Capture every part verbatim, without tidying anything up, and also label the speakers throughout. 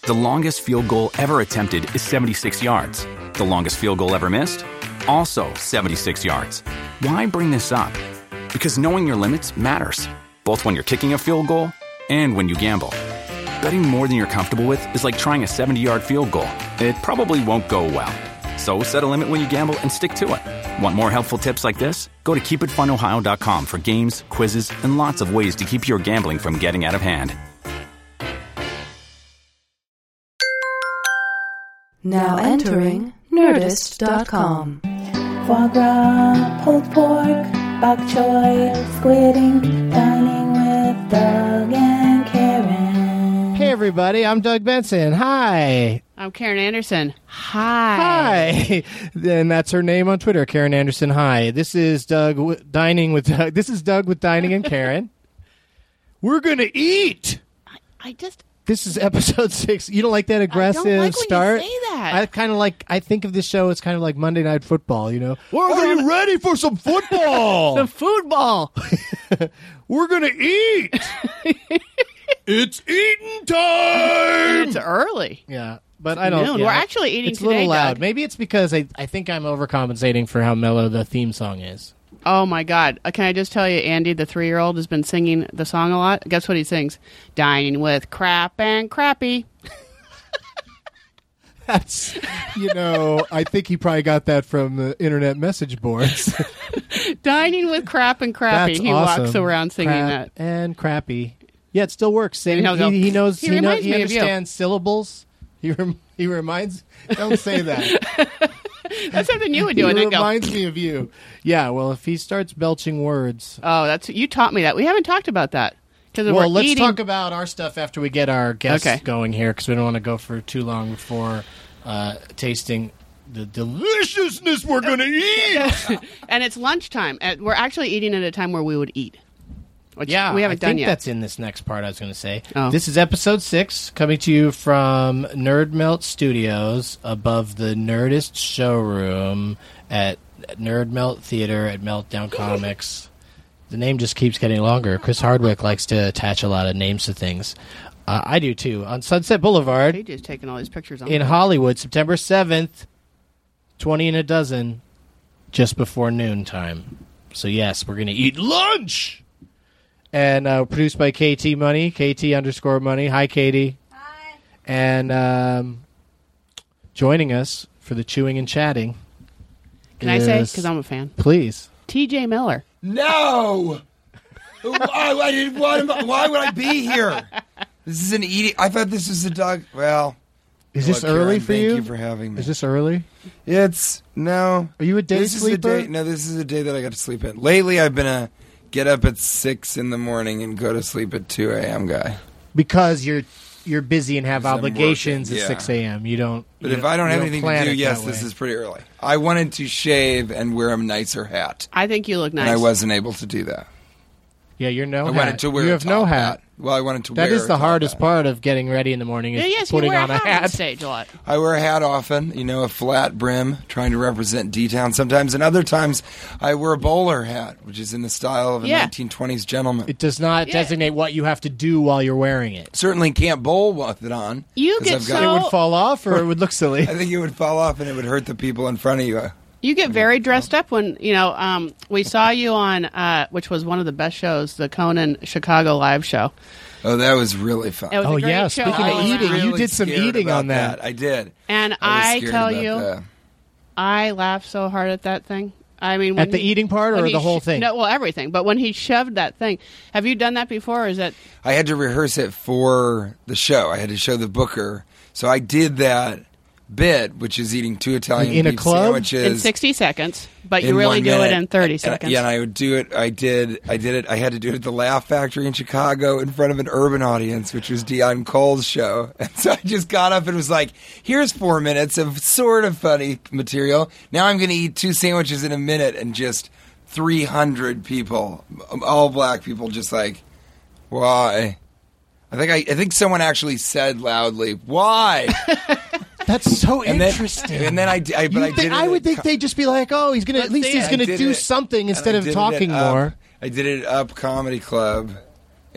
Speaker 1: The longest field goal ever attempted is seventy-six yards. The longest field goal ever missed? Also seventy-six yards. Why bring this up? Because knowing your limits matters, both when you're kicking a field goal and when you gamble. Betting more than you're comfortable with is like trying a seventy-yard field goal. It probably won't go well. So set a limit when you gamble and stick to it. Want more helpful tips like this? Go to keep it fun ohio dot com for games, quizzes, and lots of ways to keep your gambling from getting out of hand.
Speaker 2: Now entering Nerdist dot com.
Speaker 3: Foie gras, pulled pork, bok choy, squid ink, dining with Doug and Karen.
Speaker 4: Hey everybody, I'm Doug Benson. Hi.
Speaker 5: I'm Karen Anderson. Hi.
Speaker 4: Hi. And that's her name on Twitter, Karen Anderson. Hi. This is Doug w- dining with Doug. This is Doug with Dining and Karen. We're gonna eat.
Speaker 5: I, I just.
Speaker 4: This is episode six. You don't like that aggressive
Speaker 5: I don't like
Speaker 4: start?
Speaker 5: when you say that.
Speaker 4: I kind of like. I think of this show as kind of like Monday Night Football. You know, We're are gonna, you ready for some football?
Speaker 5: Some football.
Speaker 4: We're gonna eat. It's eating time.
Speaker 5: It's early.
Speaker 4: Yeah, but I don't.
Speaker 5: Noon.
Speaker 4: Yeah,
Speaker 5: We're actually eating
Speaker 4: It's
Speaker 5: today,
Speaker 4: a little loud.
Speaker 5: Doug.
Speaker 4: Maybe it's because I. I think I'm overcompensating for how mellow the theme song is.
Speaker 5: Oh, my God. Uh, Can I just tell you, Andy, the three-year-old, has been singing the song a lot. Guess what he sings? Dining with crap and crappy.
Speaker 4: That's, you know, I think he probably got that from the internet message boards.
Speaker 5: Dining with crap and crappy.
Speaker 4: That's
Speaker 5: he
Speaker 4: awesome.
Speaker 5: walks around singing
Speaker 4: Crap
Speaker 5: that.
Speaker 4: and crappy. Yeah, it still works. Same,
Speaker 5: And he'll
Speaker 4: he,
Speaker 5: go,
Speaker 4: he knows.
Speaker 5: "He
Speaker 4: He, knows,
Speaker 5: reminds
Speaker 4: he
Speaker 5: me of you."
Speaker 4: understands syllables. He rem, he reminds. Don't say that.
Speaker 5: That's something you would do.
Speaker 4: He
Speaker 5: And then go,
Speaker 4: reminds me of you. Yeah. Well, if he starts belching words.
Speaker 5: oh, that's you taught me that. We haven't talked about that.
Speaker 4: Well,
Speaker 5: we're
Speaker 4: let's
Speaker 5: eating.
Speaker 4: talk about our stuff after we get our guests
Speaker 5: Okay.
Speaker 4: going here, because we don't want to go for too long before uh, tasting the deliciousness we're going to eat.
Speaker 5: And it's lunchtime. Uh, We're actually eating at a time where we would eat. Which
Speaker 4: Yeah,
Speaker 5: we haven't
Speaker 4: I
Speaker 5: done
Speaker 4: think
Speaker 5: yet.
Speaker 4: that's in this next part I was going to say.
Speaker 5: Oh.
Speaker 4: This is episode six, coming to you from Nerd Melt Studios above the Nerdist showroom at Nerd Melt Theater at Meltdown Comics. The name just keeps getting longer. Chris Hardwick likes to attach a lot of names to things. Uh, I do too. On Sunset Boulevard
Speaker 5: He just taking all these pictures on
Speaker 4: in Hollywood, September seventh, twenty in a dozen, just before noontime. So yes, we're going to eat lunch! And uh, produced by K T Money, K T underscore Money. Hi, Katie.
Speaker 3: Hi.
Speaker 4: And um, joining us for the chewing and chatting.
Speaker 5: Can I say?
Speaker 4: is-
Speaker 5: Because I'm a fan.
Speaker 4: Please.
Speaker 5: T J Miller.
Speaker 6: No! why, I didn't, why, am I- why would I be here? This is an eating. I thought this was a dog. Well,
Speaker 4: Is this
Speaker 6: look,
Speaker 4: early
Speaker 6: Karen,
Speaker 4: for
Speaker 6: thank
Speaker 4: you?
Speaker 6: you for having me.
Speaker 4: Is this early?
Speaker 6: It's no.
Speaker 4: Are you a day
Speaker 6: this is
Speaker 4: sleeper?
Speaker 6: a day. No, this is a day that I got to sleep in. Lately, I've been a get up at six in the morning and go to sleep at two a.m. guy.
Speaker 4: Because you're you're busy and have
Speaker 6: Because I'm
Speaker 4: obligations
Speaker 6: working,
Speaker 4: at
Speaker 6: yeah.
Speaker 4: six a.m. You don't.
Speaker 6: But
Speaker 4: you
Speaker 6: if I don't
Speaker 4: you
Speaker 6: have anything to
Speaker 4: plan
Speaker 6: do,
Speaker 4: it
Speaker 6: yes,
Speaker 4: that
Speaker 6: this
Speaker 4: way.
Speaker 6: is pretty early. I wanted to shave and wear a nicer hat,
Speaker 5: I think you look nice.
Speaker 6: and I wasn't able to do that.
Speaker 4: Yeah, you're no
Speaker 6: I
Speaker 4: hat.
Speaker 6: wanted to wear.
Speaker 4: You
Speaker 6: a
Speaker 4: have no
Speaker 6: top
Speaker 4: hat.
Speaker 6: Well, I wanted to
Speaker 4: That
Speaker 6: wear.
Speaker 4: is
Speaker 6: a
Speaker 4: the
Speaker 6: top
Speaker 4: hardest
Speaker 6: hat.
Speaker 4: part of getting ready in the morning is
Speaker 5: Yeah, yes,
Speaker 4: putting
Speaker 5: you wear
Speaker 4: on
Speaker 5: a
Speaker 4: a
Speaker 5: hat,
Speaker 4: hat.
Speaker 5: on stage a lot.
Speaker 6: I wear a hat often, you know, a flat brim, trying to represent D-Town sometimes. And other times, I wear a bowler hat, which is in the style of a
Speaker 5: Yeah.
Speaker 6: nineteen twenties gentleman.
Speaker 4: It does not
Speaker 5: Yeah.
Speaker 4: designate what you have to do while you're wearing it.
Speaker 6: Certainly can't bowl with it on.
Speaker 5: You
Speaker 6: 'cause
Speaker 5: get
Speaker 6: I've got-
Speaker 5: so-
Speaker 4: It would fall off, or it would look silly.
Speaker 6: I think it would fall off and it would hurt the people in front of you.
Speaker 5: You get very dressed up when, you know, um, we saw you on, uh, which was one of the best shows, the Conan Chicago live show.
Speaker 6: Oh, that was really fun.
Speaker 5: It was
Speaker 4: Oh,
Speaker 5: a great
Speaker 4: yeah,
Speaker 5: show.
Speaker 4: speaking of
Speaker 5: all
Speaker 4: eating,
Speaker 5: around.
Speaker 4: you
Speaker 6: really
Speaker 4: did some
Speaker 6: scared
Speaker 4: eating
Speaker 6: about
Speaker 4: on that.
Speaker 6: I did.
Speaker 5: And
Speaker 6: I, was
Speaker 5: I,
Speaker 6: scared
Speaker 5: tell
Speaker 6: about
Speaker 5: you,
Speaker 6: that.
Speaker 5: I laughed so hard at that thing. I mean, when
Speaker 4: At the
Speaker 5: he-
Speaker 4: eating part or
Speaker 5: when he
Speaker 4: the whole
Speaker 5: sh-
Speaker 4: thing?
Speaker 5: No, well, everything. But when he shoved that thing, have you done that before? Or is that
Speaker 6: I had to rehearse it for the show. I had to show the booker. So I did that bit, which is eating two Italian
Speaker 4: Like in a
Speaker 6: beef
Speaker 4: club?
Speaker 6: sandwiches.
Speaker 5: in sixty seconds? But you
Speaker 6: in
Speaker 5: really
Speaker 6: one
Speaker 5: do
Speaker 6: minute.
Speaker 5: it in thirty
Speaker 6: And-
Speaker 5: seconds.
Speaker 6: Yeah, and I would do it. I did. I did it. I had to do it at the Laugh Factory in Chicago in front of an urban audience, which was Dion Cole's show. And so I just got up and was like, "Here's four minutes of sort of funny material. Now I'm going to eat two sandwiches in a minute," and just three hundred people, all black people, just like, "Why?" I think I, I think someone actually said loudly, "Why?"
Speaker 4: That's so
Speaker 6: And then,
Speaker 4: interesting.
Speaker 6: and then I, d- I but
Speaker 4: You
Speaker 6: I
Speaker 4: think-
Speaker 6: did. It
Speaker 4: I would
Speaker 6: at
Speaker 4: think
Speaker 6: co-
Speaker 4: they'd just be like, "Oh, he's gonna.
Speaker 5: Let's
Speaker 4: At least
Speaker 5: see
Speaker 4: he's
Speaker 5: it.
Speaker 6: I
Speaker 4: gonna
Speaker 6: did
Speaker 4: do
Speaker 6: it-
Speaker 4: something
Speaker 6: and
Speaker 4: instead
Speaker 6: I
Speaker 4: of
Speaker 6: did it
Speaker 4: talking
Speaker 6: at Up.
Speaker 4: more."
Speaker 6: I did it at Up Comedy Club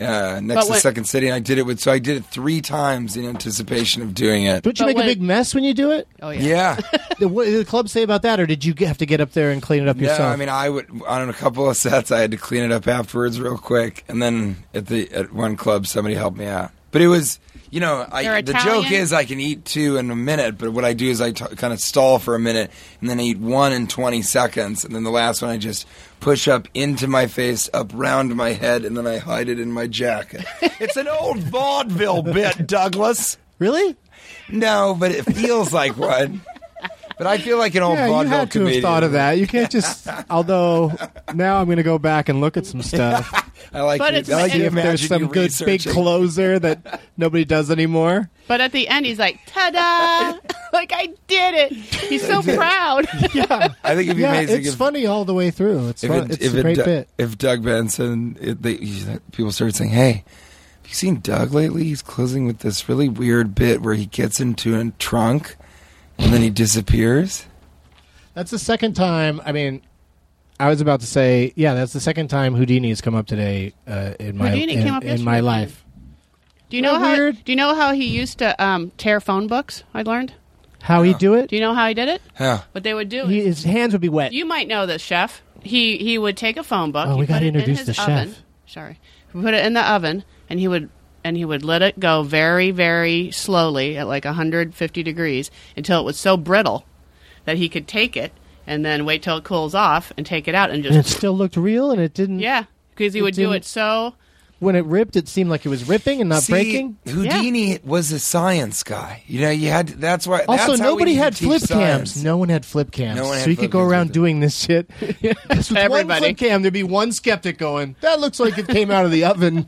Speaker 6: uh, next
Speaker 5: But
Speaker 6: to
Speaker 5: when-
Speaker 6: Second City, and I did it with. So I did it three times in anticipation of doing it.
Speaker 4: Don't you
Speaker 5: But
Speaker 4: make
Speaker 5: when-
Speaker 4: a big mess when you do it?
Speaker 5: Oh yeah.
Speaker 6: Yeah.
Speaker 4: What did the club say about that, or did you have to get up there and clean it up
Speaker 6: No,
Speaker 4: yourself?
Speaker 6: I mean, I would on a couple of sets. I had to clean it up afterwards, real quick, and then at the at one club, somebody helped me out. But it was, you know,
Speaker 5: They're
Speaker 6: I, the
Speaker 5: Italian?
Speaker 6: joke is I can eat two in a minute, but what I do is I t- kind of stall for a minute, and then I eat one in twenty seconds, and then the last one I just push up into my face, up round my head, and then I hide it in my jacket. It's an old vaudeville bit, Douglas.
Speaker 4: Really?
Speaker 6: No, but it feels like one. But I feel like an old
Speaker 4: Yeah, you
Speaker 6: vaudeville
Speaker 4: had to
Speaker 6: comedian.
Speaker 4: have thought of that. You can't just. Although now I'm going to go back and look at some stuff.
Speaker 6: I like
Speaker 5: But
Speaker 6: you,
Speaker 5: it's-
Speaker 6: I like
Speaker 5: See
Speaker 6: you
Speaker 4: if there's
Speaker 6: imagine
Speaker 4: some
Speaker 6: you
Speaker 4: good big
Speaker 6: researching.
Speaker 4: closer that nobody does anymore.
Speaker 5: But at the end, he's like, "Ta-da!" Like I did it. He's so proud.
Speaker 4: Yeah,
Speaker 6: I think it'd be
Speaker 4: yeah.
Speaker 6: amazing
Speaker 4: It's
Speaker 6: if,
Speaker 4: funny all the way through. It's
Speaker 6: if,
Speaker 4: fun.
Speaker 6: it,
Speaker 4: It's
Speaker 6: if,
Speaker 4: a
Speaker 6: it,
Speaker 4: great
Speaker 6: Du-
Speaker 4: bit.
Speaker 6: if Doug Benson, it, they, people started saying, "Hey, have you seen Doug lately? He's closing with this really weird bit where he gets into a trunk and then he disappears."
Speaker 4: That's the second time. I mean, I was about to say, yeah, that's the second time Houdini has come up today uh, in my
Speaker 5: Houdini
Speaker 4: in,
Speaker 5: came up
Speaker 4: in my
Speaker 5: yesterday.
Speaker 4: life.
Speaker 5: Do you know
Speaker 4: Isn't that
Speaker 5: how?
Speaker 4: weird?
Speaker 5: Do you know how he used to um, tear phone books? I learned.
Speaker 4: How he do it?
Speaker 5: Do you know how he did it?
Speaker 6: Yeah.
Speaker 5: What they would do
Speaker 4: He,
Speaker 5: is,
Speaker 4: his hands would be wet.
Speaker 5: you might know this, chef. He he would take a phone book.
Speaker 4: Oh,
Speaker 5: he
Speaker 4: we
Speaker 5: put
Speaker 4: gotta
Speaker 5: it in
Speaker 4: introduce
Speaker 5: his
Speaker 4: the chef.
Speaker 5: oven. Sorry, he put it in the oven, and he would and he would let it go very very slowly at like one hundred fifty degrees until it was so brittle that he could take it and then wait till it cools off and take it out and
Speaker 4: and it
Speaker 5: just
Speaker 4: still looked real, and it didn't.
Speaker 5: yeah, because he
Speaker 4: It
Speaker 5: would do
Speaker 4: didn't-
Speaker 5: it so.
Speaker 4: When it ripped, it seemed like it was ripping and not
Speaker 6: See,
Speaker 4: breaking.
Speaker 6: Houdini was a science guy. You know, you had. To, that's why.
Speaker 4: Also,
Speaker 6: that's how we
Speaker 4: nobody
Speaker 6: need
Speaker 4: had
Speaker 6: to teach
Speaker 4: flip
Speaker 6: science.
Speaker 4: cams. No one had flip cams.
Speaker 6: No one had
Speaker 4: so you
Speaker 6: flip
Speaker 4: could go
Speaker 6: cams
Speaker 4: around
Speaker 6: with it.
Speaker 4: doing this shit. With one
Speaker 5: Everybody.
Speaker 4: flip cam, there'd be one skeptic going, "That looks like it came out of the oven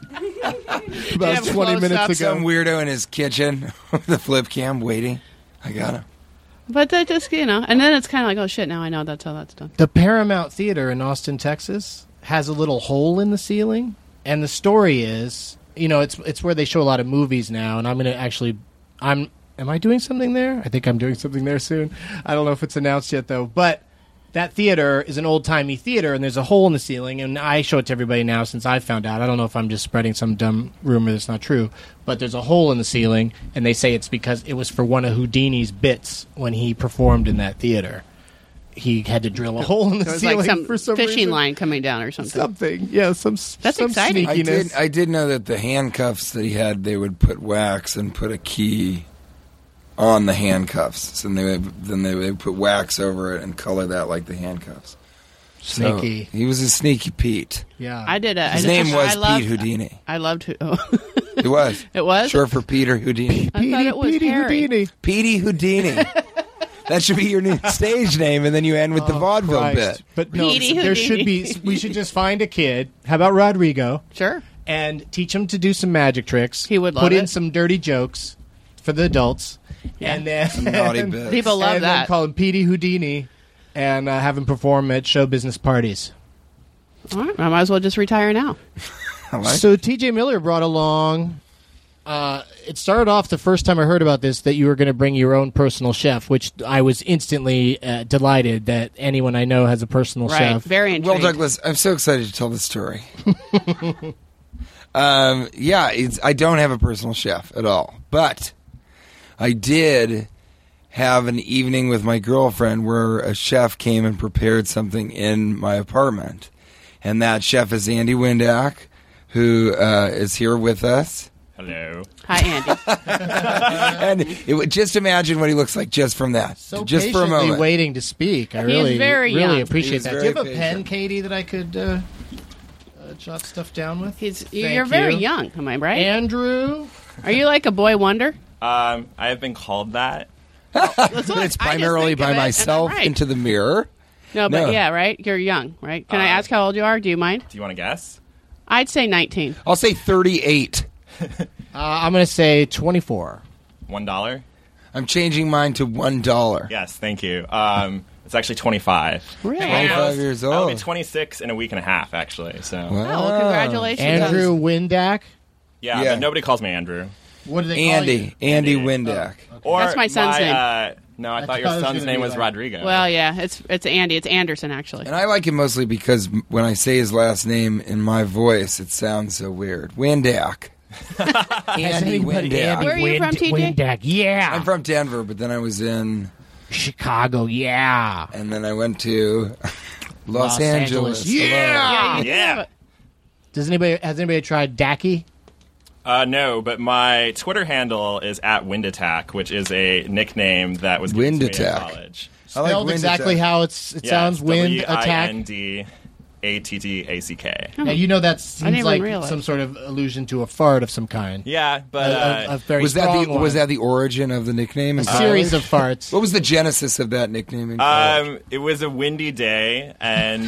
Speaker 4: about
Speaker 5: have
Speaker 4: twenty minutes
Speaker 5: close-ups.
Speaker 4: ago."
Speaker 6: Some weirdo in his kitchen with the flip cam waiting. I got him.
Speaker 5: But that just you know, and then it's kind of like, oh shit, now I know that's how that's done.
Speaker 4: The Paramount Theater in Austin, Texas, has a little hole in the ceiling, and the story is, you know, it's it's where they show a lot of movies now. And I'm going to actually, I'm, am I doing something there? I think I'm doing something there soon. I don't know if it's announced yet though. But that theater is an old timey theater, and there's a hole in the ceiling. And I show it to everybody now since I found out. I don't know if I'm just spreading some dumb rumor that's not true, but there's a hole in the ceiling, and they say it's because it was for one of Houdini's bits when he performed in that theater. He had to drill a hole in the
Speaker 5: There was
Speaker 4: ceiling
Speaker 5: like some,
Speaker 4: for some
Speaker 5: fishing
Speaker 4: reason.
Speaker 5: line coming down or something.
Speaker 4: Something, yeah, some
Speaker 5: That's
Speaker 4: some
Speaker 5: exciting.
Speaker 6: I
Speaker 4: sneakiness.
Speaker 6: did. I did know that the handcuffs that he had, they would put wax and put a key on the handcuffs, and they would, then they would put wax over it and color that like the handcuffs. So,
Speaker 4: Sneaky.
Speaker 6: he was a sneaky Pete.
Speaker 4: Yeah,
Speaker 5: I did a.
Speaker 6: His
Speaker 5: I
Speaker 6: name
Speaker 5: did,
Speaker 6: was
Speaker 5: I loved,
Speaker 6: Pete Houdini.
Speaker 5: I loved. Who- Oh.
Speaker 6: It was.
Speaker 5: It was?
Speaker 6: Short for Peter Houdini.
Speaker 5: I thought it was
Speaker 4: Petey
Speaker 5: Harry.
Speaker 4: Houdini.
Speaker 6: Petey Houdini. That should be your new stage name, and then you end with the vaudeville
Speaker 4: Christ.
Speaker 6: bit.
Speaker 4: But no,
Speaker 5: Petey
Speaker 4: there should be. We should just find a kid. How about Rodrigo?
Speaker 5: Sure.
Speaker 4: And teach him to do some magic tricks.
Speaker 5: He would love
Speaker 4: put in
Speaker 5: it.
Speaker 4: some dirty jokes for the adults,
Speaker 5: Yeah.
Speaker 4: and then
Speaker 6: Naughty bits.
Speaker 5: People love
Speaker 4: and then
Speaker 5: that.
Speaker 4: call him Petey Houdini, and uh, have him perform at show business parties.
Speaker 5: All right, I might as well just retire now.
Speaker 6: I like
Speaker 4: So T J Miller brought along. Uh, it started off the first time I heard about this that you were going to bring your own personal chef, which I was instantly uh, delighted that anyone I know has a personal
Speaker 5: Right.
Speaker 4: chef.
Speaker 5: Very
Speaker 6: Well,
Speaker 5: intrigued.
Speaker 6: Douglas, I'm so excited to tell this story. um, yeah, it's, I don't have a personal chef at all, but I did have an evening with my girlfriend where a chef came and prepared something in my apartment, and that chef is Andy Windack, who uh, is here with us.
Speaker 7: Hello.
Speaker 5: Hi, Andy.
Speaker 6: And it would, just imagine what he looks like just from that,
Speaker 4: So
Speaker 6: just for a
Speaker 4: patiently
Speaker 6: moment.
Speaker 4: waiting to speak. I
Speaker 5: He is
Speaker 4: really,
Speaker 5: very
Speaker 4: really
Speaker 5: young.
Speaker 6: He
Speaker 4: appreciate
Speaker 6: was
Speaker 4: that. Do
Speaker 6: very
Speaker 4: you have a pen,
Speaker 6: patient.
Speaker 4: Katie, that I could uh, uh, jot stuff down with?
Speaker 5: He's.
Speaker 4: Thank
Speaker 5: You're very
Speaker 4: you.
Speaker 5: young. Am I right?
Speaker 4: Andrew.
Speaker 5: Are you like a boy wonder?
Speaker 7: Um, I have been called that.
Speaker 5: That's what
Speaker 6: It's
Speaker 5: I just
Speaker 6: primarily
Speaker 5: think of
Speaker 6: by
Speaker 5: it, and I'm
Speaker 6: myself
Speaker 5: right.
Speaker 6: into the mirror.
Speaker 5: No, but
Speaker 6: No.
Speaker 5: yeah, right. You're young, right? Can I
Speaker 7: Uh,
Speaker 5: ask how old you are? Do you mind?
Speaker 7: Do you want to guess?
Speaker 5: I'd say nineteen.
Speaker 6: I'll say thirty-eight.
Speaker 4: Uh, I'm going to say twenty-four.
Speaker 7: One dollar?
Speaker 6: I'm changing mine to one dollar.
Speaker 7: Yes, thank you. Um, it's actually twenty-five.
Speaker 5: Really?
Speaker 6: twenty-five years
Speaker 7: I'll be
Speaker 6: old.
Speaker 7: twenty-six in a week and a half, actually. So
Speaker 5: Oh, well, congratulations.
Speaker 4: Andrew Windack.
Speaker 7: yeah,
Speaker 6: Yeah.
Speaker 7: but nobody calls me Andrew.
Speaker 4: What do they call
Speaker 6: Andy,
Speaker 4: you?
Speaker 6: Andy
Speaker 7: Andy.
Speaker 6: Windack.
Speaker 7: Or
Speaker 5: That's my son's name.
Speaker 7: Uh, No, I,
Speaker 4: I
Speaker 7: thought your
Speaker 4: thought it was
Speaker 7: son's
Speaker 4: gonna
Speaker 7: name
Speaker 4: be
Speaker 7: was
Speaker 4: like-
Speaker 7: Rodrigo.
Speaker 5: Well, yeah, it's it's Andy. It's Anderson, actually.
Speaker 6: And I like him mostly because m- when I say his last name in my voice, it sounds so weird. Windak. Andy Windak.
Speaker 5: Where are you from, T J?
Speaker 4: Windak, yeah.
Speaker 6: I'm from Denver, but then I was in,
Speaker 4: Chicago, yeah.
Speaker 6: and then I went to Los,
Speaker 4: Los
Speaker 6: Angeles.
Speaker 4: Angeles, yeah.
Speaker 5: you
Speaker 7: Yeah.
Speaker 5: have it.
Speaker 4: Does anybody has anybody tried Dacky?
Speaker 7: Uh, no, but my Twitter handle is at Wind Attack, which is a nickname that was given
Speaker 6: Wind
Speaker 7: to me in
Speaker 6: Attack.
Speaker 7: college.
Speaker 6: I like
Speaker 4: Spelled
Speaker 6: Wind
Speaker 4: exactly
Speaker 6: Attack.
Speaker 4: how it's it
Speaker 7: Yeah,
Speaker 4: sounds.
Speaker 7: it's
Speaker 4: Wind
Speaker 7: W I
Speaker 4: attack.
Speaker 7: N D A T T A C K.
Speaker 4: Now, you know that seems
Speaker 5: didn't even
Speaker 4: like
Speaker 5: realize.
Speaker 4: some sort of allusion to a fart of some kind.
Speaker 7: Yeah, but
Speaker 4: A-
Speaker 7: uh,
Speaker 4: a, a very
Speaker 6: Was that
Speaker 4: strong
Speaker 6: the
Speaker 4: one.
Speaker 6: was that the origin of the nickname?
Speaker 4: a series of farts?
Speaker 6: What was the genesis of that nickname? In college?
Speaker 7: um, it was a windy day, and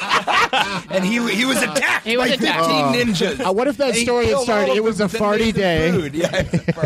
Speaker 6: and he he was attacked
Speaker 5: He was
Speaker 6: by
Speaker 5: attacked.
Speaker 6: fifteen ninjas.
Speaker 4: Uh, what if that
Speaker 6: And he
Speaker 4: story had
Speaker 6: killed
Speaker 4: started?
Speaker 6: all of
Speaker 4: It was
Speaker 6: them
Speaker 4: a
Speaker 6: with
Speaker 4: farty
Speaker 6: mixed
Speaker 4: day.
Speaker 6: food. Yeah, it was a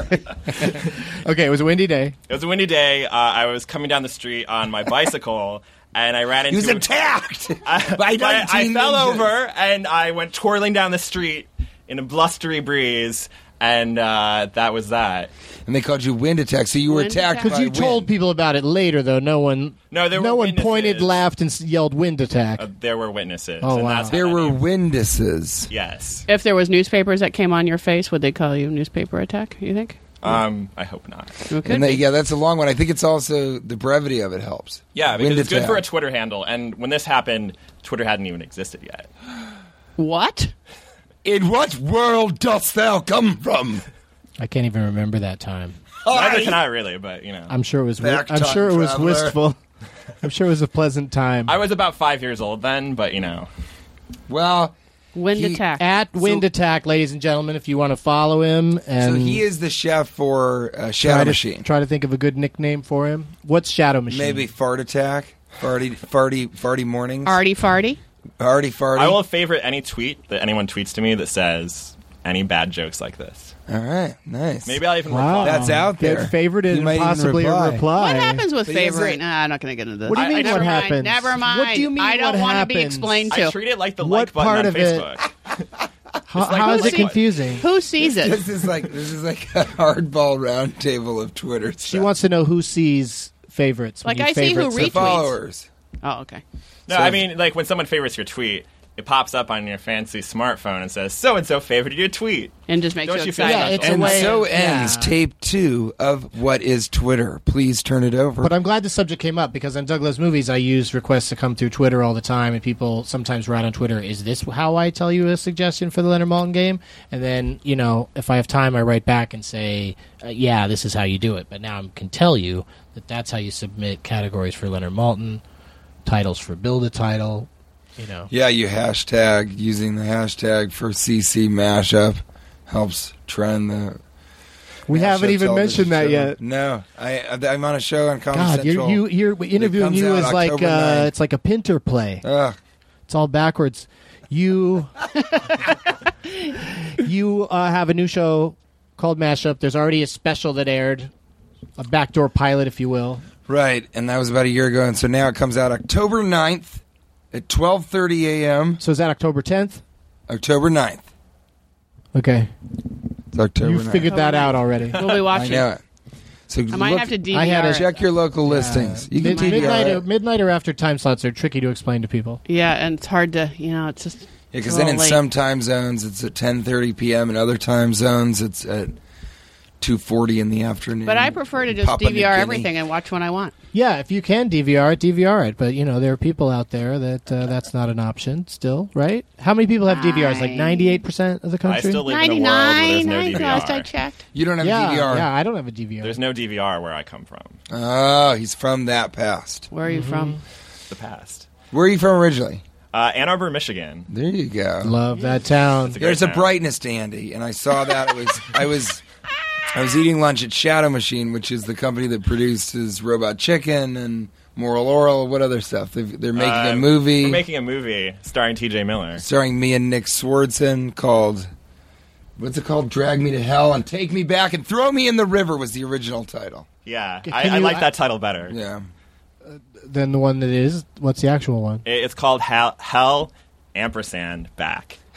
Speaker 6: farty.
Speaker 4: Okay, it was a windy day.
Speaker 7: it was a windy day. Uh, I was coming down the street on my bicycle, and I ran
Speaker 6: He
Speaker 7: into
Speaker 6: was
Speaker 7: a-
Speaker 6: attacked
Speaker 7: I,
Speaker 6: by
Speaker 7: but I
Speaker 6: nineteen
Speaker 7: fell
Speaker 6: ninjas.
Speaker 7: over and I went twirling down the street in a blustery breeze, and uh, that was that.
Speaker 6: And they called you Wind Attack, so you were
Speaker 5: Wind
Speaker 6: attacked
Speaker 5: Attack.
Speaker 6: by
Speaker 4: Because you
Speaker 6: wind.
Speaker 4: told people about it later, though. No one,
Speaker 7: No, there
Speaker 4: no
Speaker 7: were
Speaker 4: one pointed,
Speaker 7: witnesses.
Speaker 4: laughed, and s- yelled "wind attack."
Speaker 7: Uh, there were witnesses.
Speaker 4: Oh,
Speaker 7: and
Speaker 4: wow.
Speaker 7: that's how
Speaker 6: There
Speaker 7: that
Speaker 6: were
Speaker 7: name-
Speaker 6: Winduses.
Speaker 7: Yes.
Speaker 5: If there was newspapers that came on your face, would they call you newspaper attack, you think?
Speaker 7: Um, I hope not.
Speaker 5: It could
Speaker 6: And they,
Speaker 5: be.
Speaker 6: yeah, that's a long one. I think it's also the brevity of it helps.
Speaker 7: Yeah, because
Speaker 6: Wind
Speaker 7: it's good
Speaker 6: Attack.
Speaker 7: for a Twitter handle. And when this happened, Twitter hadn't even existed yet.
Speaker 5: What?
Speaker 6: In what world dost thou come from?
Speaker 4: I can't even remember that time.
Speaker 7: Neither can I really, but you know,
Speaker 4: I'm sure it was. wi-
Speaker 6: Back
Speaker 4: I'm
Speaker 6: time
Speaker 4: sure it was
Speaker 6: traveler.
Speaker 4: wistful. I'm sure it was a pleasant time.
Speaker 7: I was about five years old then. But you know,
Speaker 6: Well,
Speaker 5: Wind
Speaker 6: He-
Speaker 5: attack.
Speaker 4: At Wind Attack, ladies and gentlemen, if you want to follow him, and
Speaker 6: so he is the chef for uh,
Speaker 4: try
Speaker 6: Shadow
Speaker 4: to,
Speaker 6: Machine.
Speaker 4: Try to think of a good nickname for him. What's Shadow Machine?
Speaker 6: Maybe Fart Attack. Farty, farty, farty mornings.
Speaker 5: Arty farty.
Speaker 6: Arty farty.
Speaker 7: I will favorite any tweet that anyone tweets to me that says any bad jokes like this.
Speaker 6: All right, nice.
Speaker 7: Maybe I'll even
Speaker 4: Wow.
Speaker 7: reply.
Speaker 6: That's out there.
Speaker 4: Get favorited
Speaker 6: You
Speaker 4: and
Speaker 6: might even
Speaker 4: possibly
Speaker 6: reply.
Speaker 4: a reply.
Speaker 5: What happens with
Speaker 6: But he has
Speaker 5: favorite?
Speaker 6: a-
Speaker 5: Nah, I'm not going to get into this.
Speaker 4: What do you
Speaker 7: I-
Speaker 4: mean?
Speaker 7: I
Speaker 4: what
Speaker 7: never mind.
Speaker 4: happens?
Speaker 5: Never mind.
Speaker 4: What do you mean?
Speaker 5: I don't
Speaker 4: what
Speaker 5: want to be
Speaker 4: happens?
Speaker 5: explained
Speaker 7: I
Speaker 5: to.
Speaker 7: treat it like the
Speaker 4: What
Speaker 7: like button
Speaker 4: part
Speaker 7: on
Speaker 4: of it-
Speaker 7: Facebook.
Speaker 4: How,
Speaker 7: like,
Speaker 4: how
Speaker 7: who
Speaker 4: is it
Speaker 7: see-
Speaker 4: confusing?
Speaker 5: Who sees it?
Speaker 6: This is like this is like a hardball round table of Twitter.
Speaker 4: She
Speaker 6: stuff.
Speaker 4: wants to know who sees favorites. when
Speaker 5: Like,
Speaker 4: you
Speaker 5: I see who
Speaker 4: favorites
Speaker 6: the
Speaker 5: retweets.
Speaker 6: followers.
Speaker 5: Oh, okay.
Speaker 7: No,
Speaker 6: So
Speaker 7: I
Speaker 6: if-
Speaker 7: mean, like when someone favorites your tweet, it pops up on your fancy smartphone and says, "So and so favorited your tweet."
Speaker 5: And just makes
Speaker 7: Don't
Speaker 5: you
Speaker 7: you feel
Speaker 5: excited.
Speaker 4: Yeah, it's a
Speaker 6: And
Speaker 4: way-
Speaker 6: so
Speaker 4: yeah.
Speaker 6: ends tape two of What is Twitter. Please turn it over.
Speaker 4: But I'm glad the subject came up because on Douglas Movies, I use requests to come through Twitter all the time, and people sometimes write on Twitter, "Is this how I tell you a suggestion for the Leonard Maltin game?" And then, you know, if I have time, I write back and say, uh, "Yeah, this is how you do it." But now I can tell you that that's how you submit categories for Leonard Maltin, titles for Build a Title. You know,
Speaker 6: yeah, you hashtag using the hashtag for C C mashup helps trend the.
Speaker 4: we
Speaker 6: mashup
Speaker 4: haven't even
Speaker 6: television
Speaker 4: mentioned that
Speaker 6: show.
Speaker 4: yet.
Speaker 6: No, I I'm on a show on Comedy
Speaker 4: God,
Speaker 6: Central.
Speaker 4: you're, you, you're interviewing
Speaker 6: comes
Speaker 4: you
Speaker 6: out
Speaker 4: is like
Speaker 6: October
Speaker 4: uh,
Speaker 6: ninth.
Speaker 4: it's like a Pinter play.
Speaker 6: Ugh.
Speaker 4: It's all backwards. You you uh, have a new show called Mashup. There's already a special that aired, a backdoor pilot, if you will.
Speaker 6: Right, and that was about a year ago, and so now it comes out October ninth at twelve thirty a.m.
Speaker 4: So is that October tenth?
Speaker 6: October ninth.
Speaker 4: Okay,
Speaker 6: It's October
Speaker 4: you
Speaker 6: ninth.
Speaker 4: figured that out already.
Speaker 5: We'll be
Speaker 6: I
Speaker 5: watching.
Speaker 6: know it. So
Speaker 5: I might
Speaker 6: look,
Speaker 5: have to D V R.
Speaker 4: I had a
Speaker 5: it.
Speaker 6: check your local listings. You can
Speaker 4: Mid-
Speaker 6: D V R
Speaker 4: midnight,
Speaker 6: it.
Speaker 4: or, midnight or after time slots are tricky to explain to people.
Speaker 5: Yeah, and it's hard to, you know, it's just.
Speaker 6: Yeah, because
Speaker 5: it's a
Speaker 6: then in
Speaker 5: little late.
Speaker 6: some time zones it's at ten thirty p.m. and other time zones it's at two forty in the afternoon.
Speaker 5: But I prefer to just
Speaker 6: Papua
Speaker 5: D V R
Speaker 6: New Guinea.
Speaker 5: everything and watch when I want.
Speaker 4: Yeah, if you can D V R it, D V R it. But you know there are people out there that uh, that's not an option still, right? How many people have D V Rs? Like
Speaker 5: I-
Speaker 4: ninety-eight percent of the
Speaker 7: I
Speaker 4: country.
Speaker 7: still live in a world where there's
Speaker 5: ninety-nine,
Speaker 7: no
Speaker 5: I
Speaker 7: D V
Speaker 5: last I
Speaker 7: R.
Speaker 5: checked.
Speaker 6: You don't have
Speaker 4: yeah,
Speaker 6: a D V R.
Speaker 4: yeah, I don't have a D V R.
Speaker 7: There's no D V R where I come from.
Speaker 6: Oh, he's from that past.
Speaker 5: Where are you
Speaker 4: Mm-hmm.
Speaker 5: from?
Speaker 7: The past.
Speaker 6: Where are you from originally?
Speaker 7: Uh, Ann Arbor, Michigan.
Speaker 6: There you go.
Speaker 4: Love that town.
Speaker 7: It's a great
Speaker 6: There's a
Speaker 7: town.
Speaker 6: brightness to Andy, and I saw that. It was I was I was eating lunch at Shadow Machine, which is the company that produces Robot Chicken and Moral Oral. What other stuff? They've, they're making a
Speaker 7: Uh,
Speaker 6: movie
Speaker 7: We're making a movie starring T J Miller.
Speaker 6: starring me and Nick Swardson called what's it called? Drag Me to Hell and Take Me Back and Throw Me in the River was the original title.
Speaker 7: Yeah,
Speaker 4: Can
Speaker 7: I, I
Speaker 4: you-
Speaker 7: like
Speaker 4: I-
Speaker 7: that title better.
Speaker 6: Yeah.
Speaker 4: Than the one that is. What's the actual one?
Speaker 7: It- It's called Hell, Hell Ampersand Back.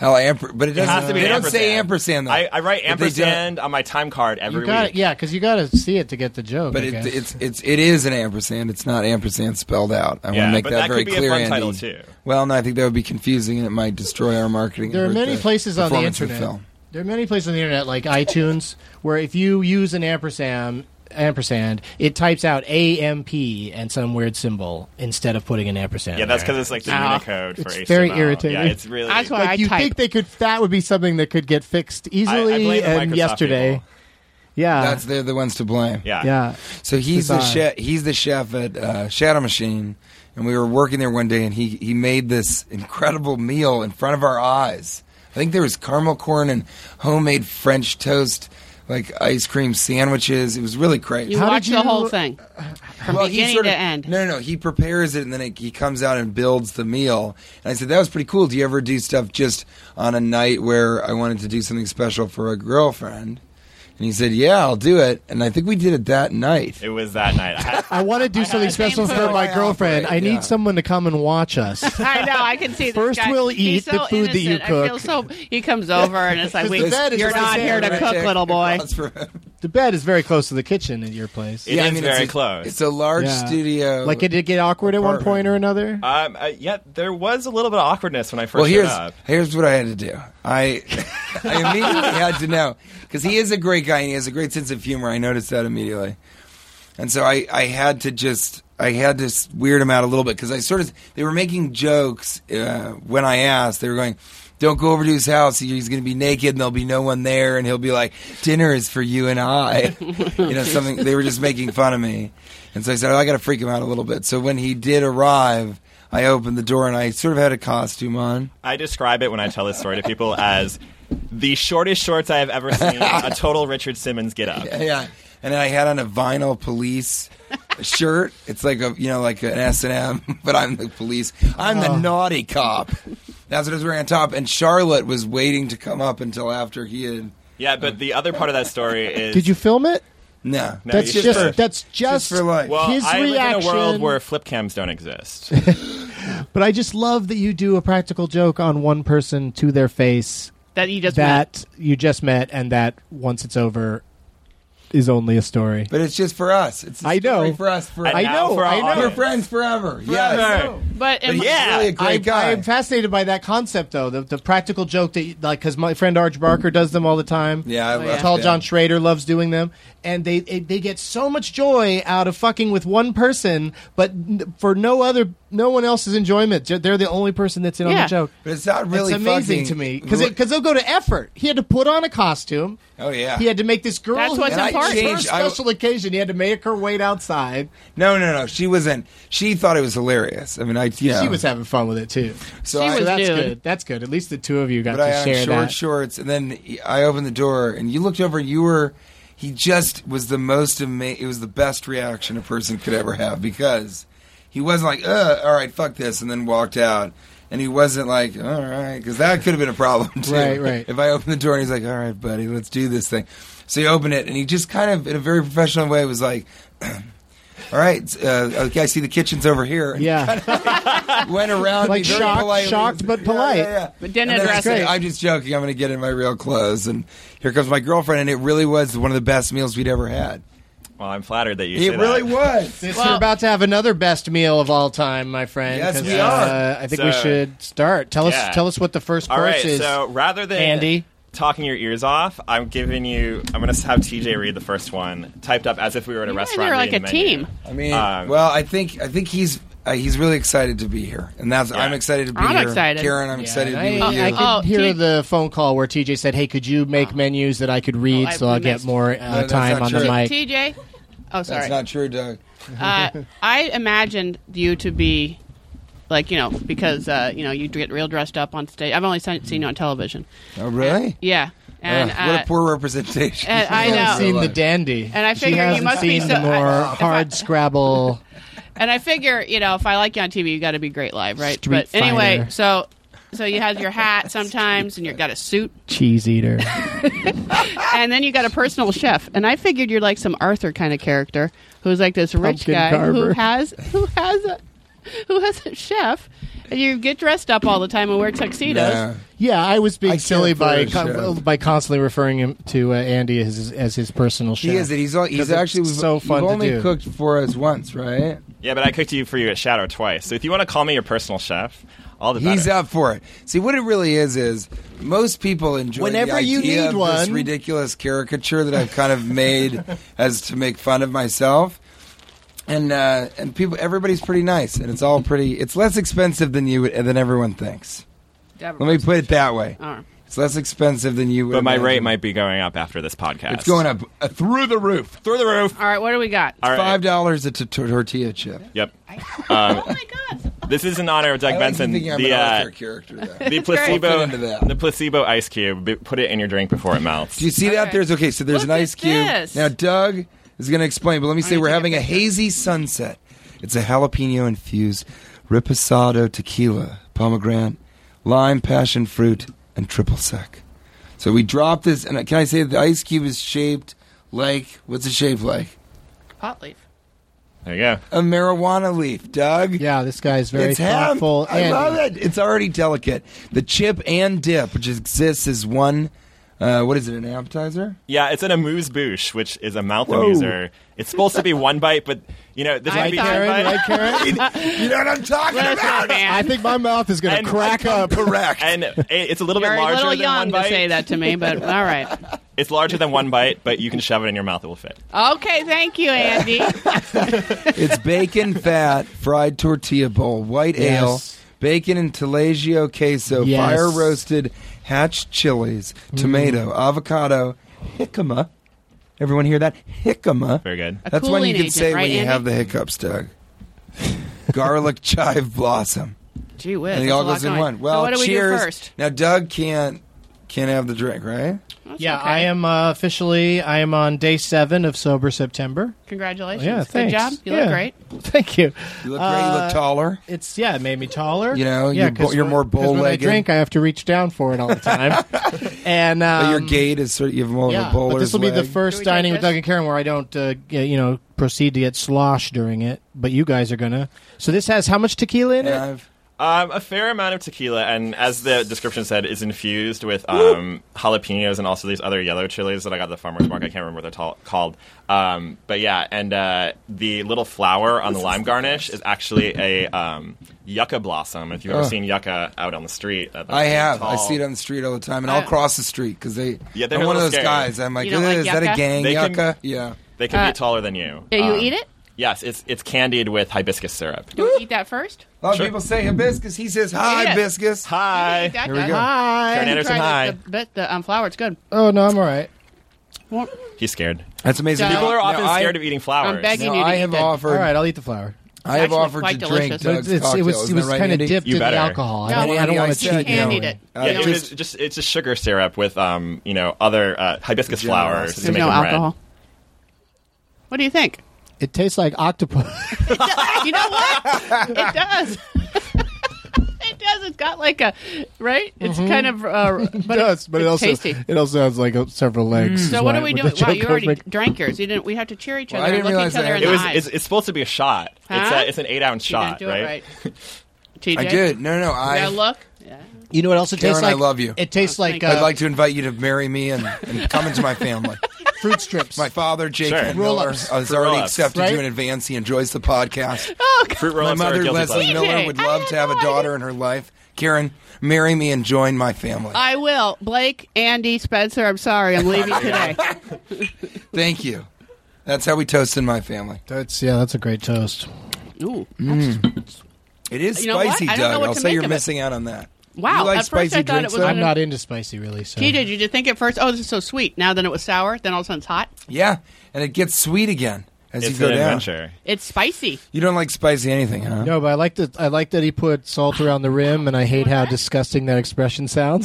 Speaker 6: How amper- but it
Speaker 7: It
Speaker 6: doesn't.
Speaker 7: has to be
Speaker 6: they
Speaker 7: an
Speaker 6: don't
Speaker 7: ampersand.
Speaker 6: say ampersand though.
Speaker 7: I, I write
Speaker 6: But they don't-
Speaker 7: ampersand on my time card every
Speaker 4: You got
Speaker 7: week.
Speaker 4: it, yeah, because you got to see it to get the joke.
Speaker 6: But
Speaker 4: I
Speaker 6: it,
Speaker 4: guess.
Speaker 6: it's it's it is an ampersand. It's not ampersand spelled out. I want
Speaker 7: Yeah,
Speaker 6: to make
Speaker 7: but
Speaker 6: that,
Speaker 7: that
Speaker 6: very
Speaker 7: could be a
Speaker 6: clear.
Speaker 7: fun
Speaker 6: Andy.
Speaker 7: title, too.
Speaker 6: Well, no, I think that would be confusing and it might destroy our marketing. and
Speaker 4: There are
Speaker 6: hurt
Speaker 4: many
Speaker 6: the
Speaker 4: places on the
Speaker 6: performance of
Speaker 4: internet.
Speaker 6: film.
Speaker 4: There are many places on the internet, like iTunes, where if you use an ampersand, ampersand, it types out A M P and some weird symbol instead of putting an ampersand.
Speaker 7: Yeah, that's
Speaker 4: there.
Speaker 7: because it's like the
Speaker 5: Ah.
Speaker 7: Unicode for
Speaker 4: It's
Speaker 7: H T M L.
Speaker 4: very irritating.
Speaker 7: Yeah, it's really.
Speaker 5: That's why
Speaker 4: Like
Speaker 5: I
Speaker 4: you
Speaker 5: type.
Speaker 4: think they could? That would be something that could get fixed easily.
Speaker 7: I- I blame the
Speaker 4: and
Speaker 7: Microsoft
Speaker 4: yesterday,
Speaker 7: people.
Speaker 4: yeah,
Speaker 6: That's they're the ones to blame.
Speaker 7: yeah.
Speaker 4: yeah.
Speaker 6: So he's the
Speaker 4: Bizarre.
Speaker 6: chef. He's the chef at uh, Shadow Machine, and we were working there one day, and he he made this incredible meal in front of our eyes. I think there was caramel corn and homemade French toast, like ice cream sandwiches. It was really crazy.
Speaker 5: You
Speaker 4: How
Speaker 5: watch
Speaker 4: did
Speaker 5: the
Speaker 4: you-
Speaker 5: whole thing from
Speaker 6: Well, he
Speaker 5: beginning
Speaker 6: sort
Speaker 5: to
Speaker 6: of-
Speaker 5: end.
Speaker 6: No, no, no. He prepares it and then it, he comes out and builds the meal. And I said, that was pretty cool. Do you ever do stuff just on a night where I wanted to do something special for a girlfriend? And he said, yeah, I'll do it. And I think we did it that night.
Speaker 7: It was that night. I had,
Speaker 4: I want to do something
Speaker 5: the same
Speaker 4: special for
Speaker 5: food.
Speaker 4: my
Speaker 6: I
Speaker 4: girlfriend.
Speaker 6: operate,
Speaker 4: I need
Speaker 6: yeah.
Speaker 4: someone to come and watch us.
Speaker 5: I know. I can see this
Speaker 4: First
Speaker 5: guy.
Speaker 4: we'll
Speaker 5: He's
Speaker 4: eat the
Speaker 5: so
Speaker 4: food that you
Speaker 5: innocent. I feel
Speaker 4: cook.
Speaker 5: so. He comes over and it's like, we,
Speaker 4: the bed is
Speaker 5: "You're
Speaker 4: right
Speaker 5: not
Speaker 4: there,
Speaker 5: here to
Speaker 4: right
Speaker 5: cook,
Speaker 6: Check
Speaker 5: little boy."
Speaker 6: across from him.
Speaker 4: The bed is very close to the kitchen at your place.
Speaker 7: It is
Speaker 6: it's
Speaker 7: very
Speaker 6: a-
Speaker 7: close.
Speaker 6: It's a large
Speaker 4: Yeah.
Speaker 6: studio.
Speaker 4: Like, did it get awkward at one
Speaker 6: apartment.
Speaker 4: point or another?
Speaker 7: um, uh, yeah, there was a little bit of awkwardness when I first
Speaker 6: Well,
Speaker 7: showed
Speaker 6: here's
Speaker 7: up.
Speaker 6: here's what I had to do. I I immediately had to know because he is a great guy and he has a great sense of humor. I noticed that immediately, and so I, I had to just I had to s- weird him out a little bit because I sort of they were making jokes uh, when I asked. They were going, "Don't go over to his house. He's going to be naked and there'll be no one there." And he'll be like, "Dinner is for you and I." You know, something. They were just making fun of me, and so I said, oh, "I got to freak him out a little bit." So when he did arrive, I opened the door and I sort of had a costume on.
Speaker 7: I describe it when I tell this story to people as the shortest shorts I have ever seen a total Richard Simmons get up.
Speaker 6: Yeah, and then I had on a vinyl police shirt. It's like a you know like an S and M, but I'm the police. I'm the naughty cop. That's what I was wearing on top. And Charlotte was waiting to come up until after he had.
Speaker 7: Yeah, but the other part of that story is
Speaker 4: Did you film it?
Speaker 6: No,
Speaker 7: No,
Speaker 4: That's
Speaker 7: you
Speaker 4: just
Speaker 7: should.
Speaker 4: that's just,
Speaker 6: just for like.
Speaker 7: Well,
Speaker 4: his
Speaker 7: I live
Speaker 4: reaction.
Speaker 7: in a world where flip cams don't exist.
Speaker 4: But I just love that you do a practical joke on one person to their face
Speaker 5: That you just met.
Speaker 4: that you just met, and that once it's over is only a story.
Speaker 6: But it's just for us. It's a
Speaker 4: I
Speaker 6: story
Speaker 4: know.
Speaker 6: for us. For
Speaker 7: And
Speaker 4: I
Speaker 7: now
Speaker 4: know,
Speaker 7: for our
Speaker 4: I know.
Speaker 6: We're
Speaker 7: audience.
Speaker 6: friends forever. Yes.
Speaker 7: Forever.
Speaker 5: But,
Speaker 6: But
Speaker 5: in
Speaker 6: he's
Speaker 7: Yeah.
Speaker 6: really a great
Speaker 4: I,
Speaker 6: guy.
Speaker 4: I am fascinated by that concept, though. The, the practical joke that, you- like, because my friend Arch Barker does them all the time.
Speaker 6: Yeah, I
Speaker 5: Oh,
Speaker 6: love
Speaker 5: yeah.
Speaker 4: Tall
Speaker 6: them.
Speaker 4: John Schrader loves doing them, and they it, they get so much joy out of fucking with one person, but n- for no other, no one else's enjoyment. Ju- They're the only person that's in on
Speaker 5: Yeah.
Speaker 4: the joke.
Speaker 6: But it's not really
Speaker 4: it's amazing
Speaker 6: fucking-
Speaker 4: to me because because they'll go to effort. He had to put on a costume.
Speaker 6: Oh yeah.
Speaker 4: He had to make this girl.
Speaker 5: That's
Speaker 4: who-
Speaker 5: what's
Speaker 4: and I
Speaker 5: important.
Speaker 4: changed-
Speaker 6: I-
Speaker 4: special occasion. He had to make her wait outside.
Speaker 6: No, no, no. She wasn't. She thought it was hilarious. I mean, I you know.
Speaker 4: She was having fun with it too.
Speaker 6: So
Speaker 5: She
Speaker 6: I,
Speaker 5: was
Speaker 4: So that's
Speaker 5: nude.
Speaker 4: good. That's good. At least the two of you got
Speaker 6: But I
Speaker 4: to
Speaker 6: had
Speaker 4: share
Speaker 6: short
Speaker 4: that.
Speaker 6: shorts, and then I opened the door, and you looked over. You were, he just was the most amazing. It was the best reaction a person could ever have because he wasn't like, "Uh, all right, fuck this," and then walked out. And he wasn't like, all right, because that could have been a problem too.
Speaker 4: Right, right.
Speaker 6: If I opened the door and he's like, all right, buddy, let's do this thing. So he opened it, and he just kind of, in a very professional way, was like, all right, uh, okay, I see the kitchen's over here. And
Speaker 4: Yeah.
Speaker 6: went around
Speaker 4: Like
Speaker 6: me very
Speaker 4: shocked-
Speaker 6: politely.
Speaker 4: shocked but
Speaker 6: Yeah,
Speaker 4: polite.
Speaker 6: Yeah, yeah.
Speaker 5: But didn't
Speaker 6: And then I
Speaker 5: address
Speaker 6: said,
Speaker 5: it.
Speaker 6: I'm just joking. I'm going to get in my real clothes. And here comes my girlfriend. And it really was one of the best meals we'd ever had.
Speaker 7: Well, I'm flattered that you
Speaker 6: It
Speaker 7: say
Speaker 6: really
Speaker 7: that.
Speaker 6: was.
Speaker 4: Since
Speaker 5: Well-
Speaker 4: we're about to have another best meal of all time, my friend.
Speaker 6: Yes,
Speaker 4: 'cause,
Speaker 6: we
Speaker 4: uh,
Speaker 6: are.
Speaker 4: I think we
Speaker 7: So-
Speaker 4: should start. Tell us,
Speaker 7: Yeah.
Speaker 4: tell us what the first
Speaker 7: All
Speaker 4: course
Speaker 7: right,
Speaker 4: is.
Speaker 7: so rather than
Speaker 4: Andy.
Speaker 7: talking your ears off, I'm giving you. I'm going to have T J read the first one, typed up as if we were at a
Speaker 5: You guys
Speaker 7: restaurant.
Speaker 5: are like
Speaker 7: reading
Speaker 5: a
Speaker 7: the menu.
Speaker 5: team.
Speaker 6: I mean,
Speaker 7: Um,
Speaker 6: well, I think I think he's uh, he's really excited to be here, and that's
Speaker 7: Yeah.
Speaker 6: I'm excited to be
Speaker 5: I'm
Speaker 6: here.
Speaker 5: excited.
Speaker 6: Karen, I'm
Speaker 4: Yeah,
Speaker 6: excited to
Speaker 4: and
Speaker 6: be
Speaker 4: I,
Speaker 6: with you.
Speaker 4: I could
Speaker 5: Oh,
Speaker 4: hear
Speaker 5: T-
Speaker 4: the phone call where T J said, "Hey, could you make menus that I could read
Speaker 5: Oh, I
Speaker 4: so I'll get
Speaker 5: missed.
Speaker 4: more uh,
Speaker 6: that's
Speaker 4: time
Speaker 6: not
Speaker 4: on the
Speaker 6: true.
Speaker 4: mic?"
Speaker 5: T J? Oh, sorry.
Speaker 6: That's not true, Doug.
Speaker 5: uh, I imagined you to be like, you know, because, uh, you know, you get real dressed up on stage. I've only seen, seen you on television.
Speaker 6: Oh, really?
Speaker 5: Yeah. And,
Speaker 6: Ugh, what
Speaker 5: uh,
Speaker 6: a poor representation.
Speaker 5: and I
Speaker 4: She
Speaker 5: know.
Speaker 4: hasn't seen the
Speaker 6: Like-
Speaker 4: dandy,
Speaker 5: And I
Speaker 4: she
Speaker 5: figure you
Speaker 4: hasn't
Speaker 5: must be
Speaker 4: seen
Speaker 5: so-
Speaker 4: the more
Speaker 5: I- if I-
Speaker 4: hard Scrabble.
Speaker 5: And I figure, you know, if I like you on T V, you got to be great live, right?
Speaker 4: Street
Speaker 5: but anyway,
Speaker 4: fighter.
Speaker 5: so so you have your hat sometimes, and you've got a suit,
Speaker 4: Cheese eater.
Speaker 5: and then you got a personal chef. And I figured you're like some Arthur kind of character who's like this rich
Speaker 4: Pumpkin
Speaker 5: guy who
Speaker 4: carver.
Speaker 5: has who has a who has a chef, And you get dressed up all the time and wear tuxedos.
Speaker 6: Yeah.
Speaker 8: Yeah, I was being
Speaker 6: I
Speaker 8: silly
Speaker 6: can't
Speaker 8: by
Speaker 6: for a
Speaker 8: con-
Speaker 6: chef.
Speaker 8: by constantly referring him to uh, Andy as his, as his personal chef.
Speaker 6: He is it. He's all,
Speaker 8: 'Cause
Speaker 6: he's
Speaker 8: it's
Speaker 6: actually
Speaker 8: so
Speaker 6: you've
Speaker 8: fun to
Speaker 6: only
Speaker 8: do.
Speaker 6: cooked for us once, right?
Speaker 7: Yeah, but I cooked you for you at Shadow twice. So if you want to call me your personal chef, all the better.
Speaker 6: He's up for it. See, what it really is is most people enjoy
Speaker 8: Whenever
Speaker 6: the
Speaker 8: you
Speaker 6: idea
Speaker 8: need
Speaker 6: of this
Speaker 8: one.
Speaker 6: ridiculous caricature that I've kind of made as to make fun of myself. And uh, and people, everybody's pretty nice, and it's all pretty. It's less expensive than you would, than everyone thinks. Let me put it that way.
Speaker 5: All right.
Speaker 6: It's less expensive than you would.
Speaker 7: But my
Speaker 6: imagine.
Speaker 7: rate might be going up after this podcast.
Speaker 6: It's going up uh, through the roof.
Speaker 7: through the roof.
Speaker 5: All right, what do we got?
Speaker 7: All right.
Speaker 6: Five dollars a t- t- tortilla chip.
Speaker 7: Yep.
Speaker 5: Oh, my God.
Speaker 7: This is in honor of Doug
Speaker 6: I like
Speaker 7: Benson.
Speaker 6: thinking I'm
Speaker 7: the
Speaker 6: an
Speaker 7: uh,
Speaker 6: Arthur character. Though.
Speaker 7: the placebo,
Speaker 6: We'll fit into that.
Speaker 7: the placebo ice cube. B- Put it in your drink before it melts.
Speaker 6: Do you see that?
Speaker 5: Okay.
Speaker 6: There's okay. So there's
Speaker 5: Look
Speaker 6: an ice
Speaker 5: at
Speaker 6: cube.
Speaker 5: this.
Speaker 6: Now Doug is going to explain, but let me say
Speaker 5: need
Speaker 6: we're
Speaker 5: to take a
Speaker 6: having a
Speaker 5: picture.
Speaker 6: hazy sunset. It's a jalapeno infused reposado tequila, pomegranate, lime, passion fruit, and triple sec. So we drop this, and can I say the ice cube is shaped like what's it shaped like?
Speaker 5: Pot leaf.
Speaker 7: There you go.
Speaker 6: A marijuana leaf, Doug.
Speaker 8: Yeah, this guy's very
Speaker 6: it's hemp.
Speaker 8: thoughtful.
Speaker 6: I
Speaker 8: Andy.
Speaker 6: love it. It's already delicate. The chip and dip, which exists as one. Uh, what is it? An appetizer?
Speaker 7: Yeah, it's an amuse-bouche, which is a mouth
Speaker 6: Whoa.
Speaker 7: amuser. It's supposed to be one bite, but you know this
Speaker 5: I
Speaker 7: might be two
Speaker 5: thought-
Speaker 8: Karen,
Speaker 7: bite.
Speaker 8: right, Karen?
Speaker 6: You know what I'm talking
Speaker 5: Listen,
Speaker 6: about?
Speaker 5: man.
Speaker 8: I think my mouth is going
Speaker 7: And-
Speaker 8: to crack up.
Speaker 6: Correct.
Speaker 7: And it- it's a little
Speaker 5: You're
Speaker 7: bit
Speaker 5: a
Speaker 7: larger
Speaker 5: little
Speaker 7: than
Speaker 5: young
Speaker 7: one
Speaker 5: to
Speaker 7: bite.
Speaker 5: say that to me, but all right.
Speaker 7: It's larger than one bite, but you can shove it in your mouth; it will fit.
Speaker 5: Okay, thank you, Andy.
Speaker 6: It's bacon, fat, fried tortilla bowl, white
Speaker 8: Yes.
Speaker 6: ale, bacon and taleggio queso,
Speaker 8: Yes.
Speaker 6: fire roasted hatch chilies, tomato, avocado, jicama. Everyone hear that? Jicama.
Speaker 7: Very good.
Speaker 5: A
Speaker 6: That's when you
Speaker 5: cooling
Speaker 6: can
Speaker 5: agent,
Speaker 6: say
Speaker 5: right,
Speaker 6: when you
Speaker 5: Andy?
Speaker 6: have the hiccups, Doug. Garlic chive blossom.
Speaker 5: Gee whiz.
Speaker 6: And it
Speaker 5: that's
Speaker 6: all
Speaker 5: a lot
Speaker 6: goes in
Speaker 5: going.
Speaker 6: one. Well,
Speaker 5: so what do we
Speaker 6: cheers.
Speaker 5: do first?
Speaker 6: Now, Doug can't can't have the drink, right?
Speaker 5: That's
Speaker 4: Yeah,
Speaker 5: okay.
Speaker 4: I am uh, officially. I am on day seven of sober September.
Speaker 5: Congratulations.
Speaker 4: Yeah,
Speaker 5: Good
Speaker 4: thanks.
Speaker 5: job. You
Speaker 4: Yeah.
Speaker 5: look great.
Speaker 4: Thank you.
Speaker 6: You look great. You look taller.
Speaker 4: It's yeah, it made me taller.
Speaker 6: You know,
Speaker 4: yeah,
Speaker 6: you're bo-
Speaker 4: 'cause
Speaker 6: you're
Speaker 4: when-
Speaker 6: more
Speaker 4: 'cause When I
Speaker 6: bow-legged.
Speaker 4: drink, I have to reach down for it all the time. and um,
Speaker 6: But your gait is sort of, you have more of
Speaker 4: yeah,
Speaker 6: a bowler's
Speaker 4: but this will be the
Speaker 6: leg.
Speaker 5: Do
Speaker 4: first
Speaker 5: we
Speaker 4: dining
Speaker 5: take
Speaker 4: with
Speaker 5: this?
Speaker 4: Doug and Karen where I don't, uh, get, you know, proceed to get slosh during it. But you guys are gonna. So this has how much tequila in
Speaker 6: Yeah,
Speaker 4: it?
Speaker 6: I've-
Speaker 7: Um, a fair amount of tequila, and as the description said, is infused with um, jalapenos and also these other yellow chilies that I got at the farmer's market. I can't remember what they're ta- called. Um, but yeah, and uh, the little flower on the lime garnish is actually a um, yucca blossom. If you've ever
Speaker 6: Oh.
Speaker 7: seen yucca out on the street, uh,
Speaker 6: I have.
Speaker 7: tall-
Speaker 6: I see it on the street all the time, and I'll
Speaker 5: Uh,
Speaker 6: cross the street because they.
Speaker 7: Yeah, they're
Speaker 6: I'm
Speaker 7: a
Speaker 6: one of
Speaker 7: little
Speaker 6: those
Speaker 7: scary.
Speaker 6: guys. I'm like,
Speaker 5: You don't like
Speaker 6: is that a
Speaker 5: yucca?
Speaker 6: gang
Speaker 7: They can-
Speaker 6: yucca? Yeah.
Speaker 7: They can
Speaker 5: Uh,
Speaker 7: be taller than you.
Speaker 5: Yeah, you
Speaker 7: Um,
Speaker 5: eat it?
Speaker 7: Yes, it's it's candied with hibiscus syrup.
Speaker 5: Do we eat that first?
Speaker 6: A lot
Speaker 7: Sure.
Speaker 6: of people say hibiscus. He says hi,
Speaker 5: Yeah.
Speaker 6: hibiscus.
Speaker 7: Hi.
Speaker 5: Eat that,
Speaker 6: Here we
Speaker 5: Doug.
Speaker 6: go.
Speaker 4: Hi.
Speaker 7: Karen Anderson,
Speaker 5: Try
Speaker 7: hi.
Speaker 5: The, the, bit- the um, flour. It's good.
Speaker 4: Oh no, I'm all right.
Speaker 5: Well,
Speaker 7: He's scared.
Speaker 6: That's amazing.
Speaker 5: People
Speaker 7: People are
Speaker 6: Now,
Speaker 7: often
Speaker 6: I-
Speaker 7: scared of eating flowers.
Speaker 5: I'm begging
Speaker 6: Now,
Speaker 5: you to
Speaker 6: I
Speaker 5: eat
Speaker 6: have
Speaker 5: the-
Speaker 6: offered.
Speaker 4: All right, I'll eat the flour.
Speaker 6: I have
Speaker 5: actually
Speaker 6: offered
Speaker 5: quite
Speaker 6: to
Speaker 5: delicious.
Speaker 6: drink
Speaker 5: But
Speaker 6: Doug's
Speaker 4: It's,
Speaker 6: cocktail.
Speaker 4: it was
Speaker 6: Isn't
Speaker 4: it was
Speaker 6: that right,
Speaker 4: kind of
Speaker 6: Andy?
Speaker 4: dipped
Speaker 7: You
Speaker 4: in the
Speaker 7: better.
Speaker 4: alcohol.
Speaker 5: No,
Speaker 4: I don't, I don't
Speaker 6: Andy, I
Speaker 4: want to
Speaker 6: said,
Speaker 4: cheat.
Speaker 6: you know,
Speaker 5: Candied it.
Speaker 6: uh,
Speaker 7: Yeah,
Speaker 5: You
Speaker 7: it
Speaker 5: know,
Speaker 7: was just it's a sugar syrup with um you know other uh, hibiscus flowers to
Speaker 5: There's
Speaker 7: make
Speaker 5: no
Speaker 7: them
Speaker 5: alcohol. What do you think?
Speaker 8: It tastes like octopus.
Speaker 5: You know what? It does. It does. It's got like a right. It's kind of, uh, but
Speaker 8: it does, but it
Speaker 5: it's
Speaker 8: also
Speaker 5: tasty.
Speaker 8: it also has like uh, several legs.
Speaker 5: So
Speaker 8: is
Speaker 5: what
Speaker 8: why-
Speaker 5: are we
Speaker 8: what
Speaker 5: doing?
Speaker 8: the
Speaker 5: Wow,
Speaker 8: joke
Speaker 5: you already
Speaker 8: was making.
Speaker 5: drank yours. You didn't. We have to cheer each
Speaker 6: Well,
Speaker 5: other
Speaker 6: I
Speaker 5: and
Speaker 6: didn't
Speaker 5: look each
Speaker 6: realize
Speaker 5: other
Speaker 6: I
Speaker 5: in
Speaker 7: It
Speaker 5: the
Speaker 7: was
Speaker 5: eyes.
Speaker 7: it's, it's supposed to be a shot. It's
Speaker 5: Huh?
Speaker 7: a, it's an eight ounce
Speaker 5: You didn't
Speaker 7: shot,
Speaker 5: do it
Speaker 7: right?
Speaker 5: right. T J,
Speaker 6: I did. No, no, no.
Speaker 5: You
Speaker 6: I.
Speaker 5: gotta look. Yeah.
Speaker 4: You know what else it
Speaker 6: Karen,
Speaker 4: tastes
Speaker 6: I
Speaker 4: like?
Speaker 6: love you.
Speaker 4: It tastes
Speaker 5: Oh,
Speaker 4: like
Speaker 5: thank
Speaker 4: uh,
Speaker 6: I'd like to invite you to marry me and, and come into my family.
Speaker 4: fruit strips.
Speaker 6: My father, Jake
Speaker 7: Sure.
Speaker 6: Van Miller,
Speaker 4: Roll-ups.
Speaker 6: has
Speaker 7: Fruit
Speaker 6: already
Speaker 7: roll-ups,
Speaker 6: accepted
Speaker 4: right?
Speaker 6: you in advance. He enjoys the podcast.
Speaker 5: Oh, God.
Speaker 7: Fruit
Speaker 6: My
Speaker 7: roll-ups are a
Speaker 6: mother,
Speaker 7: guilty
Speaker 6: Leslie
Speaker 7: pleasure.
Speaker 5: T J,
Speaker 6: Miller, would
Speaker 5: I
Speaker 6: love
Speaker 5: had
Speaker 6: to have
Speaker 5: no
Speaker 6: a daughter
Speaker 5: idea.
Speaker 6: in her life. Karen, marry me and join my family.
Speaker 5: I will. Blake, Andy, Spencer. I'm sorry. I'm leaving today.
Speaker 6: Thank you. That's how we toast in my family.
Speaker 4: That's yeah, that's a great toast.
Speaker 5: Ooh.
Speaker 6: It is
Speaker 5: You know what?
Speaker 6: spicy,
Speaker 5: I don't know
Speaker 6: Doug.
Speaker 5: what
Speaker 6: I'll
Speaker 5: to
Speaker 6: say
Speaker 5: make
Speaker 6: you're
Speaker 5: of it.
Speaker 6: missing out on that.
Speaker 5: Wow.
Speaker 6: You like
Speaker 5: At first I
Speaker 6: spicy
Speaker 5: thought it
Speaker 6: drinks,
Speaker 5: was
Speaker 6: though?
Speaker 5: gonna-
Speaker 4: I'm not into spicy really. So
Speaker 5: T J, did you think at first? Oh, this is so sweet. Now then it was sour. Then all of a sudden it's hot.
Speaker 6: Yeah, and it gets sweet again as
Speaker 7: It's
Speaker 6: you go
Speaker 7: an
Speaker 6: down.
Speaker 7: adventure.
Speaker 5: It's spicy.
Speaker 6: You don't like spicy anything, huh?
Speaker 4: No, but I like that. I like that he put salt around the rim, and I hate how disgusting that expression sounds.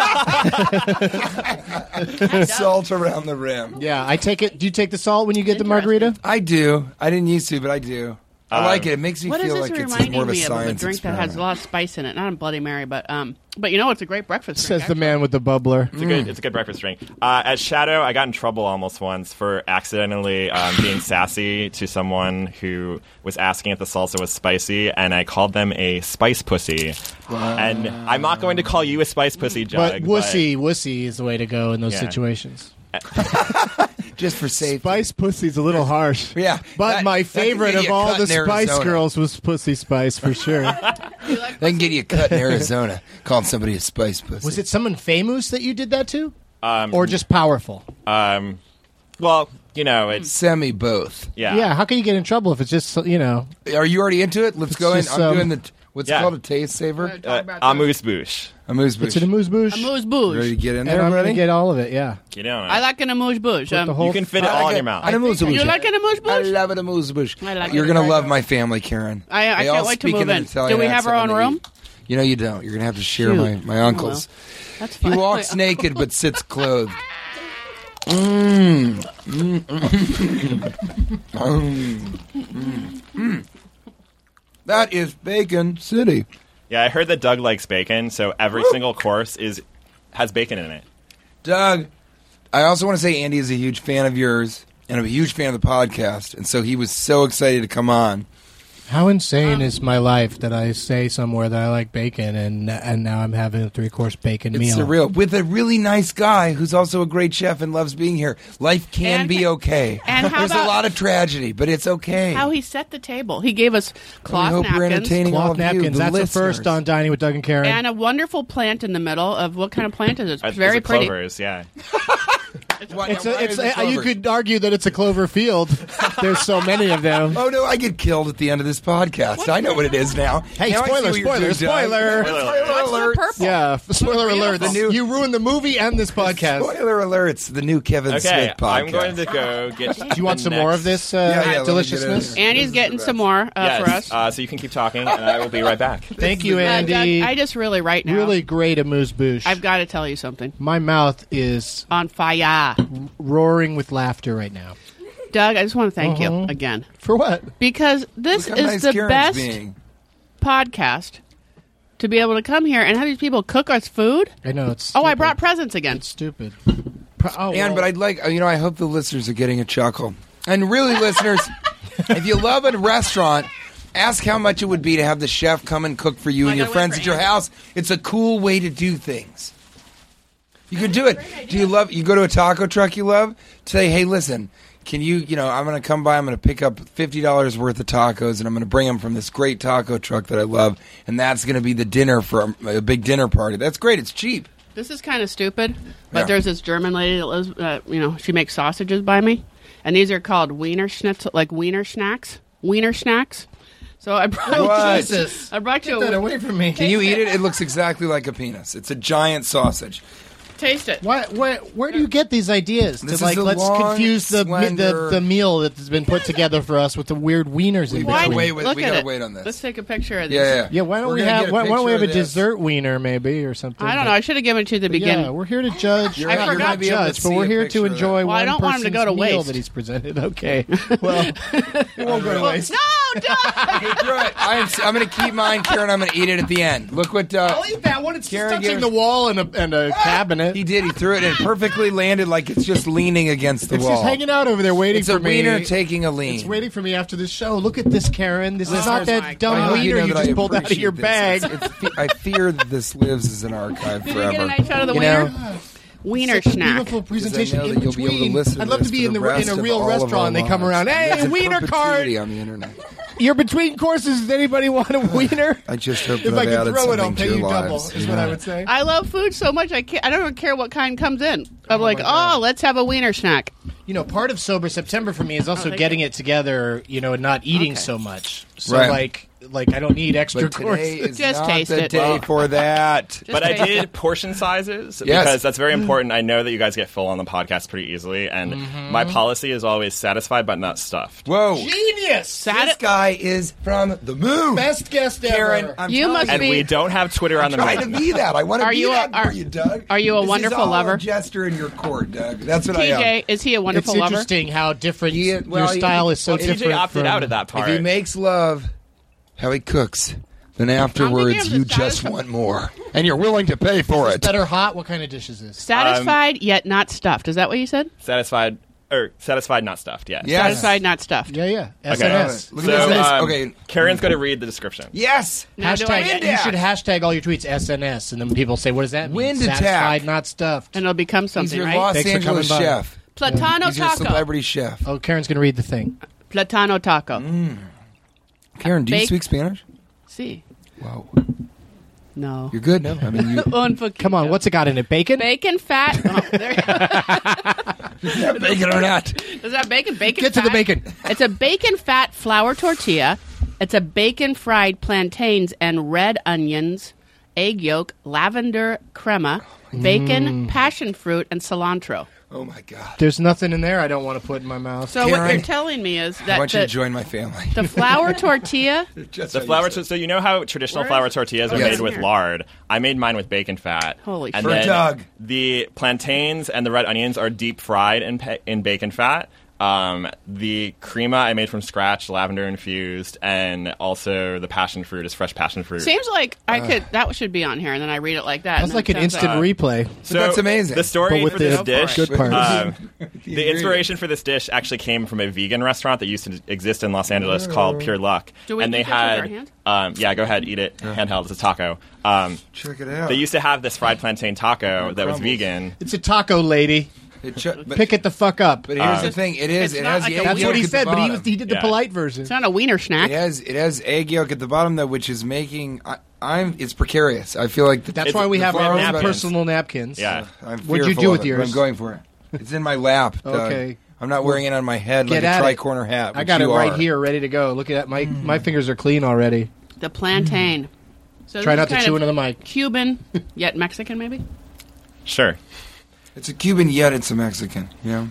Speaker 6: Salt around the rim.
Speaker 4: yeah, I take it. Do you take the salt when you get the margarita?
Speaker 6: I do. I didn't used to, but I do. I like it. It makes me
Speaker 5: What is
Speaker 6: feel
Speaker 5: this
Speaker 6: like it's
Speaker 5: reminding
Speaker 6: more of a
Speaker 5: me of? A
Speaker 6: science
Speaker 5: drink that has a
Speaker 6: experiment.
Speaker 5: lot of spice in it. Not a Bloody Mary, but um, but you know it's a great breakfast drink.
Speaker 8: Says the man with the bubbler.
Speaker 7: It's a good, it's a good breakfast drink. Uh, at Shadow, I got in trouble almost once for accidentally um, being sassy to someone who was asking if the salsa was spicy, and I called them a spice pussy. Wow. And I'm not going to call you a spice pussy, Jug.
Speaker 8: But wussy, wussy is the way to go in those
Speaker 7: Yeah.
Speaker 8: situations.
Speaker 6: Just for safety.
Speaker 8: Spice Pussy's a little harsh.
Speaker 6: Yeah.
Speaker 8: But
Speaker 6: that-
Speaker 8: my
Speaker 6: that can
Speaker 8: favorite
Speaker 6: get
Speaker 8: of
Speaker 6: you
Speaker 8: all
Speaker 6: cut
Speaker 8: the
Speaker 6: in
Speaker 8: Spice
Speaker 6: Arizona.
Speaker 8: Girls was Pussy Spice for sure.
Speaker 6: They can get you cut in Arizona calling somebody a spice pussy.
Speaker 8: Was it someone famous that you did that to?
Speaker 7: Um,
Speaker 8: Or just powerful?
Speaker 7: um, well, you know, it's
Speaker 6: Semi both.
Speaker 7: yeah.
Speaker 8: Yeah, how can you get in trouble if it's just, you know...
Speaker 6: Are you already into it? Let's
Speaker 8: It's
Speaker 6: go in.
Speaker 8: just,
Speaker 6: I'm
Speaker 8: um,
Speaker 6: doing the what's
Speaker 7: yeah.
Speaker 6: it called a taste saver.
Speaker 7: Uh, amuse bouche.
Speaker 6: Amuse
Speaker 8: It's an amuse-bouche.
Speaker 5: Amuse
Speaker 6: Ready to
Speaker 5: bouche.
Speaker 6: get in
Speaker 8: And
Speaker 6: there
Speaker 8: I'm going
Speaker 6: already?
Speaker 8: to get all of it, yeah.
Speaker 7: You know,
Speaker 5: I like an amuse bouche.
Speaker 8: the
Speaker 5: Um,
Speaker 8: whole
Speaker 7: you can fit it
Speaker 6: I
Speaker 7: all
Speaker 6: like
Speaker 7: in
Speaker 6: it.
Speaker 7: your mouth.
Speaker 6: An amuse
Speaker 5: you
Speaker 6: bouche.
Speaker 5: like an amuse
Speaker 6: I
Speaker 5: bouche?
Speaker 6: love an amuse bouche.
Speaker 5: I like
Speaker 6: You're
Speaker 5: it.
Speaker 6: gonna love my family, Karen.
Speaker 5: I, I
Speaker 6: They all
Speaker 5: can't wait to
Speaker 6: speak
Speaker 5: move
Speaker 6: in an
Speaker 5: in.
Speaker 6: Italian
Speaker 5: Do we have our
Speaker 6: accent
Speaker 5: own
Speaker 6: when they
Speaker 5: room?
Speaker 6: eat. You know you don't. You're gonna have to share
Speaker 5: Shoot.
Speaker 6: my my uncle's.
Speaker 5: That's
Speaker 6: He
Speaker 5: fine.
Speaker 6: walks naked but sits clothed. Mmm. Mm. Mm. Mm. Mm. That is Bacon City.
Speaker 7: Yeah, I heard that Doug likes bacon, so every single course is has bacon in it.
Speaker 6: Doug, I also want to say Andy is a huge fan of yours, and I'm a huge fan of the podcast, and so he was so excited to come on.
Speaker 8: How insane is my life that I say somewhere that I like bacon, and and now I'm having a three-course bacon
Speaker 6: It's
Speaker 8: meal.
Speaker 6: surreal. With a really nice guy who's also a great chef and loves being here. Life can
Speaker 5: And-
Speaker 6: be okay.
Speaker 5: and how
Speaker 6: There's
Speaker 5: about-
Speaker 6: a lot of tragedy, but it's okay.
Speaker 5: How he set the table. He gave us cloth
Speaker 6: hope we're
Speaker 5: napkins
Speaker 6: entertaining all
Speaker 8: Cloth
Speaker 6: of you,
Speaker 8: napkins.
Speaker 6: the
Speaker 8: That's
Speaker 6: listeners.
Speaker 8: the first on Dining with Doug and Karen.
Speaker 5: and a wonderful plant in the middle of what kind of plant is it? It's
Speaker 7: Uh,
Speaker 5: very
Speaker 7: it's a
Speaker 5: pretty.
Speaker 7: Clovers, yeah.
Speaker 6: Why-
Speaker 8: it's
Speaker 6: why
Speaker 8: a, it's
Speaker 6: is it
Speaker 8: a, you
Speaker 6: clovers?
Speaker 8: could argue that it's a clover field. There's so many of them.
Speaker 6: Oh, no, I get killed at the end of this podcast. I know what it is now.
Speaker 8: Hey,
Speaker 6: Now I see
Speaker 8: spoiler,
Speaker 6: what you're
Speaker 8: spoiler,
Speaker 6: doing, Doug.
Speaker 8: spoiler.
Speaker 6: Spoiler
Speaker 5: What's the
Speaker 6: alert.
Speaker 5: purple?
Speaker 8: Yeah, f- spoiler alert. The
Speaker 6: Beautiful.
Speaker 8: new, you ruined the movie and this podcast.
Speaker 6: Spoiler alerts, the new Kevin
Speaker 7: Okay,
Speaker 6: Smith podcast.
Speaker 7: I'm going to go get.
Speaker 8: Do you want some more of this uh,
Speaker 6: Yeah, yeah, let me get
Speaker 8: deliciousness?
Speaker 6: in there.
Speaker 5: Andy's
Speaker 6: This is
Speaker 5: getting
Speaker 6: the
Speaker 5: some
Speaker 6: best.
Speaker 5: more uh,
Speaker 7: Yes,
Speaker 5: for us.
Speaker 7: uh, so you can keep talking, and I will be right back.
Speaker 8: Thank you,
Speaker 5: Uh, Doug,
Speaker 8: Andy.
Speaker 5: I just really right now.
Speaker 8: Really great amuse-bouche.
Speaker 5: I've got to tell you something.
Speaker 8: My mouth is
Speaker 5: On fire,
Speaker 8: roaring with laughter right now.
Speaker 5: Doug. I just want to thank you
Speaker 8: Uh-huh.
Speaker 5: again
Speaker 8: For what?
Speaker 5: because this
Speaker 6: Look how
Speaker 5: is
Speaker 6: nice
Speaker 5: the
Speaker 6: Karen's
Speaker 5: best
Speaker 6: being.
Speaker 5: podcast to be able to come here and have these people cook us food.
Speaker 8: I know it's.
Speaker 5: Oh, I
Speaker 8: stupid.
Speaker 5: brought presents again.
Speaker 8: It's stupid. Pro- oh,
Speaker 6: And
Speaker 8: well,
Speaker 6: but I'd like you know I hope the listeners are getting a chuckle. And really, listeners, if you love a restaurant, ask how much it would be to have the chef come and cook for you
Speaker 5: I
Speaker 6: and your
Speaker 5: gotta wait
Speaker 6: friends
Speaker 5: for
Speaker 6: at your
Speaker 5: Andy.
Speaker 6: house. It's a cool way to do things. You could do it. Do you love? You go to a taco truck you love. Say, hey, listen. Can you, you know, I'm going to come by, I'm going to pick up fifty dollars worth of tacos, and I'm going to bring them from this great taco truck that I love, and that's going to be the dinner for a, a big dinner party. That's great. It's cheap.
Speaker 5: This is kind of stupid, but
Speaker 6: Yeah.
Speaker 5: there's this German lady that lives, uh, you know, she makes sausages by me, and these are called Wiener Schnitzel, like Wiener Schnacks, Wiener Schnacks. So I brought,
Speaker 6: What?
Speaker 8: Jesus.
Speaker 5: I brought you
Speaker 8: Get that
Speaker 5: a,
Speaker 8: away from me.
Speaker 6: Can you eat it? It looks exactly like a penis. It's a giant sausage.
Speaker 5: taste it.
Speaker 8: Why, where, where do you get these ideas?
Speaker 6: This is
Speaker 8: to like,
Speaker 6: a
Speaker 8: let's
Speaker 6: long,
Speaker 8: confuse the, mi-
Speaker 6: slender-
Speaker 8: the the meal that's been put together for us with the weird wieners in
Speaker 6: We
Speaker 8: between.
Speaker 6: gotta wait with-
Speaker 5: Look
Speaker 6: we
Speaker 5: at
Speaker 6: gotta
Speaker 5: it.
Speaker 6: wait on this.
Speaker 5: Let's take a picture of these.
Speaker 6: Yeah, yeah.
Speaker 8: Yeah, why don't
Speaker 6: We're
Speaker 8: we
Speaker 6: gonna
Speaker 8: have
Speaker 6: get a
Speaker 8: why, why don't we
Speaker 6: picture
Speaker 8: have a
Speaker 6: of this.
Speaker 8: dessert wiener maybe or something?
Speaker 5: I don't know. I should have given it to you at the
Speaker 8: But
Speaker 5: beginning.
Speaker 8: yeah, we're here to judge.
Speaker 6: You're
Speaker 8: we're
Speaker 5: not-
Speaker 8: not,
Speaker 5: you're not
Speaker 8: to
Speaker 6: gonna be able to
Speaker 8: judge, but
Speaker 6: see
Speaker 8: we're
Speaker 6: a
Speaker 8: here
Speaker 6: picture
Speaker 8: to
Speaker 6: of that.
Speaker 8: enjoy
Speaker 5: Well,
Speaker 8: one
Speaker 5: I don't want him to
Speaker 8: person's
Speaker 5: go to
Speaker 8: meal
Speaker 5: waste.
Speaker 8: that he's presented. Okay, well, it won't go to waste.
Speaker 5: No, Doug!
Speaker 6: Hey, throw it. I'm, I'm going to keep mine, Karen. I'm going to eat it at the end. Look what uh,
Speaker 8: I'll eat that one. It's
Speaker 6: Karen
Speaker 8: just touching
Speaker 6: gives-
Speaker 8: the wall and a, and a cabinet.
Speaker 6: he did. He threw it and it perfectly landed like it's just leaning against the
Speaker 8: It's
Speaker 6: wall.
Speaker 8: just hanging out over there waiting
Speaker 6: It's
Speaker 8: for
Speaker 6: a
Speaker 8: me.
Speaker 6: wiener taking a lean.
Speaker 8: It's waiting for me after this show. Look at this, Karen. This is not
Speaker 5: Oh,
Speaker 8: that
Speaker 5: my
Speaker 6: I
Speaker 8: dumb
Speaker 6: hope
Speaker 8: wiener
Speaker 6: know
Speaker 8: you
Speaker 6: that I
Speaker 8: just pulled out of
Speaker 6: appreciate
Speaker 8: your
Speaker 6: this.
Speaker 8: bag.
Speaker 6: It's- it's- I fear that this lives as an archive
Speaker 5: Did
Speaker 6: forever.
Speaker 5: you get a nice shot of the
Speaker 6: You
Speaker 5: wiener?
Speaker 6: know?
Speaker 5: Wiener
Speaker 8: Such a
Speaker 5: snack.
Speaker 8: beautiful presentation
Speaker 6: know
Speaker 8: in
Speaker 6: that you'll be able to
Speaker 8: between.
Speaker 6: listen to
Speaker 8: I'd love
Speaker 6: this
Speaker 8: to be
Speaker 6: for
Speaker 8: in
Speaker 6: the
Speaker 8: the
Speaker 6: rest
Speaker 8: in a
Speaker 6: of
Speaker 8: real
Speaker 6: all of our
Speaker 8: restaurant. And they come
Speaker 6: lives.
Speaker 8: around. Hey,
Speaker 6: It's a
Speaker 8: wiener cart.
Speaker 6: perpetuity on the internet.
Speaker 8: You're between courses. Does anybody want a wiener?
Speaker 6: I just hope
Speaker 8: If
Speaker 6: that
Speaker 8: I
Speaker 6: I've
Speaker 8: can
Speaker 6: added
Speaker 8: throw it, I'll
Speaker 6: something
Speaker 8: pay
Speaker 6: to
Speaker 8: you
Speaker 6: your
Speaker 8: double.
Speaker 6: lives.
Speaker 8: Is what I would say.
Speaker 5: I love food so much I can't. I don't even care what kind comes in. I'm like,
Speaker 6: my God.
Speaker 5: oh, let's have a wiener snack.
Speaker 8: You know, part of Sober September for me is also
Speaker 5: thank
Speaker 8: getting it together. You know, and not eating
Speaker 5: Okay.
Speaker 8: so much. So
Speaker 6: Right.
Speaker 8: like like I don't need extra
Speaker 6: But today
Speaker 8: course.
Speaker 6: is
Speaker 5: Just
Speaker 6: not
Speaker 5: taste
Speaker 6: the
Speaker 5: it.
Speaker 6: day
Speaker 5: Well-
Speaker 6: for that.
Speaker 7: But I
Speaker 5: taste
Speaker 7: did portion sizes
Speaker 6: Yes.
Speaker 7: because that's very important. I know that you guys get full on the podcast pretty easily, and
Speaker 6: Mm-hmm.
Speaker 7: my policy is always satisfied but not stuffed.
Speaker 6: Whoa.
Speaker 8: Genius!
Speaker 5: Sat-
Speaker 6: This guy is from the moon.
Speaker 8: Best guest ever.
Speaker 6: Karen, I'm
Speaker 5: You
Speaker 6: telling
Speaker 5: must
Speaker 6: you.
Speaker 7: And
Speaker 5: be-
Speaker 7: we don't have Twitter on the
Speaker 6: Trying to
Speaker 7: moon.
Speaker 6: be that. I want to
Speaker 5: Are
Speaker 6: be
Speaker 5: you a-
Speaker 6: that
Speaker 5: are-
Speaker 6: for you, Doug.
Speaker 5: are you a
Speaker 6: This
Speaker 5: wonderful
Speaker 6: is all
Speaker 5: lover?
Speaker 6: A jester in your court, Doug. That's what
Speaker 5: T
Speaker 6: I am.
Speaker 5: J, is he a
Speaker 8: It's
Speaker 5: wonderful lover?
Speaker 8: interesting how different
Speaker 6: He- well,
Speaker 8: your
Speaker 6: he-
Speaker 8: style is so
Speaker 6: well,
Speaker 7: T
Speaker 8: different.
Speaker 7: J opted
Speaker 8: from,
Speaker 7: out at that part.
Speaker 6: If he makes love, how he cooks, then afterwards
Speaker 5: of
Speaker 6: you
Speaker 5: the
Speaker 6: just
Speaker 5: satisfi-
Speaker 6: want more, and you're willing to pay for
Speaker 8: Is
Speaker 6: it.
Speaker 8: better hot? What kind of dish is this?
Speaker 5: Satisfied yet not stuffed. Is that what you said?
Speaker 7: satisfied or satisfied, not stuffed. Yes.
Speaker 6: Yes.
Speaker 5: Satisfied, not stuffed.
Speaker 8: Yeah, yeah. S
Speaker 7: Okay.
Speaker 8: N S.
Speaker 6: Look
Speaker 7: So,
Speaker 6: at this.
Speaker 7: um,
Speaker 6: Okay.
Speaker 7: Karen's going to read the description.
Speaker 6: Yes.
Speaker 5: Now, do I
Speaker 8: Hashtag.
Speaker 5: get-
Speaker 8: You should hashtag all your tweets S N S, and then people say, "What does that mean?"
Speaker 6: Wind attack.
Speaker 8: Satisfied, not stuffed.
Speaker 5: And it'll become
Speaker 6: He's
Speaker 5: something,
Speaker 6: your
Speaker 5: right?
Speaker 6: Los
Speaker 8: Thanks for
Speaker 6: Angeles
Speaker 8: coming by.
Speaker 6: chef.
Speaker 5: Platano
Speaker 6: He's your
Speaker 5: taco.
Speaker 6: celebrity chef.
Speaker 8: Oh, Karen's going to read the thing.
Speaker 5: Platano taco.
Speaker 6: Karen, do you
Speaker 5: Bake-
Speaker 6: speak Spanish?
Speaker 5: See.
Speaker 6: Wow.
Speaker 5: No.
Speaker 6: You're good. No, I mean, you,
Speaker 5: Un poquito.
Speaker 8: Come on, what's it got in it? Bacon?
Speaker 5: Bacon fat. Oh, there you go.
Speaker 6: bacon or not?
Speaker 5: Is that bacon? Bacon
Speaker 8: Get to the
Speaker 5: fat?
Speaker 8: bacon.
Speaker 5: It's a bacon fat flour tortilla. It's a bacon fried plantains and red onions, egg yolk, lavender crema, bacon, passion fruit, and cilantro.
Speaker 6: Oh my God.
Speaker 8: There's nothing in there I don't want to put in my mouth.
Speaker 5: So what
Speaker 6: Karen,
Speaker 5: you're telling me is
Speaker 6: I
Speaker 5: that
Speaker 6: want you to
Speaker 5: the,
Speaker 6: join my family.
Speaker 5: the flour tortilla.
Speaker 6: Just
Speaker 7: The
Speaker 6: how you
Speaker 7: flour,
Speaker 6: said.
Speaker 7: so you know how traditional
Speaker 5: Where
Speaker 7: flour
Speaker 5: is-
Speaker 7: tortillas are
Speaker 5: oh,
Speaker 7: made
Speaker 5: yes.
Speaker 7: with
Speaker 5: Here.
Speaker 7: lard? I made mine with bacon fat.
Speaker 5: Holy
Speaker 7: and
Speaker 5: shit.
Speaker 7: then
Speaker 6: For Doug.
Speaker 7: The plantains and the red onions are deep fried in, pa- in bacon fat. Um, the crema I made from scratch, lavender infused, and also the passion fruit is fresh passion fruit.
Speaker 5: Seems like I could. That should be on here, and then I read it like that.
Speaker 8: That's
Speaker 5: and
Speaker 8: like
Speaker 5: then
Speaker 8: an
Speaker 5: it sounds
Speaker 8: instant
Speaker 5: like-
Speaker 8: replay.
Speaker 7: So
Speaker 6: That's amazing.
Speaker 7: The story
Speaker 8: But with
Speaker 7: for
Speaker 8: the
Speaker 7: this
Speaker 5: Go for
Speaker 7: dish,
Speaker 5: it.
Speaker 8: good parts.
Speaker 7: um,
Speaker 6: The
Speaker 7: the
Speaker 6: ingredient.
Speaker 7: inspiration for this dish actually came from a vegan restaurant that used to exist in Los Angeles called Pure Luck.
Speaker 5: Do we
Speaker 7: and they
Speaker 5: eat this with our
Speaker 7: had,
Speaker 5: hand?
Speaker 7: um, yeah, go ahead, eat it handheld. It's a taco. Um,
Speaker 6: Check it out.
Speaker 7: they used to have this fried plantain taco that was
Speaker 6: crumbles.
Speaker 7: vegan.
Speaker 8: It's a taco lady.
Speaker 6: It ch- but,
Speaker 8: Pick it the fuck up.
Speaker 6: But here's
Speaker 7: Uh,
Speaker 6: the thing: it is.
Speaker 5: it's
Speaker 6: It
Speaker 5: not
Speaker 6: has
Speaker 5: like
Speaker 6: the
Speaker 5: a
Speaker 6: egg
Speaker 8: That's
Speaker 6: yolk
Speaker 8: what he
Speaker 6: at the
Speaker 8: said, but he, was,
Speaker 6: bottom.
Speaker 8: he did the
Speaker 7: Yeah.
Speaker 8: polite version.
Speaker 5: It's not a wiener snack.
Speaker 6: It has it has egg yolk at the bottom though, which is making I, I'm it's precarious. I feel like the,
Speaker 8: That's
Speaker 7: It's-
Speaker 8: why we
Speaker 7: the
Speaker 8: have
Speaker 7: flour
Speaker 8: our
Speaker 7: is
Speaker 8: own
Speaker 7: about-
Speaker 8: personal napkins.
Speaker 7: Yeah.
Speaker 6: I'm
Speaker 8: What'd you
Speaker 6: fearful
Speaker 8: do
Speaker 6: of
Speaker 8: with
Speaker 6: it, but
Speaker 8: yours?
Speaker 6: I'm going for it. It's in my lap. Doug.
Speaker 8: Okay.
Speaker 6: I'm not wearing it on my head
Speaker 8: Get
Speaker 6: like a
Speaker 8: at it.
Speaker 6: tri-corner hat.
Speaker 8: I
Speaker 6: which
Speaker 8: got it
Speaker 6: you
Speaker 8: right
Speaker 6: are.
Speaker 8: here, ready to go. Look at that. My my fingers are clean already.
Speaker 5: The plantain. So
Speaker 8: Try
Speaker 5: this
Speaker 8: not
Speaker 5: is
Speaker 8: to
Speaker 5: kind
Speaker 8: chew
Speaker 5: of
Speaker 8: into the mic.
Speaker 5: Cuban, yet Mexican, maybe.
Speaker 7: Sure.
Speaker 6: It's a Cuban, yet it's a Mexican. You know.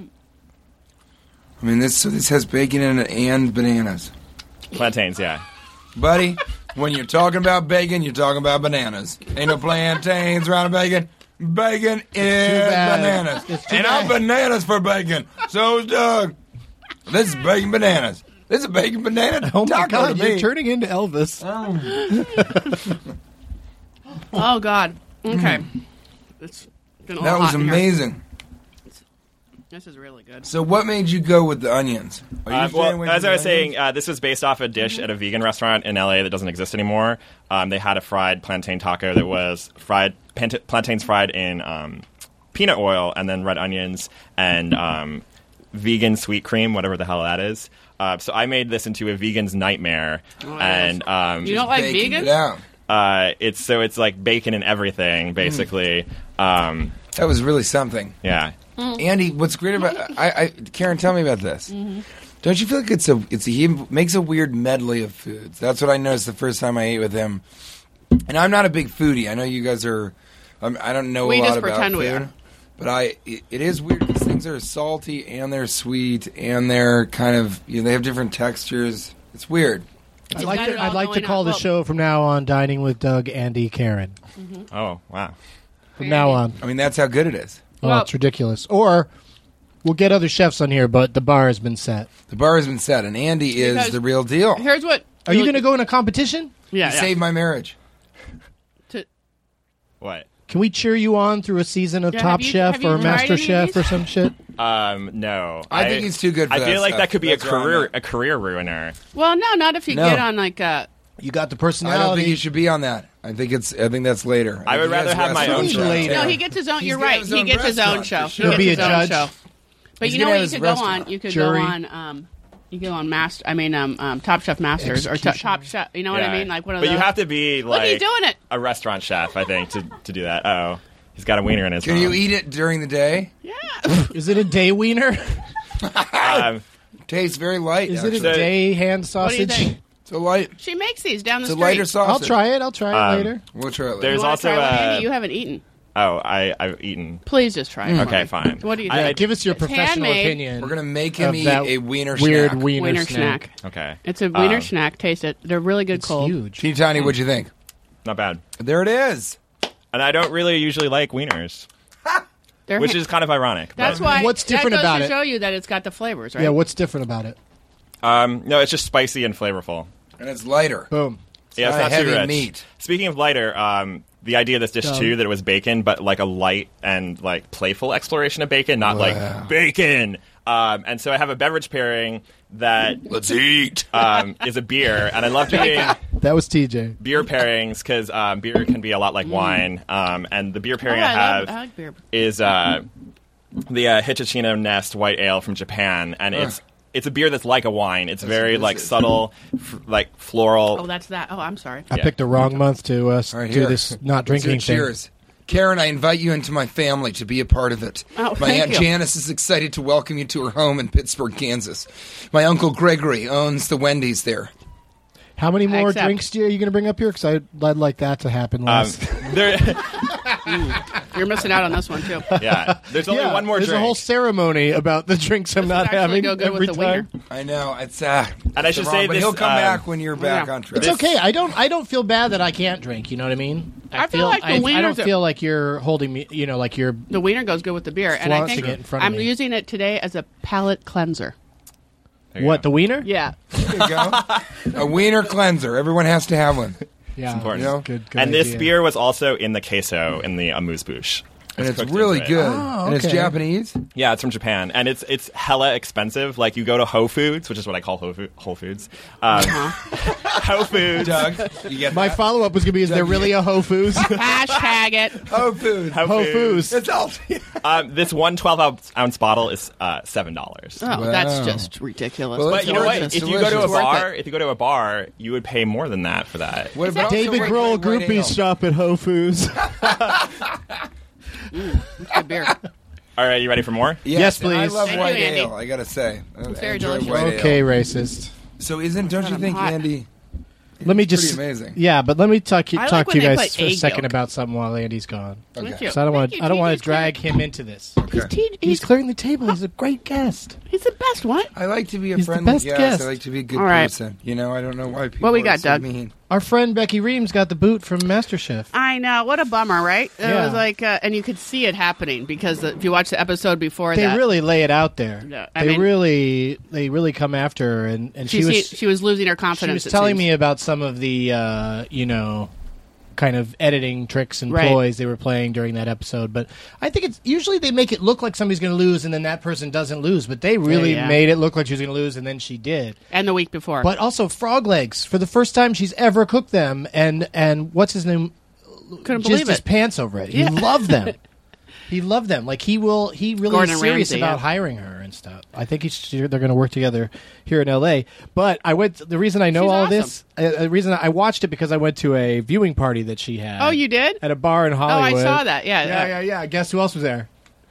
Speaker 6: I mean, this so this has bacon in it and bananas,
Speaker 7: Plantains, yeah.
Speaker 6: buddy. When you're talking about bacon, you're talking about bananas. Ain't no plantains around a bacon. Bacon is
Speaker 8: bad.
Speaker 6: bananas,
Speaker 8: It's too
Speaker 6: and I'm
Speaker 8: bad.
Speaker 6: bananas for bacon. So is Doug. This is bacon bananas. This is a bacon banana
Speaker 8: Oh my
Speaker 6: taco
Speaker 8: god,
Speaker 6: to
Speaker 8: you're
Speaker 6: me.
Speaker 8: turning into Elvis.
Speaker 5: Oh God. Okay. It's been a
Speaker 6: That
Speaker 5: little
Speaker 6: was
Speaker 5: hot in here.
Speaker 6: amazing.
Speaker 5: This is really good.
Speaker 6: So, what made you go with the onions? Are you
Speaker 7: Uh,
Speaker 6: staying
Speaker 7: well,
Speaker 6: away
Speaker 7: as
Speaker 6: from
Speaker 7: I was
Speaker 6: the onions?
Speaker 7: saying, uh, this was based off a dish at a vegan restaurant in L A that doesn't exist anymore. Um, they had a fried plantain taco that was fried pant- plantains fried in um, peanut oil and then red onions and um, vegan sweet cream, whatever the hell that is. Uh, so I made this into a vegan's nightmare,
Speaker 5: Oh,
Speaker 7: and um,
Speaker 5: You don't like
Speaker 6: Baking
Speaker 5: vegan?
Speaker 6: it out.
Speaker 7: uh, it's so it's like bacon and everything, basically. Um,
Speaker 6: That was really something.
Speaker 7: yeah.
Speaker 6: Andy, what's great about I, I Karen, tell me about this. Don't you feel like it's a it's a, he makes a weird medley of foods? That's what I noticed the first time I ate with him. And I'm not a big foodie. I know you guys are. Um, I don't know
Speaker 5: We
Speaker 6: a lot
Speaker 5: just
Speaker 6: about
Speaker 5: pretend
Speaker 6: food,
Speaker 5: we are.
Speaker 6: but I it, it is weird because things are salty and they're sweet and they're kind of you know, they have different textures. It's weird.
Speaker 8: I'd like
Speaker 5: Not
Speaker 8: to,
Speaker 5: at all
Speaker 8: I'd like to
Speaker 5: going
Speaker 8: call
Speaker 5: on.
Speaker 8: the
Speaker 5: Well-
Speaker 8: show from now on Dining with Doug, Andy, Karen.
Speaker 7: Oh wow.
Speaker 8: From now on.
Speaker 6: I mean, that's how good it is.
Speaker 8: Oh,
Speaker 5: Well-
Speaker 8: it's ridiculous. Or we'll get other chefs on here, but the bar has been set.
Speaker 6: The bar has been set, and Andy is
Speaker 5: Because-
Speaker 6: the real deal.
Speaker 5: Here's what.
Speaker 8: Are you going to go in a competition?
Speaker 5: Yeah.
Speaker 6: He
Speaker 5: yeah.
Speaker 6: saved my marriage.
Speaker 5: To-
Speaker 7: What?
Speaker 8: Can we cheer you on through a season of
Speaker 5: Yeah,
Speaker 8: Top
Speaker 5: have you-
Speaker 8: Chef
Speaker 5: have you
Speaker 8: or
Speaker 5: tried
Speaker 8: Master
Speaker 5: any of
Speaker 8: Chef
Speaker 5: these?
Speaker 8: or some shit?
Speaker 7: Um, no.
Speaker 6: I think he's too good for
Speaker 7: I
Speaker 6: that
Speaker 7: feel like
Speaker 6: stuff.
Speaker 7: that could be
Speaker 6: That's
Speaker 7: a
Speaker 6: where I'm
Speaker 7: career
Speaker 6: at.
Speaker 7: a career ruiner.
Speaker 5: well, no, not if you
Speaker 6: No.
Speaker 5: get on like uh
Speaker 8: You got the
Speaker 6: I
Speaker 8: personality.
Speaker 6: don't think he should be on that. I think it's. I think that's later.
Speaker 7: I would
Speaker 6: think he
Speaker 7: rather
Speaker 6: has
Speaker 7: have my
Speaker 6: restaurant
Speaker 8: own
Speaker 6: show.
Speaker 8: show.
Speaker 6: Yeah.
Speaker 5: No, he gets his own.
Speaker 6: He's
Speaker 5: You're
Speaker 6: gonna
Speaker 5: right.
Speaker 6: have his
Speaker 5: He
Speaker 6: own
Speaker 5: gets his own
Speaker 6: restaurant,
Speaker 5: show.
Speaker 6: for
Speaker 5: He
Speaker 6: sure.
Speaker 8: He'll
Speaker 5: gets
Speaker 8: be
Speaker 5: his
Speaker 8: a
Speaker 5: own
Speaker 8: judge.
Speaker 5: show. But
Speaker 6: He's
Speaker 5: you know
Speaker 6: gonna
Speaker 5: what?
Speaker 6: have
Speaker 5: You
Speaker 6: his
Speaker 5: could go
Speaker 6: restaurant.
Speaker 5: on. You could
Speaker 8: Jury.
Speaker 5: go on. Um, you go on Master. I mean, um, um, Top Chef Masters or t- Top Chef. You know what I
Speaker 7: Yeah.
Speaker 5: mean? Like one of
Speaker 7: but
Speaker 5: those.
Speaker 7: you have to be
Speaker 5: Look,
Speaker 7: like
Speaker 5: he's doing it.
Speaker 7: a restaurant chef, I think, to, to do that. Oh, he's got a wiener in his
Speaker 6: Can
Speaker 7: mouth.
Speaker 6: you eat it during the day?
Speaker 5: Yeah.
Speaker 8: Is it a day wiener?
Speaker 7: Um,
Speaker 6: Tastes very light.
Speaker 8: Is it a
Speaker 6: actually.
Speaker 7: So-
Speaker 8: day hand
Speaker 5: What do you
Speaker 8: sausage?
Speaker 5: think?
Speaker 6: It's a light.
Speaker 5: She makes these down the
Speaker 6: It's a
Speaker 5: street.
Speaker 6: lighter sausage.
Speaker 8: I'll try it. I'll try it
Speaker 7: Um,
Speaker 8: later.
Speaker 6: We'll try it later.
Speaker 7: There's
Speaker 5: You wanna
Speaker 7: also
Speaker 5: try one,
Speaker 7: uh,
Speaker 5: Andy? You haven't eaten.
Speaker 7: oh, I I've eaten.
Speaker 5: Please just try it. for
Speaker 7: Okay,
Speaker 5: me.
Speaker 7: fine.
Speaker 5: What do you
Speaker 7: I-
Speaker 5: think?
Speaker 7: I-
Speaker 8: Give us your
Speaker 5: It's
Speaker 8: professional
Speaker 5: handmade.
Speaker 8: opinion.
Speaker 6: We're gonna make him
Speaker 8: of
Speaker 6: eat
Speaker 8: that
Speaker 6: a wiener
Speaker 8: weird
Speaker 6: snack.
Speaker 8: wiener,
Speaker 5: Wiener
Speaker 8: snack.
Speaker 5: snack.
Speaker 7: Okay,
Speaker 5: It's a wiener
Speaker 7: Um,
Speaker 5: snack. Taste it. They're really good
Speaker 8: It's
Speaker 5: cold.
Speaker 8: huge.
Speaker 6: Teeny Tiny, what'd you think?
Speaker 7: not bad.
Speaker 6: There it is.
Speaker 7: And I don't really usually like wieners,
Speaker 5: They're
Speaker 7: which
Speaker 5: ha-
Speaker 7: is kind of ironic.
Speaker 5: That's
Speaker 7: but,
Speaker 5: why.
Speaker 8: What's different
Speaker 5: that goes
Speaker 8: about
Speaker 5: to
Speaker 8: it?
Speaker 5: show you that it's got the flavors, right?
Speaker 8: Yeah, what's different about it?
Speaker 7: Um, no, it's just spicy and flavorful.
Speaker 6: And it's lighter.
Speaker 8: Boom.
Speaker 7: Yeah, it's
Speaker 6: not
Speaker 7: not
Speaker 6: heavy
Speaker 7: too rich.
Speaker 6: meat.
Speaker 7: Speaking of lighter, um, the idea of this dish
Speaker 8: Dumb.
Speaker 7: too, that it was bacon, but like a light and like playful exploration of bacon, not
Speaker 6: Wow.
Speaker 7: like bacon. Um, and so I have a beverage pairing that
Speaker 6: Let's eat.
Speaker 7: um, is a beer, and I love doing
Speaker 8: That was T J.
Speaker 7: beer pairings because um, beer can be a lot like wine. Um, and the beer
Speaker 5: Oh,
Speaker 7: pairing
Speaker 5: I,
Speaker 7: I have
Speaker 5: love, I like beer.
Speaker 7: is uh, the uh, Hitachino Nest White Ale from Japan, and it's it's a beer that's like a wine. It's very
Speaker 6: what
Speaker 7: like
Speaker 6: this is.
Speaker 7: subtle, f- like floral.
Speaker 5: Oh, that's that. Oh, I'm sorry.
Speaker 8: I
Speaker 7: Yeah.
Speaker 8: picked the wrong month to uh,
Speaker 6: All right,
Speaker 8: do
Speaker 6: here.
Speaker 8: this not
Speaker 6: Let's do
Speaker 8: drinking
Speaker 6: a
Speaker 8: thing.
Speaker 6: cheers. Karen, I invite you into my family to be a part of it.
Speaker 5: Oh,
Speaker 6: my
Speaker 5: thank
Speaker 6: Aunt
Speaker 5: you.
Speaker 6: Janice is excited to welcome you to her home in Pittsburgh, Kansas. My Uncle Gregory owns the Wendy's there.
Speaker 8: How many more
Speaker 5: accept.
Speaker 8: drinks do you, are you going to bring up here? Because I'd, I'd like that to happen
Speaker 7: Um,
Speaker 8: last.
Speaker 7: there,
Speaker 5: You're missing out on this one too.
Speaker 7: yeah, there's only
Speaker 8: yeah,
Speaker 7: one more
Speaker 8: there's
Speaker 7: drink.
Speaker 8: a whole ceremony about the drinks I'm not
Speaker 5: Actually
Speaker 8: having
Speaker 5: go good
Speaker 8: every
Speaker 5: with the
Speaker 8: time.
Speaker 5: wiener.
Speaker 6: I know it's uh,
Speaker 7: And I
Speaker 6: it's
Speaker 7: should
Speaker 6: the
Speaker 7: say
Speaker 6: wrong- but
Speaker 7: this,
Speaker 6: he'll come
Speaker 7: um,
Speaker 6: back when you're back
Speaker 5: yeah.
Speaker 6: on track.
Speaker 8: It's okay. I don't. I don't feel bad that I can't drink. You know what I mean?
Speaker 5: I feel like the
Speaker 8: I, I
Speaker 5: wieners
Speaker 8: don't
Speaker 5: are-
Speaker 8: feel like you're holding me. You know, like you're.
Speaker 5: The wiener goes good with the beer, and I
Speaker 8: Flaunting
Speaker 5: think
Speaker 8: it in front of
Speaker 5: I'm
Speaker 8: me.
Speaker 5: using it today as a palate cleanser.
Speaker 7: There you
Speaker 8: What,
Speaker 7: go.
Speaker 8: the wiener?
Speaker 5: Yeah.
Speaker 6: There you go. A wiener cleanser. Everyone has to have one.
Speaker 8: Yeah,
Speaker 7: important.
Speaker 8: that's good, good
Speaker 7: and this
Speaker 8: idea.
Speaker 7: beer was also in the queso in the amuse-bouche.
Speaker 6: And it's
Speaker 7: cooked
Speaker 6: really
Speaker 7: into it.
Speaker 6: good.
Speaker 8: Oh,
Speaker 6: And it's
Speaker 8: okay.
Speaker 6: Japanese.
Speaker 7: Yeah, it's from Japan, and it's it's hella expensive. Like you go to Whole Foods, which is what I call Whole, Fo- Whole Foods. Um, Whole Foods.
Speaker 6: Doug, you get
Speaker 8: My
Speaker 6: that?
Speaker 8: follow up was going to be: Is there really a Whole Foods?
Speaker 5: Hashtag it.
Speaker 6: Whole Foods.
Speaker 7: Whole
Speaker 8: Whole
Speaker 7: Foods.
Speaker 8: Foods.
Speaker 6: It's all.
Speaker 7: Um, this one twelve ounce, ounce bottle is uh, seven dollars.
Speaker 5: Oh,
Speaker 6: Wow.
Speaker 5: that's just ridiculous.
Speaker 6: Well,
Speaker 7: But
Speaker 6: it's
Speaker 7: you know
Speaker 6: worth
Speaker 7: what?
Speaker 6: it.
Speaker 7: If
Speaker 6: It's
Speaker 7: you go to a
Speaker 6: delicious.
Speaker 7: bar, if you go to a bar, you would pay more than that for that.
Speaker 6: What about
Speaker 8: David
Speaker 6: also
Speaker 8: Grohl
Speaker 6: white- white ale?
Speaker 8: groupies shop at Whole Foods.
Speaker 5: It's good beer.
Speaker 7: All right, you ready for more?
Speaker 8: Yes,
Speaker 6: and I
Speaker 8: please.
Speaker 6: love
Speaker 5: Thank
Speaker 6: white
Speaker 5: you, Andy.
Speaker 6: ale. I gotta say, I
Speaker 5: very
Speaker 6: enjoy
Speaker 5: delicious.
Speaker 6: white ale.
Speaker 8: Okay, racist.
Speaker 6: So isn't? Don't you
Speaker 5: I'm
Speaker 6: think,
Speaker 5: hot.
Speaker 6: Andy?
Speaker 8: Let me
Speaker 6: It's
Speaker 8: just.
Speaker 6: pretty amazing.
Speaker 8: Yeah, but let me talk,
Speaker 5: I like
Speaker 8: talk
Speaker 5: when
Speaker 8: to you
Speaker 5: they
Speaker 8: guys
Speaker 5: put
Speaker 8: for a
Speaker 5: egg
Speaker 8: second
Speaker 5: yolk.
Speaker 8: about something while Andy's gone.
Speaker 6: Okay.
Speaker 5: Thank you.
Speaker 8: So I don't want.
Speaker 5: Thank
Speaker 8: I don't
Speaker 5: you.
Speaker 8: want
Speaker 5: T J's
Speaker 8: to drag him into this.
Speaker 6: Okay.
Speaker 5: T-
Speaker 8: He's
Speaker 5: he's,
Speaker 8: clearing the table. He's a great guest.
Speaker 5: he's the best one.
Speaker 6: I like to be a
Speaker 8: He's the
Speaker 6: friendly
Speaker 8: best
Speaker 6: guest.
Speaker 8: guest.
Speaker 6: I like to be a good
Speaker 5: All right.
Speaker 6: person. You know, I don't know why people
Speaker 5: What we
Speaker 6: are
Speaker 5: got,
Speaker 6: so
Speaker 5: Doug?
Speaker 6: mean.
Speaker 8: Our friend Becky Reams got the boot from MasterChef.
Speaker 5: I know. What a bummer, right? It
Speaker 8: Yeah.
Speaker 5: was like, uh, and you could see it happening because the, if you watch the episode before
Speaker 8: They
Speaker 5: that,
Speaker 8: really lay it out there.
Speaker 5: Yeah, I
Speaker 8: they
Speaker 5: mean-
Speaker 8: really, they really come after her, and, and
Speaker 5: she,
Speaker 8: she, was
Speaker 5: se- she was losing her
Speaker 8: she
Speaker 5: confidence.
Speaker 8: was
Speaker 5: it
Speaker 8: telling
Speaker 5: seems.
Speaker 8: me about some of the, uh, you know, kind of editing tricks and
Speaker 5: Right.
Speaker 8: ploys they were playing during that episode. But I think it's usually they make it look like somebody's going to lose, and then that person doesn't lose. But they really
Speaker 5: yeah.
Speaker 8: made it look like she was going to lose, and then she did.
Speaker 5: and the week before.
Speaker 8: But also frog legs for the first time she's ever cooked them, and and what's his name?
Speaker 5: couldn't
Speaker 8: Just
Speaker 5: believe
Speaker 8: his
Speaker 5: it.
Speaker 8: pants over it.
Speaker 5: Yeah.
Speaker 8: He loved them. He loved them. Like he will. He really
Speaker 5: Gordon
Speaker 8: is serious
Speaker 5: Ramsay,
Speaker 8: about
Speaker 5: yeah.
Speaker 8: hiring her and stuff. I think he's, they're going to work together here in L A. But I went. The reason I know
Speaker 5: She's
Speaker 8: all
Speaker 5: awesome.
Speaker 8: this, uh, the reason I watched it because I went to a viewing party that she had.
Speaker 5: Oh, you did?
Speaker 8: At a bar in
Speaker 5: Oh,
Speaker 8: Hollywood.
Speaker 5: I saw that. Yeah.
Speaker 8: Yeah, yeah, yeah. Guess who else was there?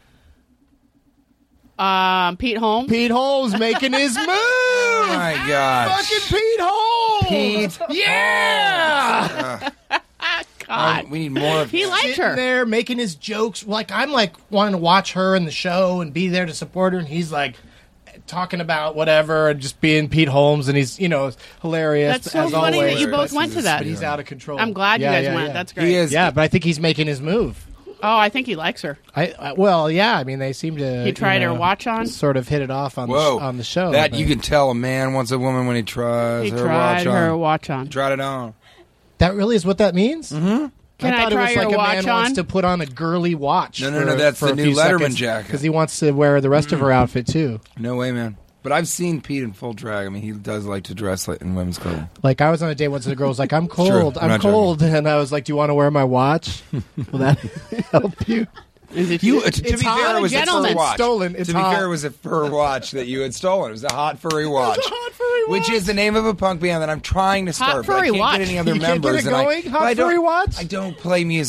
Speaker 5: Um, Pete Holmes.
Speaker 8: Pete Holmes making his move.
Speaker 6: Oh my gosh.
Speaker 8: Fucking Pete Holmes.
Speaker 6: Pete.
Speaker 8: Yeah.
Speaker 5: God.
Speaker 6: Um, we need more of
Speaker 5: He
Speaker 6: him.
Speaker 5: liked
Speaker 8: Sitting
Speaker 5: her.
Speaker 8: there making his jokes. Like I'm like wanting to watch her in the show and be there to support her, and he's like talking about whatever and just being Pete Holmes, and he's you know hilarious.
Speaker 5: That's so
Speaker 8: as
Speaker 5: funny
Speaker 8: always,
Speaker 5: that you both
Speaker 6: This
Speaker 5: went
Speaker 6: is
Speaker 5: to that.
Speaker 8: but he's out of control.
Speaker 5: I'm glad
Speaker 8: Yeah,
Speaker 5: you guys
Speaker 8: yeah,
Speaker 5: went.
Speaker 8: yeah.
Speaker 5: That's great.
Speaker 6: He is.
Speaker 8: Yeah, but I think he's making his move.
Speaker 5: Oh, I think he likes her.
Speaker 8: I, I well, yeah. I mean, they seem to.
Speaker 5: He tried
Speaker 8: you know,
Speaker 5: her watch on.
Speaker 8: Sort of hit it off on
Speaker 6: Whoa.
Speaker 8: the sh- on the show.
Speaker 6: That
Speaker 8: but-
Speaker 6: you can tell a man wants a woman when he tries
Speaker 5: He
Speaker 6: her
Speaker 5: tried
Speaker 6: watch
Speaker 5: her
Speaker 6: on.
Speaker 5: watch on.
Speaker 6: Tried it on.
Speaker 8: That really is what that means. Mm-hmm.
Speaker 5: Can I
Speaker 8: thought
Speaker 5: try
Speaker 8: it was
Speaker 5: your
Speaker 8: like a
Speaker 5: watch
Speaker 8: man wants
Speaker 5: on?
Speaker 8: to put on a girly watch.
Speaker 6: No, no,
Speaker 8: for-
Speaker 6: no, that's
Speaker 8: for
Speaker 6: the
Speaker 8: a
Speaker 6: new
Speaker 8: few
Speaker 6: Letterman
Speaker 8: seconds,
Speaker 6: jacket.
Speaker 8: because he wants to wear the rest of her outfit too.
Speaker 6: No way, man. But I've seen Pete in full drag. I mean, he does like to dress like in women's clothing.
Speaker 8: Like I was on a date once, and the girl was like, "I'm
Speaker 6: true.
Speaker 8: cold,
Speaker 6: I'm
Speaker 8: I'm
Speaker 6: not
Speaker 8: cold," and I was like, "Do you want to wear my watch? Will that help you?"
Speaker 5: Is it
Speaker 6: You,
Speaker 5: you?
Speaker 6: uh, to, to
Speaker 8: It's
Speaker 6: be
Speaker 8: hot.
Speaker 6: fair, it was a
Speaker 5: Gentlemen.
Speaker 6: fur watch.
Speaker 8: Stolen. It's
Speaker 6: to be
Speaker 8: hot.
Speaker 6: fair, it was a fur watch that you had stolen. It was a hot furry watch.
Speaker 8: hot furry
Speaker 6: Which is the name of a punk band that I'm trying to start. but I
Speaker 5: furry
Speaker 6: can't
Speaker 5: watch.
Speaker 6: get any other
Speaker 8: You can't get
Speaker 6: members.
Speaker 8: it
Speaker 6: and I-
Speaker 8: going?
Speaker 6: but
Speaker 8: Hot
Speaker 6: I don't-
Speaker 8: furry watch?
Speaker 6: I don't play music.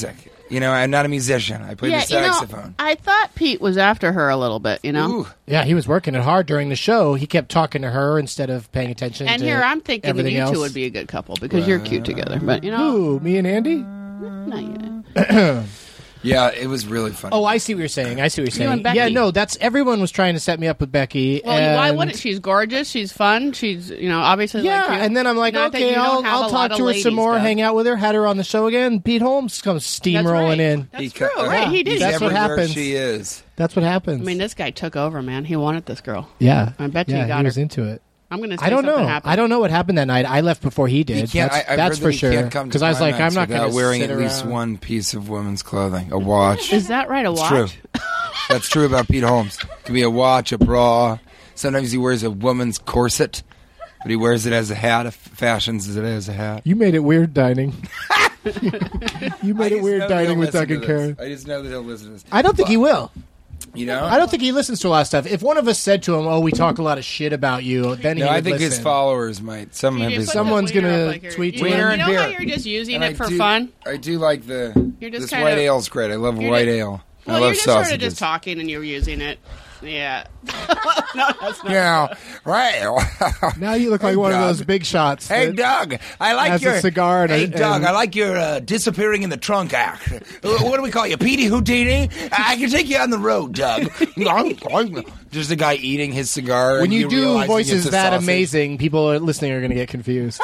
Speaker 6: You know, I'm not a musician. I play
Speaker 5: yeah,
Speaker 6: the
Speaker 5: you know,
Speaker 6: saxophone.
Speaker 5: I thought Pete was after her a little bit, you know?
Speaker 6: Ooh.
Speaker 8: Yeah, he was working it hard during the show. He kept talking to her insteed of paying attention
Speaker 5: And
Speaker 8: to
Speaker 5: here I'm thinking that
Speaker 8: everything
Speaker 5: you
Speaker 8: else.
Speaker 5: two would be a good couple because you're cute together. But, you know,
Speaker 8: Who, me and Andy?
Speaker 5: not yet.
Speaker 6: Yeah, it was really funny.
Speaker 8: Oh, I see what you're saying. I see what you're
Speaker 5: You
Speaker 8: saying.
Speaker 5: and Becky.
Speaker 8: Yeah, no, that's everyone was trying to set me up with Becky.
Speaker 5: Well,
Speaker 8: and
Speaker 5: why wouldn't she's gorgeous? She's fun. She's, you know, obviously
Speaker 8: Yeah,
Speaker 5: like you.
Speaker 8: and then I'm like,
Speaker 5: Not that
Speaker 8: okay,
Speaker 5: you don't
Speaker 8: I'll,
Speaker 5: have
Speaker 8: I'll
Speaker 5: a
Speaker 8: talk
Speaker 5: lot
Speaker 8: to
Speaker 5: of
Speaker 8: her
Speaker 5: ladies,
Speaker 8: some more,
Speaker 5: Doug.
Speaker 8: hang out with her, had her on the show again. Pete Holmes comes
Speaker 5: That's
Speaker 8: steamrolling
Speaker 5: right.
Speaker 8: in.
Speaker 5: That's
Speaker 6: He
Speaker 5: true.
Speaker 6: co-
Speaker 5: right,
Speaker 6: uh,
Speaker 5: he did.
Speaker 6: He's
Speaker 8: That's what
Speaker 6: everywhere
Speaker 8: happens.
Speaker 6: she is.
Speaker 8: That's what happens.
Speaker 5: I mean, this guy took over, man. He wanted this girl.
Speaker 8: yeah,
Speaker 5: I bet you
Speaker 8: yeah,
Speaker 5: he got
Speaker 8: he
Speaker 5: her.
Speaker 8: was into it.
Speaker 5: I'm going to say
Speaker 8: I don't
Speaker 5: something
Speaker 8: know.
Speaker 5: happened.
Speaker 8: I don't know what happened that night. I left before he
Speaker 6: He
Speaker 8: did.
Speaker 6: can't.
Speaker 8: that's
Speaker 6: I, I've
Speaker 8: that's
Speaker 6: heard
Speaker 8: for
Speaker 6: that he
Speaker 8: sure.
Speaker 6: can't come to
Speaker 8: Because I was like, I'm
Speaker 6: climax
Speaker 8: not going
Speaker 6: without
Speaker 8: to
Speaker 6: wearing
Speaker 8: sit
Speaker 6: at least
Speaker 8: around.
Speaker 6: one piece of women's clothing, a watch.
Speaker 5: Is that right? A
Speaker 6: It's
Speaker 5: watch?
Speaker 6: true. That's true about Pete Holmes. It could be a watch, a bra. Sometimes he wears a woman's corset, but he wears it as a hat. Fashions it as a hat.
Speaker 8: You made it weird dining. you
Speaker 6: I
Speaker 8: made it
Speaker 6: just
Speaker 8: weird
Speaker 6: know that
Speaker 8: dining
Speaker 6: he'll
Speaker 8: with
Speaker 6: listen
Speaker 8: Doug and
Speaker 6: to
Speaker 8: Karen.
Speaker 6: this. I just know that he'll listen to this.
Speaker 8: I don't think he will.
Speaker 6: You know?
Speaker 8: I don't think he listens to a lot of stuff. If one of us said to him, "Oh, we talk a lot of shit about you," then he
Speaker 6: No,
Speaker 8: would
Speaker 6: I think
Speaker 8: listen.
Speaker 6: his followers might. Some
Speaker 5: You
Speaker 6: of
Speaker 5: just
Speaker 6: his.
Speaker 5: put
Speaker 8: Someone's
Speaker 5: the wiener
Speaker 8: gonna
Speaker 5: up like you're-
Speaker 8: tweet
Speaker 5: you,
Speaker 8: to
Speaker 5: you
Speaker 6: him.
Speaker 5: know
Speaker 6: and
Speaker 5: how
Speaker 6: beer.
Speaker 5: you're just using
Speaker 6: And
Speaker 5: it
Speaker 6: I
Speaker 5: for
Speaker 6: do-
Speaker 5: fun?
Speaker 6: I do like the.
Speaker 5: You're just
Speaker 6: this
Speaker 5: kinda-
Speaker 6: white ale's great. I love
Speaker 5: You're
Speaker 6: white
Speaker 5: just-
Speaker 6: ale.
Speaker 5: Well,
Speaker 6: I
Speaker 5: you're
Speaker 6: love
Speaker 5: just
Speaker 6: sausages.
Speaker 5: sort of just talking and you're using it. Yeah. no, that's not.
Speaker 6: Yeah, right.
Speaker 8: Now you look like
Speaker 6: Hey,
Speaker 8: one
Speaker 6: Doug.
Speaker 8: of those big shots.
Speaker 6: Hey,
Speaker 8: that-
Speaker 6: Doug, I like
Speaker 8: has a
Speaker 6: your
Speaker 8: cigar and a-
Speaker 6: Hey, Doug,
Speaker 8: and-
Speaker 6: I like your uh, disappearing in the trunk act. Uh, what do we call you, Petey Houdini? I can take you on the road, Doug. There's a guy eating his cigar.
Speaker 8: When
Speaker 6: and
Speaker 8: you do
Speaker 6: realizing
Speaker 8: voices
Speaker 6: it's a
Speaker 8: that
Speaker 6: sausage.
Speaker 8: amazing, people are listening are going to get confused.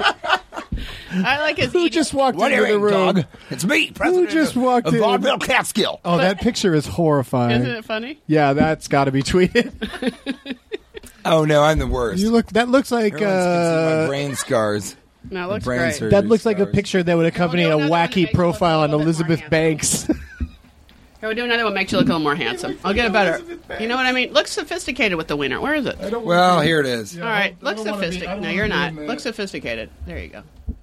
Speaker 5: I like his
Speaker 8: Who
Speaker 5: eating.
Speaker 8: just walked
Speaker 6: What
Speaker 8: into
Speaker 6: do you
Speaker 8: the
Speaker 6: mean,
Speaker 8: room?
Speaker 6: Doug? It's me, president
Speaker 8: just
Speaker 6: of,
Speaker 8: walked
Speaker 6: of
Speaker 8: in?
Speaker 6: Vaudeville Catskill.
Speaker 8: Oh, that picture is horrifying.
Speaker 5: Isn't it funny?
Speaker 8: Yeah, that's got to be tweeted.
Speaker 6: Oh, no, I'm the worst.
Speaker 8: You look. That looks like.
Speaker 6: Everyone's can see my
Speaker 8: Uh,
Speaker 6: brain scars.
Speaker 5: No, it looks
Speaker 6: brain
Speaker 5: great.
Speaker 6: surgery.
Speaker 8: that looks like a
Speaker 6: scars.
Speaker 8: picture that would accompany
Speaker 5: We'll
Speaker 8: a
Speaker 5: do another one to
Speaker 8: wacky
Speaker 5: make you look
Speaker 8: profile
Speaker 5: a
Speaker 8: on
Speaker 5: little bit more
Speaker 8: Elizabeth
Speaker 5: handsome.
Speaker 8: Banks.
Speaker 5: Here, we'll do another one. Makes you look a little more handsome. I'll get a better. You know what I mean? Look sophisticated with the wiener. Where is it?
Speaker 6: Well, here it is.
Speaker 5: All right,
Speaker 8: I
Speaker 5: look
Speaker 8: don't wanna be- I
Speaker 5: sophisticated.
Speaker 8: don't
Speaker 5: No,
Speaker 8: wanna
Speaker 5: you're
Speaker 8: be
Speaker 5: not.
Speaker 8: in the-
Speaker 5: Look sophisticated. There you go.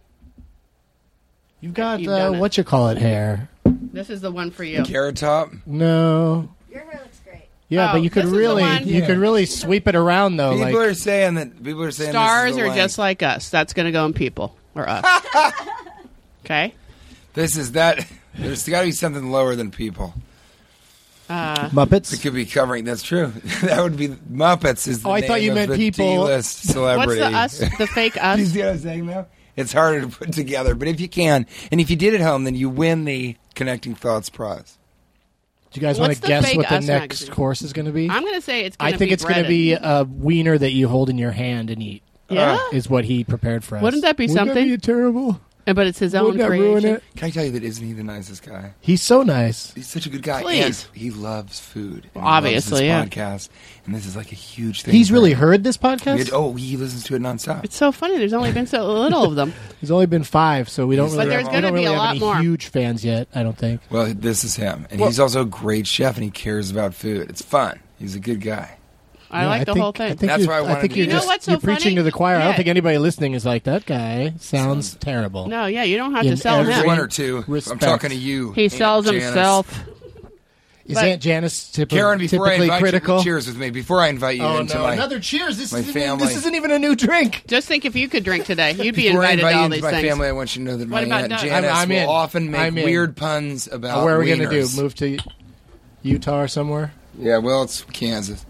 Speaker 8: You've got
Speaker 5: You've
Speaker 8: uh,
Speaker 5: done it.
Speaker 8: what you call it hair.
Speaker 5: This is the one for you.
Speaker 6: Carrot Top.
Speaker 8: No.
Speaker 9: Your hair looks great.
Speaker 8: Yeah,
Speaker 5: Oh,
Speaker 8: but you could
Speaker 5: this is the
Speaker 8: really,
Speaker 5: one-
Speaker 8: you could really sweep it around though.
Speaker 6: People
Speaker 8: like
Speaker 6: are saying that. People are saying
Speaker 5: Stars
Speaker 6: this is
Speaker 5: are
Speaker 6: the
Speaker 5: just
Speaker 6: length.
Speaker 5: like us. That's going to go in people or us. Okay.
Speaker 6: This is that. There's got to be something lower than people.
Speaker 5: Uh,
Speaker 6: It
Speaker 8: Muppets.
Speaker 6: could be covering. That's true. That would be Muppets. Is the
Speaker 8: Oh, I thought
Speaker 6: name
Speaker 8: you
Speaker 6: of
Speaker 8: meant
Speaker 6: the
Speaker 8: people.
Speaker 6: D-list
Speaker 5: what's
Speaker 6: celebrity.
Speaker 5: the us? The fake
Speaker 6: You
Speaker 5: us?
Speaker 6: see what I'm saying, though? It's harder to put together, but if you can, and if you did at home, then you win the Connecting Thoughts prize.
Speaker 8: Do you guys want
Speaker 5: What's
Speaker 8: to
Speaker 5: the
Speaker 8: guess
Speaker 5: fake
Speaker 8: what the
Speaker 5: Us
Speaker 8: next
Speaker 5: magazine?
Speaker 8: course is going to be?
Speaker 5: I'm going to say it's going
Speaker 8: I
Speaker 5: to
Speaker 8: think
Speaker 5: be
Speaker 8: it's going to
Speaker 5: breaded.
Speaker 8: be a wiener that you hold in your hand and eat.
Speaker 5: Yeah?
Speaker 8: Is what he prepared for us.
Speaker 5: Wouldn't that be
Speaker 8: Wouldn't
Speaker 5: something?
Speaker 8: That be terrible.
Speaker 5: But it's his own
Speaker 8: Wouldn't that
Speaker 5: creation.
Speaker 8: ruin it?
Speaker 6: Can I tell you that isn't he the nicest guy?
Speaker 8: He's so nice.
Speaker 6: He's such a good guy.
Speaker 5: Please.
Speaker 6: And he loves food. And he
Speaker 5: Obviously, yeah.
Speaker 6: loves this podcast, and this is like a huge thing.
Speaker 8: He's
Speaker 6: for
Speaker 8: really
Speaker 6: him.
Speaker 8: heard this podcast.
Speaker 6: He- Oh, he listens to it nonstop.
Speaker 5: It's so funny. There's only been so little of them.
Speaker 8: He's only been five, so we don't
Speaker 6: But
Speaker 8: really.
Speaker 6: there's
Speaker 8: we
Speaker 6: gonna
Speaker 8: don't
Speaker 5: be
Speaker 8: really
Speaker 5: a
Speaker 8: have
Speaker 5: lot
Speaker 8: any
Speaker 5: more.
Speaker 8: huge fans yet. I don't think.
Speaker 6: Well, this is him, and
Speaker 8: Well-
Speaker 6: he's also a great chef, and he cares about food. It's fun. He's a good guy.
Speaker 5: I
Speaker 8: Yeah,
Speaker 5: like the
Speaker 8: think,
Speaker 5: whole thing.
Speaker 8: I think
Speaker 6: That's
Speaker 8: you're,
Speaker 6: why I wanted
Speaker 8: think
Speaker 6: to
Speaker 8: you're
Speaker 6: do
Speaker 5: You know
Speaker 8: just
Speaker 5: what's so
Speaker 8: you're preaching
Speaker 5: funny?
Speaker 8: to the choir. I
Speaker 5: Yeah.
Speaker 8: don't think anybody listening is like that guy. Sounds terrible.
Speaker 5: No, yeah, you don't have
Speaker 8: In
Speaker 5: to sell
Speaker 8: every-
Speaker 6: There's
Speaker 5: him.
Speaker 6: one or two.
Speaker 8: Respect.
Speaker 6: I'm talking to you.
Speaker 5: He
Speaker 6: Aunt
Speaker 5: sells
Speaker 6: Janice.
Speaker 5: himself.
Speaker 8: Is
Speaker 5: But-
Speaker 8: Aunt Janice typically,
Speaker 6: Karen, before I
Speaker 8: typically
Speaker 6: invite
Speaker 8: critical?
Speaker 6: you, cheers with me. Before I invite you
Speaker 8: Oh
Speaker 6: into
Speaker 8: no!
Speaker 6: my
Speaker 8: Another cheers. This
Speaker 6: my
Speaker 8: isn't,
Speaker 6: family.
Speaker 8: this isn't even a new drink.
Speaker 5: Just think if you could drink today, you'd be
Speaker 6: Before I
Speaker 5: invited
Speaker 6: invite
Speaker 5: to
Speaker 6: you
Speaker 5: all
Speaker 6: into
Speaker 5: these
Speaker 6: my
Speaker 5: things.
Speaker 6: family, I want you to know that
Speaker 5: What
Speaker 6: my
Speaker 5: about
Speaker 6: Aunt
Speaker 5: Doug?
Speaker 6: Janice
Speaker 8: I'm- I'm
Speaker 6: will
Speaker 8: in.
Speaker 6: often make
Speaker 8: I'm in.
Speaker 6: weird puns about
Speaker 8: Where are we going to do?
Speaker 6: wieners.
Speaker 8: Move to Utah or somewhere?
Speaker 6: Yeah, well, it's Kansas.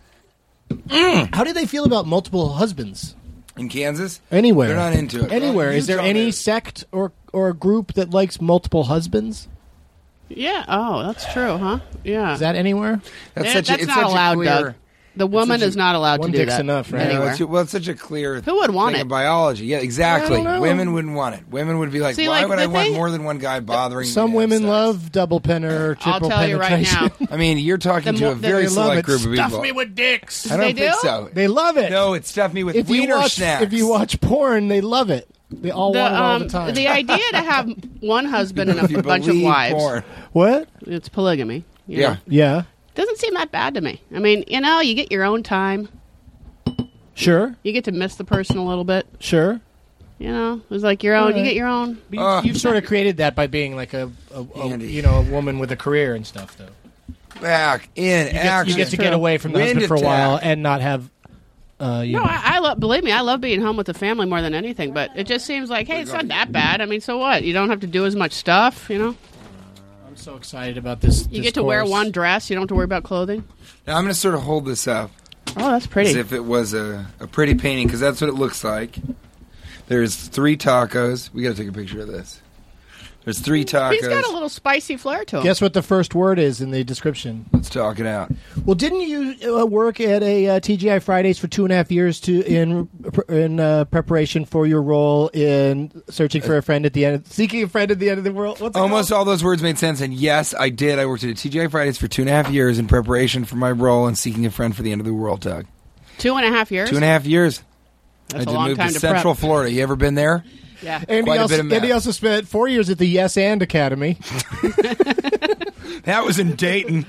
Speaker 8: How do they feel about multiple husbands?
Speaker 6: In Kansas?
Speaker 8: Anywhere.
Speaker 6: They're not into it.
Speaker 8: Anywhere.
Speaker 6: Well,
Speaker 8: Is there
Speaker 6: Utah,
Speaker 8: any
Speaker 6: they're-
Speaker 8: sect or or group that likes multiple husbands?
Speaker 5: Yeah. Oh, that's true, huh? Yeah.
Speaker 8: Is that anywhere?
Speaker 6: That's
Speaker 5: Eh,
Speaker 6: such
Speaker 5: that's
Speaker 6: a, it's
Speaker 5: not
Speaker 6: such
Speaker 5: allowed,
Speaker 6: a clear,
Speaker 5: Doug. The woman
Speaker 6: such a-
Speaker 5: is not allowed
Speaker 8: One
Speaker 5: to do
Speaker 8: dick's
Speaker 5: that
Speaker 8: enough, right?
Speaker 6: You know,
Speaker 5: anywhere.
Speaker 6: it's, well, it's such a clear
Speaker 5: Who would want
Speaker 6: thing
Speaker 5: it?
Speaker 6: of biology. Yeah, exactly.
Speaker 8: I don't know.
Speaker 6: Women wouldn't want it. Women would be like,
Speaker 5: See,
Speaker 6: why
Speaker 5: like,
Speaker 6: would
Speaker 5: the
Speaker 6: I want
Speaker 5: thing-
Speaker 6: more than one guy bothering me
Speaker 8: Some
Speaker 6: to have
Speaker 8: women
Speaker 6: sex?
Speaker 8: love double pen or triple
Speaker 5: tell you right
Speaker 8: penetration.
Speaker 5: now.
Speaker 6: I mean, you're talking
Speaker 5: The
Speaker 6: to
Speaker 5: mo-
Speaker 6: a
Speaker 5: they
Speaker 6: very
Speaker 8: love
Speaker 6: select
Speaker 8: it.
Speaker 6: group of
Speaker 8: Stuff
Speaker 6: people.
Speaker 8: me with dicks.
Speaker 6: I don't
Speaker 5: They
Speaker 6: think
Speaker 5: do?
Speaker 6: so.
Speaker 8: They love it.
Speaker 6: No, it's stuff me with
Speaker 8: if you
Speaker 6: wiener
Speaker 8: watch
Speaker 6: snacks.
Speaker 8: if you watch porn, they love it. They all
Speaker 5: The,
Speaker 8: want it all
Speaker 5: um,
Speaker 8: the time.
Speaker 5: the idea to have one husband and
Speaker 6: If you
Speaker 5: a bunch of
Speaker 6: believe
Speaker 5: wives,
Speaker 6: porn.
Speaker 8: what?
Speaker 5: it's polygamy. you
Speaker 6: Yeah.
Speaker 5: know.
Speaker 8: Yeah.
Speaker 5: Doesn't seem that bad to me. I mean, you know, you get your own time.
Speaker 8: Sure.
Speaker 5: You get to miss the person a little bit.
Speaker 8: Sure.
Speaker 5: You know, it's like your own. You
Speaker 8: Alright.
Speaker 5: get your own.
Speaker 8: But you,
Speaker 6: Uh,
Speaker 8: you've sort of created that by being like a, a, a
Speaker 6: Andy.
Speaker 8: you know a woman with a career and stuff, though.
Speaker 6: Back in
Speaker 8: You get,
Speaker 6: action.
Speaker 8: you get to get away from the
Speaker 6: Wind
Speaker 8: husband for a
Speaker 6: attack.
Speaker 8: while and not have. Uh, you
Speaker 5: No,
Speaker 8: know.
Speaker 5: I, I love. Believe me, I love being home with the family more than anything. But it just seems like, hey, it's not that bad. I mean, so what? You don't have to do as much stuff. You know.
Speaker 4: I'm so excited about this.
Speaker 5: You
Speaker 4: this
Speaker 5: get to wear
Speaker 4: course.
Speaker 5: one dress. You don't have to worry about clothing.
Speaker 6: Now I'm going to sort of hold this up
Speaker 5: Oh, that's pretty.
Speaker 6: as if it was a, a pretty painting, because that's what it looks like. There's three tacos. We got to take a picture of this. There's three tacos.
Speaker 5: He's got a little spicy flair to him.
Speaker 4: Guess what the first word is in the description?
Speaker 6: Let's talk it out.
Speaker 4: Well, didn't you uh, work at a uh, T G I Fridays for two and a half years to in in uh, preparation for your role in searching for a friend at the end, seeking a friend at the end of the world? What's it
Speaker 6: Almost
Speaker 4: called?
Speaker 6: all those words made sense, and yes, I did. I worked at a T G I Fridays for two and a half years in preparation for my role in Seeking a Friend for the End of the World, Doug.
Speaker 5: Two and a half years?
Speaker 6: Two and a half years.
Speaker 5: That's
Speaker 6: I
Speaker 5: a
Speaker 6: did
Speaker 5: long
Speaker 6: move
Speaker 5: time
Speaker 6: to
Speaker 5: to
Speaker 6: Central
Speaker 5: prep.
Speaker 6: Florida. You ever been there?
Speaker 5: Yeah.
Speaker 4: Andy
Speaker 6: Quite a
Speaker 4: also,
Speaker 6: bit of math.
Speaker 4: Andy also spent four years at the Yes and Academy.
Speaker 6: That was in Dayton.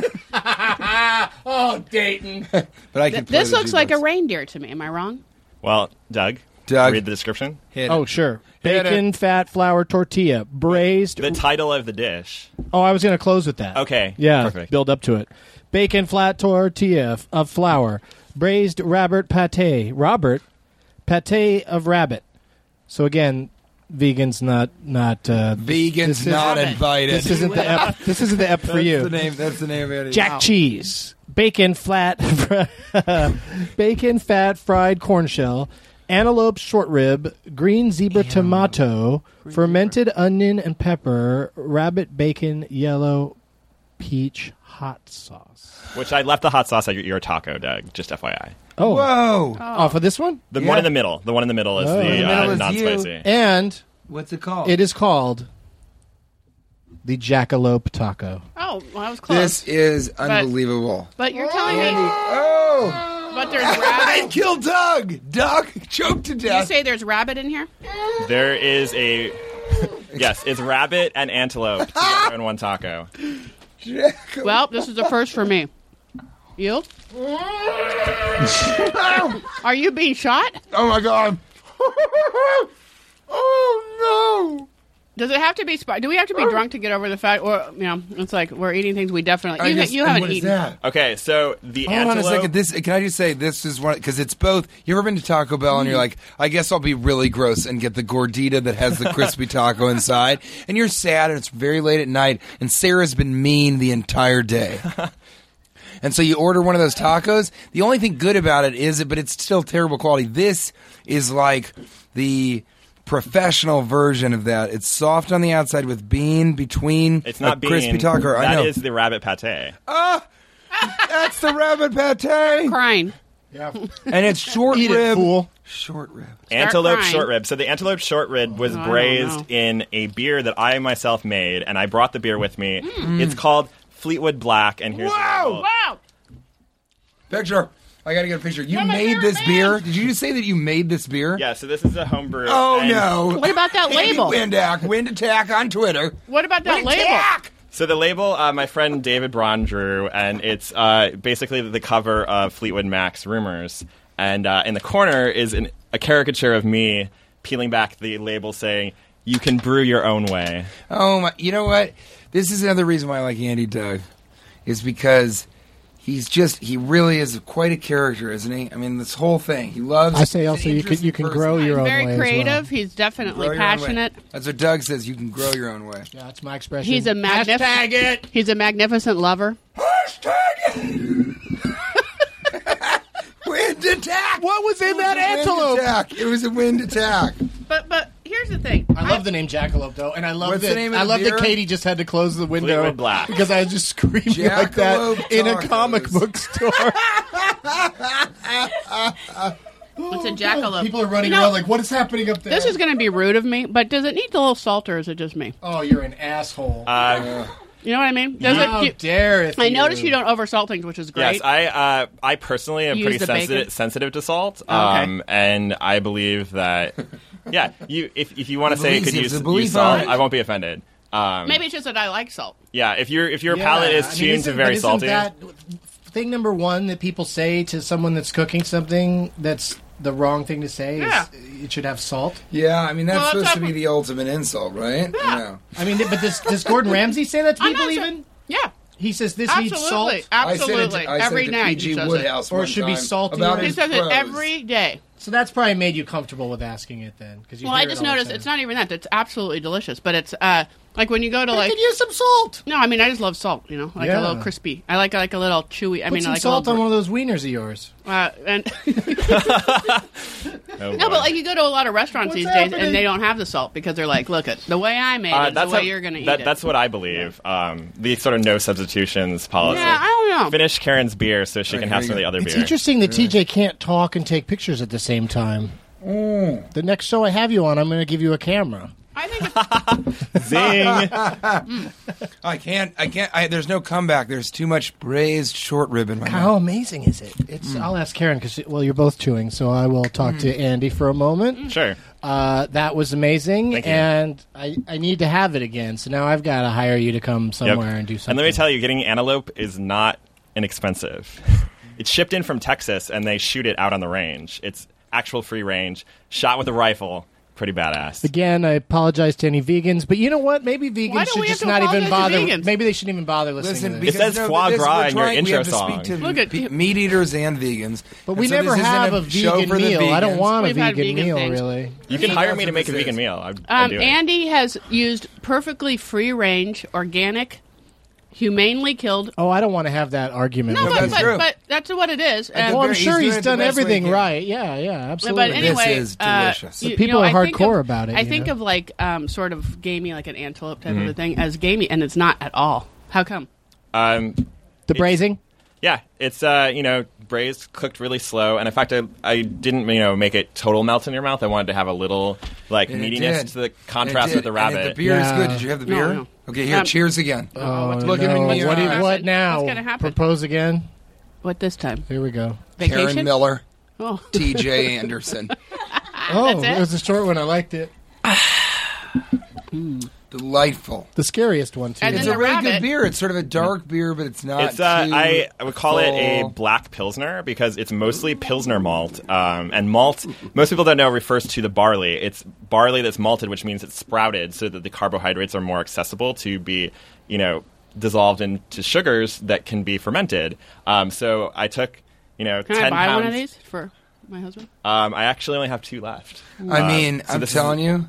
Speaker 4: Oh, Dayton.
Speaker 6: But I can.
Speaker 5: Th- this
Speaker 6: play the
Speaker 5: looks like a
Speaker 6: jukebox.
Speaker 5: reindeer to me. Am I wrong?
Speaker 7: Well, Doug,
Speaker 6: Doug.
Speaker 7: read the description.
Speaker 6: Hit
Speaker 4: Oh,
Speaker 6: it.
Speaker 4: sure.
Speaker 6: Hit
Speaker 4: Bacon,
Speaker 6: it.
Speaker 4: fat, flour, tortilla, braised.
Speaker 7: The title of the dish.
Speaker 4: Oh, I was going to close with that.
Speaker 7: Okay,
Speaker 4: Yeah,
Speaker 7: perfect.
Speaker 4: build up to it. Bacon, flat tortilla f- of flour, braised rabbit pate. Robert, pate of rabbit. So again, vegans not not uh,
Speaker 6: Vegans
Speaker 4: this is-
Speaker 6: not
Speaker 5: Rabbit.
Speaker 6: invited.
Speaker 4: This isn't the ep, this isn't the ep for
Speaker 6: That's
Speaker 4: you.
Speaker 6: the name. That's the name of it.
Speaker 4: Jack cheese, bacon, flat, bacon, fat, fried corn shell, antelope short rib, green zebra tomato, fermented onion and pepper, rabbit bacon, yellow peach hot sauce.
Speaker 7: Which I left the hot sauce at your, your taco, Doug. Just F Y I.
Speaker 4: Oh,
Speaker 6: Whoa.
Speaker 4: off of this one,
Speaker 7: The
Speaker 6: Yeah.
Speaker 7: one in the middle. The one in the middle is
Speaker 4: Oh.
Speaker 7: the,
Speaker 4: In the
Speaker 6: middle
Speaker 7: uh,
Speaker 6: is
Speaker 7: non-spicy.
Speaker 6: you.
Speaker 4: and
Speaker 6: What's it called?
Speaker 4: it is called the jackalope taco.
Speaker 5: Oh, well, I was close.
Speaker 6: This is unbelievable.
Speaker 5: But you're telling me.
Speaker 6: Oh!
Speaker 5: But there's
Speaker 6: I
Speaker 5: rabbit.
Speaker 6: killed Doug. Doug choked to
Speaker 5: Did you
Speaker 6: death.
Speaker 5: say there's rabbit in here?
Speaker 7: There is a yes, it's rabbit and antelope together in one taco.
Speaker 5: Well, this is the first for me. You? Are you being shot?
Speaker 6: Oh my god. Oh no.
Speaker 5: Does it have to be spicy? Do we have to be drunk to get over the fact? Or, you know, it's like we're eating things we definitely.
Speaker 6: I
Speaker 5: You,
Speaker 6: just-
Speaker 5: you haven't
Speaker 6: what is
Speaker 5: eaten.
Speaker 6: that?
Speaker 7: Okay, so the
Speaker 6: Hold on
Speaker 7: antelope.
Speaker 6: a second. This can I just say this is one because it's both. You ever been to Taco Bell and you're like, I guess I'll be really gross and get the gordita that has the crispy taco inside, and you're sad and it's very late at night, and Sarah's been mean the entire day. And so you order one of those tacos. The only thing good about it is it, but it's still terrible quality. This is like the professional version of that. It's soft on the outside with bean between
Speaker 7: It's not
Speaker 6: a
Speaker 7: bean.
Speaker 6: crispy taco. I
Speaker 7: That
Speaker 6: know.
Speaker 7: is the rabbit pate.
Speaker 6: Ah, that's the rabbit pate,
Speaker 5: Crying.
Speaker 4: Yeah,
Speaker 6: and it's short
Speaker 4: eat
Speaker 6: rib.
Speaker 4: it, fool.
Speaker 6: Short rib.
Speaker 7: Antelope
Speaker 5: crying.
Speaker 7: short rib. So the antelope short rib was
Speaker 5: Oh, I don't
Speaker 7: braised
Speaker 5: know.
Speaker 7: in a beer that I myself made, and I brought the beer with me.
Speaker 5: Mm.
Speaker 7: It's called Fleetwood Black, and here's the
Speaker 6: Wow!
Speaker 7: label.
Speaker 5: Wow.
Speaker 6: Picture. I gotta get a picture. You
Speaker 5: You're my
Speaker 6: made
Speaker 5: favorite
Speaker 6: this
Speaker 5: man.
Speaker 6: beer. Did you just say that you made this beer?
Speaker 7: Yeah, so this is a home brew.
Speaker 6: Oh
Speaker 7: and-
Speaker 6: no.
Speaker 5: What about that
Speaker 6: Andy
Speaker 5: label?
Speaker 6: Windack, Wind Attack on Twitter.
Speaker 5: What about that
Speaker 6: Wind
Speaker 5: label?
Speaker 6: Attack!
Speaker 7: So the label, uh, my friend David Braun drew, and it's uh, basically the cover of Fleetwood Mac's Rumors. And uh, in the corner is an, a caricature of me peeling back the label saying, "You can brew your own way."
Speaker 6: Oh my! You know what? This is another reason why I like Andy Doug, is because he's just—he really is quite a character, isn't he? I mean, this whole thing. He loves.
Speaker 4: I say
Speaker 6: he's
Speaker 4: also
Speaker 6: an
Speaker 4: you can you
Speaker 6: interesting
Speaker 4: can
Speaker 6: person.
Speaker 4: grow
Speaker 5: He's
Speaker 4: your own
Speaker 5: very
Speaker 4: way
Speaker 5: creative.
Speaker 4: as well.
Speaker 5: He's definitely
Speaker 6: Grow your own way.
Speaker 5: passionate.
Speaker 6: That's what Doug says. You can grow your own way.
Speaker 4: Yeah, that's my expression.
Speaker 5: He's a magnificent.
Speaker 4: Hashtag it.
Speaker 5: He's a magnificent lover.
Speaker 6: Hashtag it. Wind attack.
Speaker 4: What was in
Speaker 6: It
Speaker 4: that
Speaker 6: was a wind
Speaker 4: antelope?
Speaker 6: attack. It was a wind attack.
Speaker 5: But but here's the thing.
Speaker 4: I love the name Jackalope though, and I love
Speaker 6: What's
Speaker 4: that.
Speaker 6: the name of
Speaker 4: I
Speaker 6: the
Speaker 4: love
Speaker 6: beer?
Speaker 4: that Katie just had to close the window
Speaker 7: Fleetwood Black.
Speaker 4: because I was just screaming like that
Speaker 6: Jackalope
Speaker 4: in a
Speaker 6: tacos.
Speaker 4: comic book store.
Speaker 5: It's a jackalope.
Speaker 4: People are running
Speaker 5: You know,
Speaker 4: around like, "What is happening up there?"
Speaker 5: This is going to be rude of me, but does it need a little salt or is it just me?
Speaker 4: Oh, you're an asshole!
Speaker 7: Uh,
Speaker 5: You know what I mean? Does
Speaker 4: How
Speaker 5: it? You,
Speaker 4: dare it?
Speaker 5: I notice you don't oversalt things, which is great.
Speaker 7: Yes, I uh, I personally am
Speaker 5: You
Speaker 7: pretty
Speaker 5: use the bacon?
Speaker 7: sensitive sensitive to salt,
Speaker 5: Oh, okay.
Speaker 7: um, and I believe that yeah, you if if you want to
Speaker 6: He
Speaker 7: say it
Speaker 6: believes
Speaker 7: could
Speaker 6: he
Speaker 7: use,
Speaker 6: has a belief
Speaker 7: use salt,
Speaker 6: on it.
Speaker 7: I won't be offended. Um,
Speaker 5: Maybe it's just that I like salt.
Speaker 7: yeah, if your if your
Speaker 4: Yeah,
Speaker 7: palate is
Speaker 4: I mean,
Speaker 7: tuned
Speaker 4: isn't-
Speaker 7: to very
Speaker 4: but isn't
Speaker 7: salty,
Speaker 4: That thing number one that people say to someone that's cooking something that's the wrong thing to say
Speaker 5: Yeah.
Speaker 4: is it should have salt.
Speaker 6: Yeah, I mean that's
Speaker 5: Well, that's
Speaker 6: supposed to
Speaker 5: up-
Speaker 6: be the ultimate insult, right?
Speaker 5: Yeah.
Speaker 4: I mean, but does, does Gordon Ramsay say that to
Speaker 5: I'm
Speaker 4: people
Speaker 5: not so-
Speaker 4: even?
Speaker 5: Yeah,
Speaker 4: He says this needs salt.
Speaker 5: absolutely,
Speaker 6: I said it
Speaker 5: absolutely.
Speaker 6: to, I said
Speaker 5: Every
Speaker 6: it to
Speaker 5: night
Speaker 6: P G
Speaker 5: he says it.
Speaker 6: Woodhouse
Speaker 4: Or
Speaker 6: one
Speaker 4: it should be
Speaker 6: time
Speaker 4: salty
Speaker 6: about
Speaker 4: or-
Speaker 5: He
Speaker 6: his
Speaker 5: says it
Speaker 6: prose.
Speaker 5: every day.
Speaker 8: So that's probably made you comfortable with asking it then. Cause you
Speaker 5: Well, I
Speaker 8: hear it
Speaker 5: just
Speaker 8: all the
Speaker 5: noticed
Speaker 8: time.
Speaker 5: it's not even that. It's absolutely delicious, but it's uh like when you go to
Speaker 8: I
Speaker 5: like
Speaker 8: could use some salt.
Speaker 5: no, I mean I just love salt. You know, like
Speaker 8: Yeah.
Speaker 5: a little crispy. I like like a little chewy. I
Speaker 8: Put
Speaker 5: mean,
Speaker 8: some
Speaker 5: like
Speaker 8: salt
Speaker 5: a
Speaker 8: on
Speaker 5: little,
Speaker 8: one of those wieners of yours.
Speaker 5: uh, and
Speaker 7: Oh,
Speaker 5: no,
Speaker 7: boy.
Speaker 5: but like you go to a lot of restaurants
Speaker 8: What's
Speaker 5: these
Speaker 8: happening?
Speaker 5: days, and they don't have the salt because they're like, look, it the way I made
Speaker 7: Uh,
Speaker 5: it,
Speaker 7: that's
Speaker 5: the way
Speaker 7: how-
Speaker 5: you're going to eat
Speaker 7: that,
Speaker 5: it.
Speaker 7: That's what I believe. Um, the sort of no substitutions policy.
Speaker 5: Yeah, I don't know.
Speaker 7: Finish Karen's beer so she
Speaker 6: Right,
Speaker 7: can
Speaker 6: here
Speaker 7: have
Speaker 6: you
Speaker 7: some of
Speaker 6: go.
Speaker 7: the other
Speaker 8: It's
Speaker 7: beer.
Speaker 8: interesting that T J can't talk and take pictures at the same time. The next show I have you on, I'm going to give you a camera.
Speaker 5: I think it's,
Speaker 7: Zing!
Speaker 6: I can't. I can't. I, there's no comeback. There's too much braised short rib in my
Speaker 8: How
Speaker 6: mouth.
Speaker 8: amazing is it? It's. I'll ask Karen because well, you're both chewing, so I will talk to Andy for a moment.
Speaker 7: Sure.
Speaker 8: Uh, that was amazing,
Speaker 7: Thank you.
Speaker 8: and I, I need to have it again. So now I've got to hire you to come somewhere and do something.
Speaker 7: And let me tell you, getting antelope is not inexpensive. It's shipped in from Texas, and they shoot it out on the range. It's actual free range, shot with a rifle. Pretty badass.
Speaker 8: Again, I apologize to any vegans, but you know what? Maybe vegans
Speaker 5: Why don't
Speaker 8: should
Speaker 5: we
Speaker 8: just
Speaker 5: have to
Speaker 8: not even
Speaker 5: apologize to
Speaker 8: bother.
Speaker 5: vegans?
Speaker 8: Maybe they shouldn't even bother listening
Speaker 6: Listen,
Speaker 8: to
Speaker 7: It
Speaker 8: this.
Speaker 6: because
Speaker 7: says
Speaker 6: no,
Speaker 7: foie
Speaker 6: this-
Speaker 7: gras
Speaker 6: we're
Speaker 7: in your
Speaker 6: trying-
Speaker 7: intro
Speaker 6: we have to
Speaker 7: song.
Speaker 6: Speak to
Speaker 5: Look at-
Speaker 6: be- meat eaters and vegans.
Speaker 8: But
Speaker 6: And
Speaker 8: we
Speaker 6: so
Speaker 8: never
Speaker 6: this isn't
Speaker 8: have a
Speaker 6: show
Speaker 8: vegan
Speaker 6: for the
Speaker 8: meal. I don't
Speaker 6: vegans.
Speaker 8: want a
Speaker 5: We've had
Speaker 8: vegan
Speaker 5: vegan
Speaker 8: meal,
Speaker 5: things.
Speaker 8: really.
Speaker 7: You can
Speaker 6: Yeah,
Speaker 7: hire
Speaker 6: that's
Speaker 7: me to
Speaker 6: what
Speaker 7: make a
Speaker 6: this
Speaker 7: vegan
Speaker 6: is.
Speaker 7: meal. I'd, I'd
Speaker 5: um,
Speaker 7: do it.
Speaker 5: Andy has used perfectly free range, organic, humanely killed.
Speaker 8: Oh, I don't want to have that argument.
Speaker 5: No,
Speaker 8: with
Speaker 5: but,
Speaker 8: you.
Speaker 6: that's
Speaker 5: but,
Speaker 6: true.
Speaker 5: but that's what it is.
Speaker 6: And
Speaker 5: And-
Speaker 8: Well, I'm
Speaker 6: He's
Speaker 8: sure
Speaker 6: doing
Speaker 8: he's
Speaker 6: it the
Speaker 8: done
Speaker 6: best way he
Speaker 8: everything
Speaker 6: can.
Speaker 8: right. Yeah, yeah,
Speaker 5: No,
Speaker 8: absolutely.
Speaker 5: but anyway,
Speaker 6: is
Speaker 5: uh,
Speaker 6: delicious.
Speaker 5: you-
Speaker 8: The people
Speaker 5: you know,
Speaker 8: are
Speaker 5: I think
Speaker 8: hardcore
Speaker 5: of-
Speaker 8: about it,
Speaker 5: I
Speaker 8: you
Speaker 5: think
Speaker 8: know?
Speaker 5: of like um, sort of gamey, like an antelope type
Speaker 7: Mm-hmm.
Speaker 5: of a thing, as gamey, and it's not at all. How come?
Speaker 7: Um,
Speaker 8: the braising.
Speaker 7: yeah, it's uh, you know braised, cooked really slow, and in fact, I, I didn't you know make it total melt in your mouth. I wanted to have a little like
Speaker 6: And it
Speaker 7: meatiness
Speaker 6: did.
Speaker 7: to the
Speaker 6: And it
Speaker 7: contrast
Speaker 6: did.
Speaker 7: with the
Speaker 6: And
Speaker 7: rabbit.
Speaker 6: the beer is
Speaker 8: Yeah.
Speaker 6: good. Did you have the
Speaker 5: No,
Speaker 6: beer?
Speaker 5: no.
Speaker 6: Okay, here.
Speaker 5: Um,
Speaker 6: cheers again.
Speaker 8: Oh,
Speaker 5: what's-
Speaker 6: look at
Speaker 8: no.
Speaker 6: me in your
Speaker 8: What, do you-
Speaker 6: eyes.
Speaker 8: what now?
Speaker 5: What's gonna happen?
Speaker 8: Propose again?
Speaker 5: What this time?
Speaker 8: Here we go.
Speaker 5: Vacation?
Speaker 6: Karen Miller,
Speaker 5: Oh,
Speaker 6: T J Anderson.
Speaker 8: Oh,
Speaker 5: That's it?
Speaker 8: it was a short one. I liked it.
Speaker 6: Delightful.
Speaker 8: The scariest one, too.
Speaker 5: And
Speaker 6: It's
Speaker 5: then
Speaker 6: a
Speaker 5: the
Speaker 6: really
Speaker 5: rabbit-
Speaker 6: good beer. It's sort of a dark beer, but it's not.
Speaker 7: It's uh,
Speaker 6: too
Speaker 7: I I would call it a
Speaker 6: full.
Speaker 7: black pilsner because it's mostly pilsner malt. Um, and malt, most people don't know, refers to the barley. It's barley that's malted, which means it's sprouted, so that the carbohydrates are more accessible to be, you know, dissolved into sugars that can be fermented. Um, so I took, you know,
Speaker 5: can
Speaker 7: ten
Speaker 5: I buy
Speaker 7: pounds.
Speaker 5: one of these for my husband?
Speaker 7: Um, I actually only have two left.
Speaker 6: I
Speaker 7: Uh,
Speaker 6: mean,
Speaker 7: so
Speaker 6: I'm
Speaker 7: this is-
Speaker 6: telling you.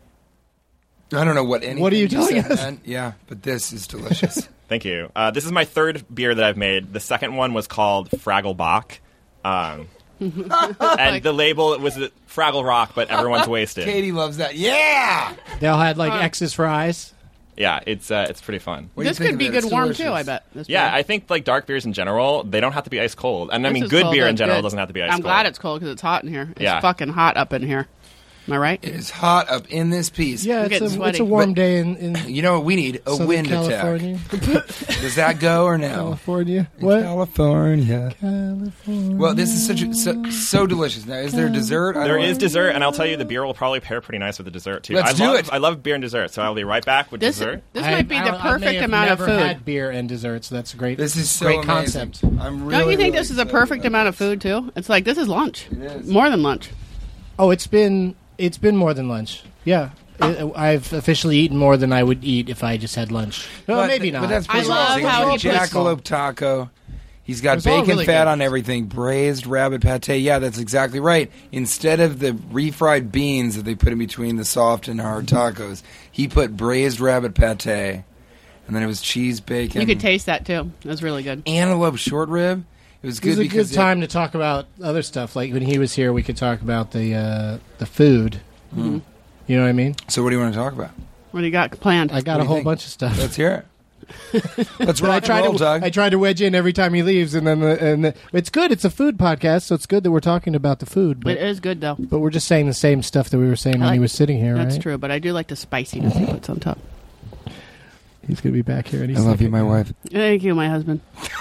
Speaker 6: I don't know what any.
Speaker 8: What are you telling us?
Speaker 6: meant. Yeah, but this is delicious.
Speaker 7: Thank you. Uh, this is my third beer that I've made. The second one was called Fraggle Bach. Um, and the label was Fraggle Rock, but everyone's wasted.
Speaker 6: Katie loves that. Yeah.
Speaker 8: They all had, like,
Speaker 5: Uh,
Speaker 8: X's for eyes.
Speaker 7: Yeah, it's uh, it's pretty fun.
Speaker 6: What do you
Speaker 5: This
Speaker 6: think
Speaker 5: could
Speaker 6: of
Speaker 5: be
Speaker 6: it?
Speaker 5: good
Speaker 6: It's
Speaker 5: warm
Speaker 6: delicious.
Speaker 5: too. I bet. This
Speaker 7: Yeah,
Speaker 5: beer.
Speaker 7: I think like dark beers in general, they don't have to be ice cold. And I
Speaker 5: This
Speaker 7: mean,
Speaker 5: is
Speaker 7: good
Speaker 5: cold,
Speaker 7: beer in
Speaker 5: that's
Speaker 7: general
Speaker 5: good.
Speaker 7: doesn't have to be ice
Speaker 5: I'm
Speaker 7: cold.
Speaker 5: glad it's cold because it's hot in here. It's
Speaker 7: Yeah.
Speaker 5: fucking hot up in here. Am I right?
Speaker 6: It is hot up in this piece.
Speaker 8: Yeah,
Speaker 5: I'm
Speaker 8: it's
Speaker 5: getting
Speaker 8: a, it's
Speaker 5: sweaty.
Speaker 8: a warm
Speaker 6: But-
Speaker 8: day in, in
Speaker 6: You know what we need? A
Speaker 8: Southern
Speaker 6: wind
Speaker 8: California.
Speaker 6: attack. Does that go or no?
Speaker 8: California.
Speaker 6: In
Speaker 8: What?
Speaker 6: California.
Speaker 8: California.
Speaker 6: Well, this is such a, so, so delicious. Now, is there dessert? I
Speaker 7: There
Speaker 6: don't
Speaker 7: is
Speaker 6: know.
Speaker 7: dessert, and I'll tell you, the beer will probably pair pretty nice with the dessert too.
Speaker 6: Let's
Speaker 7: I
Speaker 6: do
Speaker 7: love,
Speaker 6: it.
Speaker 7: I love beer and dessert, so I'll be right back with
Speaker 5: This
Speaker 7: dessert.
Speaker 5: this
Speaker 8: I-
Speaker 5: might be
Speaker 8: I
Speaker 5: the
Speaker 8: don't- I may
Speaker 5: perfect
Speaker 8: have
Speaker 5: amount of
Speaker 8: never
Speaker 5: food.
Speaker 8: had beer and desserts. That's a great.
Speaker 6: This is so
Speaker 8: great
Speaker 6: amazing.
Speaker 8: concept.
Speaker 6: I'm really.
Speaker 5: Don't you think
Speaker 6: really
Speaker 5: this is a
Speaker 6: excited
Speaker 5: perfect
Speaker 6: about
Speaker 5: amount of
Speaker 6: this.
Speaker 5: food too? It's like this is lunch.
Speaker 6: It is.
Speaker 5: More than lunch.
Speaker 8: Oh, it's been it's been more than lunch. Yeah, It- I've officially eaten more than I would eat if I just had lunch. Well,
Speaker 6: But-
Speaker 8: maybe not.
Speaker 6: But that's
Speaker 5: I
Speaker 6: pretty
Speaker 5: love
Speaker 6: amazing.
Speaker 5: how
Speaker 6: He's
Speaker 5: he
Speaker 6: got
Speaker 5: puts-
Speaker 6: jackalope taco. He's got
Speaker 8: It's all
Speaker 6: bacon
Speaker 8: really
Speaker 6: fat
Speaker 8: good.
Speaker 6: on everything, braised rabbit pate. Yeah, that's exactly right. Instead of the refried beans that they put in between the soft and hard tacos, he put braised rabbit pate, and then it was cheese, bacon.
Speaker 5: You could taste that too. It was really good.
Speaker 6: antelope short rib. It was
Speaker 8: It
Speaker 6: good
Speaker 8: was a
Speaker 6: because
Speaker 8: good time to talk about other stuff. Like when he was here, we could talk about the uh, the food.
Speaker 6: Mm-hmm.
Speaker 8: You know what I mean?
Speaker 6: It, so what do you want to talk about?
Speaker 5: What do you got planned?
Speaker 8: I got
Speaker 6: What do
Speaker 8: a
Speaker 6: you
Speaker 8: whole
Speaker 6: think?
Speaker 8: bunch of stuff.
Speaker 6: Let's hear it. Let's
Speaker 8: But I
Speaker 6: rock
Speaker 8: try
Speaker 6: and roll,
Speaker 8: to
Speaker 6: Doug.
Speaker 8: I try to wedge in every time he leaves, and then the, and the, it's good. It's a food podcast, so it's good that we're talking about the food. But,
Speaker 5: it is good though.
Speaker 8: but we're just saying the same stuff that we were saying
Speaker 5: I
Speaker 8: when
Speaker 5: like-
Speaker 8: he was sitting here.
Speaker 5: That's
Speaker 8: right?
Speaker 5: true, but I do like the spiciness he puts on top.
Speaker 8: He's going to be back here. Any
Speaker 6: I love you,
Speaker 8: second.
Speaker 6: my wife.
Speaker 5: Thank you, my husband.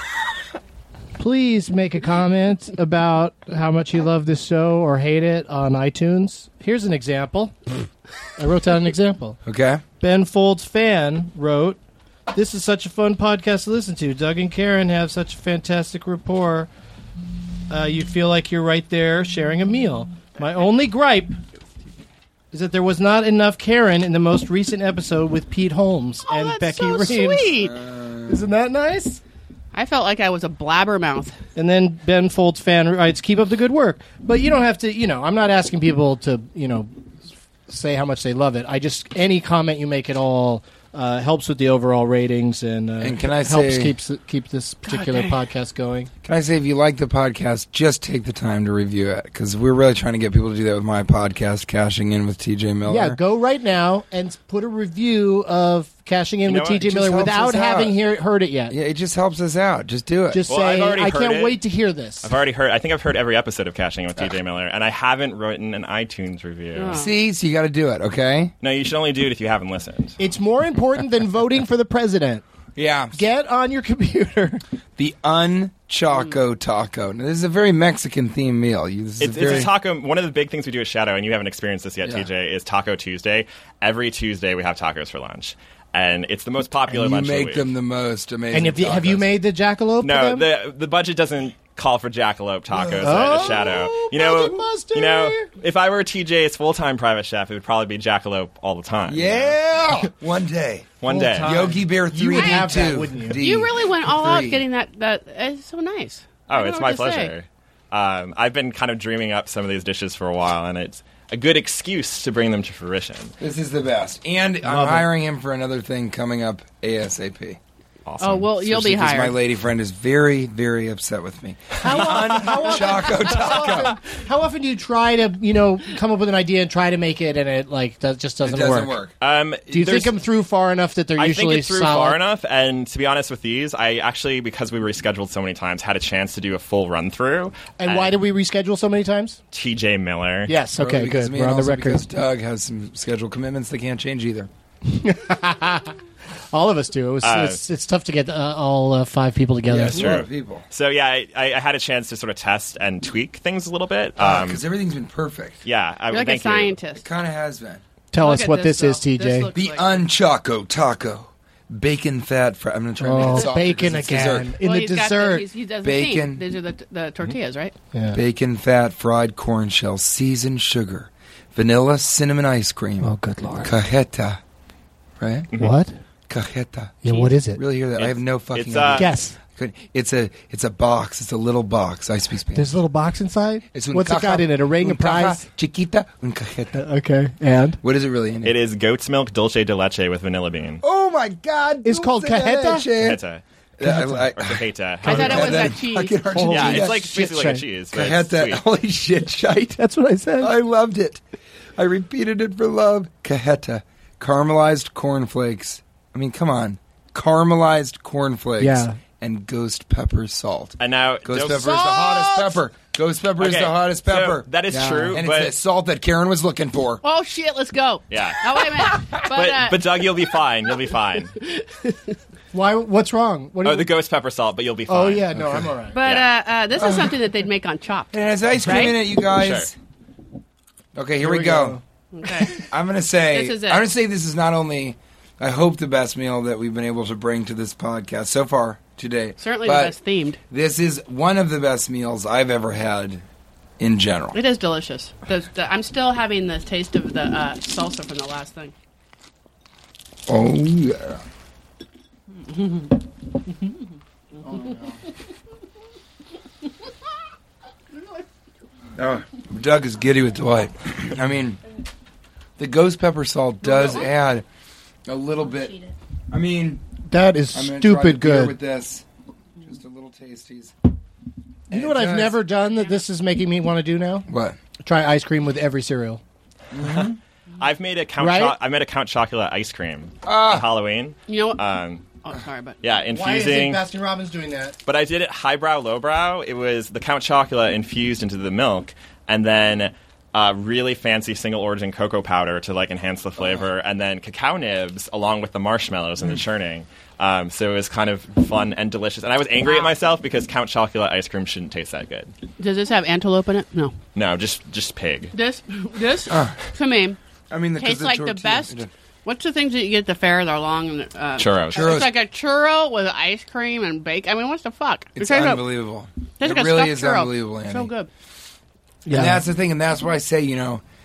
Speaker 8: Please make a comment about how much you love this show or hate it on iTunes. Here's an example. I wrote down an example.
Speaker 6: Okay.
Speaker 8: Ben Folds fan wrote, "This is such a fun podcast to listen to. Doug and Karen have such a fantastic rapport. Uh, you feel like you're right there sharing a meal. My only gripe is that there was not enough Karen in the most recent episode with Pete Holmes
Speaker 5: Oh,
Speaker 8: and
Speaker 5: that's
Speaker 8: Becky
Speaker 5: so
Speaker 8: Reeves.
Speaker 5: sweet.
Speaker 8: Isn't that nice?
Speaker 5: I felt like I was a blabbermouth.
Speaker 8: And then Ben Folds fan writes, "Keep up the good work." But you don't have to. You know, I'm not asking people to. You know, say how much they love it. I just any comment you make at all. Uh, helps with the overall ratings and, uh,
Speaker 6: And can I
Speaker 8: helps
Speaker 6: say-
Speaker 8: keeps keep this particular podcast going.
Speaker 6: Can I say, if you like the podcast, just take the time to review it, because we're really trying to get people to do that with my podcast, Cashing In with T J Miller.
Speaker 8: Yeah, go right now and put a review of Cashing In
Speaker 7: You know
Speaker 8: with
Speaker 7: what?
Speaker 8: T J
Speaker 6: It just
Speaker 8: Miller
Speaker 6: helps
Speaker 8: without
Speaker 6: us
Speaker 8: having
Speaker 6: out.
Speaker 8: hear, heard it yet.
Speaker 6: Yeah, it just helps us out. Just do it.
Speaker 8: Just
Speaker 7: Well,
Speaker 8: say,
Speaker 7: I've already
Speaker 8: I
Speaker 7: heard
Speaker 8: can't
Speaker 7: it.
Speaker 8: wait to hear this.
Speaker 7: I've already heard. I think I've heard every episode of Cashing In with T J Miller, and I haven't written an iTunes review.
Speaker 5: Oh.
Speaker 6: See, so you got to do it, okay?
Speaker 7: No, you should only do it if you haven't listened.
Speaker 8: It's more important than voting for the president.
Speaker 6: Yeah.
Speaker 8: Get on your computer.
Speaker 6: The Unchaco Taco. Now, this is a very Mexican themed meal. You- This is
Speaker 7: It's,
Speaker 6: a very,
Speaker 7: it's a taco. One of the big things we do at Shadow, and you haven't experienced this yet,
Speaker 6: Yeah.
Speaker 7: T J, is Taco Tuesday. Every Tuesday we have tacos for lunch, and it's the most popular
Speaker 6: and you
Speaker 7: lunch of the
Speaker 6: make
Speaker 7: week.
Speaker 6: them the most amazing.
Speaker 8: And if you, have you
Speaker 6: tacos.
Speaker 8: made the jackalope
Speaker 7: No,
Speaker 8: for them?
Speaker 7: the the budget doesn't call for jackalope tacos
Speaker 8: Oh,
Speaker 7: at Shadow. You know,
Speaker 8: Budget Buster!
Speaker 7: you know, if I were T J's full time private chef, it would probably be jackalope all the time.
Speaker 6: Yeah! One day.
Speaker 7: one
Speaker 8: Full
Speaker 7: day.
Speaker 8: time.
Speaker 6: Yogi Bear
Speaker 8: You
Speaker 6: three
Speaker 8: would
Speaker 6: D
Speaker 8: have that,
Speaker 6: two.
Speaker 8: wouldn't you?
Speaker 6: D
Speaker 5: You really went all out
Speaker 6: three.
Speaker 5: getting that. That it's so nice. I
Speaker 7: Oh,
Speaker 5: don't
Speaker 7: it's
Speaker 5: know
Speaker 7: my
Speaker 5: what to say.
Speaker 7: pleasure. Um, I've been kind of dreaming up some of these dishes for a while, and it's a good excuse to bring them to fruition.
Speaker 6: This is the best. And I'm
Speaker 8: Love it.
Speaker 6: hiring him for another thing coming up ASAP.
Speaker 7: Awesome.
Speaker 5: Oh well, you'll be
Speaker 6: Especially 'cause
Speaker 5: hired.
Speaker 6: my lady friend is very, very upset with me.
Speaker 8: How, often, how, often,
Speaker 6: Choco Taco.
Speaker 8: how often do you try to, you know, come up with an idea and try to make it, and it like that just
Speaker 6: It
Speaker 8: doesn't,
Speaker 6: doesn't work.
Speaker 7: Um,
Speaker 8: Do you
Speaker 7: there's-
Speaker 8: think them through far enough that they're
Speaker 7: I
Speaker 8: usually
Speaker 7: think it's through
Speaker 8: solid?
Speaker 7: far enough, and to be honest with these, I actually, because we rescheduled so many times, had a chance to do a full run through.
Speaker 8: And why did we reschedule so many times?
Speaker 7: T J Miller?
Speaker 8: Yes, okay,
Speaker 6: Early because
Speaker 8: good.
Speaker 6: me
Speaker 8: We're
Speaker 6: and
Speaker 8: on the
Speaker 6: also
Speaker 8: record.
Speaker 6: Because Doug has some scheduled commitments that can't change either.
Speaker 8: All of us do. It was,
Speaker 7: Uh,
Speaker 8: it's, it's tough to get uh, all uh, five people together.
Speaker 6: Yeah, it's a lot
Speaker 7: true.
Speaker 6: of people.
Speaker 7: So yeah, I, I I had a chance to sort of test and tweak things a little bit.
Speaker 6: Because
Speaker 7: Um,
Speaker 6: everything's been perfect.
Speaker 7: yeah, I
Speaker 5: You're like a
Speaker 7: thank you.
Speaker 6: It
Speaker 5: scientist.
Speaker 6: kind of has been.
Speaker 8: Tell
Speaker 5: Look
Speaker 8: us
Speaker 5: at
Speaker 8: what this,
Speaker 5: though.
Speaker 8: is, T J.
Speaker 5: This looks
Speaker 6: The
Speaker 5: like-
Speaker 6: Unchaco Taco. Bacon fat. Fr- I'm going to try to make it
Speaker 8: Oh,
Speaker 6: softer 'cause
Speaker 8: bacon
Speaker 6: it's
Speaker 8: again.
Speaker 6: dessert.
Speaker 8: In
Speaker 5: well,
Speaker 8: the
Speaker 5: he's got
Speaker 8: dessert.
Speaker 5: he's- he does
Speaker 6: Bacon.
Speaker 5: the team. These are the, t- the tortillas, right?
Speaker 8: Yeah.
Speaker 6: Bacon fat fried corn shells, seasoned sugar, vanilla cinnamon ice cream.
Speaker 8: Oh, good Lord.
Speaker 6: Cajeta. Right?
Speaker 8: What?
Speaker 6: Cajeta.
Speaker 8: Yeah, what is it?
Speaker 6: Really hear that? I
Speaker 7: It's-
Speaker 6: have no fucking
Speaker 7: it's,
Speaker 6: idea.
Speaker 7: uh,
Speaker 8: Guess.
Speaker 6: Couldn't- It's a it's a box. It's a little box. I speak Spanish.
Speaker 8: There's a little box inside?
Speaker 6: It's un
Speaker 8: What's
Speaker 6: caja,
Speaker 8: it got in it? A ring,
Speaker 6: un
Speaker 8: a prize?
Speaker 6: caja chiquita, un cajeta.
Speaker 8: Okay. And?
Speaker 6: What is it really in it?
Speaker 7: It is goat's milk dulce de leche with vanilla bean.
Speaker 6: Oh my God!
Speaker 8: It's called
Speaker 6: dulce de
Speaker 8: cajeta?
Speaker 6: leche.
Speaker 7: Cajeta.
Speaker 6: Yeah, I- I-
Speaker 7: Or cajeta.
Speaker 5: I thought it was
Speaker 6: Cajeta,
Speaker 5: a cheese.
Speaker 6: fucking Argentina.
Speaker 7: Yeah, it's like
Speaker 8: shit
Speaker 7: basically like a
Speaker 8: shite.
Speaker 7: cheese. But it's
Speaker 6: Cajeta.
Speaker 7: sweet.
Speaker 6: Holy shit, shite.
Speaker 8: That's what I said.
Speaker 6: I loved it. I repeated it for love. Cajeta. Caramelized cornflakes. I mean, come on. Caramelized cornflakes.
Speaker 8: Yeah.
Speaker 6: And ghost pepper salt.
Speaker 7: And now
Speaker 6: Ghost
Speaker 7: don't-
Speaker 6: pepper is the hottest pepper. Ghost pepper is
Speaker 7: Okay,
Speaker 6: the hottest
Speaker 7: so
Speaker 6: pepper.
Speaker 7: that is
Speaker 8: Yeah.
Speaker 7: true,
Speaker 6: and
Speaker 7: but
Speaker 6: it's the salt that Karen was looking for.
Speaker 5: Oh shit! Let's go.
Speaker 7: Yeah.
Speaker 5: Oh wait a minute. But,
Speaker 7: but,
Speaker 5: uh,
Speaker 7: but Doug, you'll be fine. You'll be fine.
Speaker 8: Why? What's wrong? What do
Speaker 7: Oh,
Speaker 8: you-
Speaker 7: the ghost pepper salt, but you'll be fine.
Speaker 8: Oh, yeah. No, I'm all right.
Speaker 5: but
Speaker 7: yeah.
Speaker 5: uh, uh, this is something that they'd make on Chopped.
Speaker 6: It has ice cream
Speaker 5: Right?
Speaker 6: in it, you guys. Okay, here, we,
Speaker 8: we
Speaker 6: go.
Speaker 5: Okay.
Speaker 6: I'm gonna say.
Speaker 5: This is
Speaker 6: I'm
Speaker 5: it.
Speaker 6: gonna say this is not only. I hope the best meal that we've been able to bring to this podcast so far today.
Speaker 5: Certainly
Speaker 6: but
Speaker 5: the best themed.
Speaker 6: This is one of the best meals I've ever had in general.
Speaker 5: It is delicious. The, the, I'm still having the taste of the uh, salsa from the last thing.
Speaker 6: Oh yeah. Oh, Doug is giddy with delight. I mean, the ghost pepper salt does add a little bit. I mean,
Speaker 8: That is
Speaker 6: I'm gonna try the
Speaker 8: stupid
Speaker 6: beer
Speaker 8: good.
Speaker 6: with this. Just a little tasties.
Speaker 8: You know what I've never done that this is making me want to do now?
Speaker 6: What?
Speaker 8: Try ice cream with every cereal.
Speaker 7: I've made a count.
Speaker 8: Right?
Speaker 7: Cho- I made a Count Chocula ice cream
Speaker 6: Ah.
Speaker 7: on Halloween.
Speaker 5: You know what?
Speaker 7: Um,
Speaker 5: oh, sorry, but
Speaker 7: yeah,
Speaker 8: Why is
Speaker 7: infusing.
Speaker 8: Baskin Robbins doing that?
Speaker 7: But I did it highbrow, lowbrow. It was the Count Chocula infused into the milk, and then uh, really fancy single origin cocoa powder to like enhance the flavor, and then cacao nibs along with the marshmallows and the churning. Um, so it was kind of fun and delicious. And I was angry at myself because Count Chocula ice cream shouldn't taste that good.
Speaker 5: does this have antelope in it? No.
Speaker 7: No, just just pig.
Speaker 5: This, this
Speaker 6: Ah.
Speaker 5: to me
Speaker 6: I mean, the, 'cause
Speaker 5: tastes
Speaker 6: the
Speaker 5: like the
Speaker 6: tortilla-
Speaker 5: best. What's the things that you get at the fair? They're long and uh,
Speaker 7: Churros.
Speaker 6: Churros.
Speaker 5: It's like a churro with ice cream and bacon. I mean, what's the fuck?
Speaker 6: It's
Speaker 5: tastes like-
Speaker 6: unbelievable.
Speaker 5: tastes
Speaker 6: It
Speaker 5: like a
Speaker 6: really
Speaker 5: stuffed
Speaker 6: is
Speaker 5: churro.
Speaker 6: unbelievable, Andy.
Speaker 5: So good.
Speaker 8: Yeah.
Speaker 6: And that's the thing, and that's why I say, you know,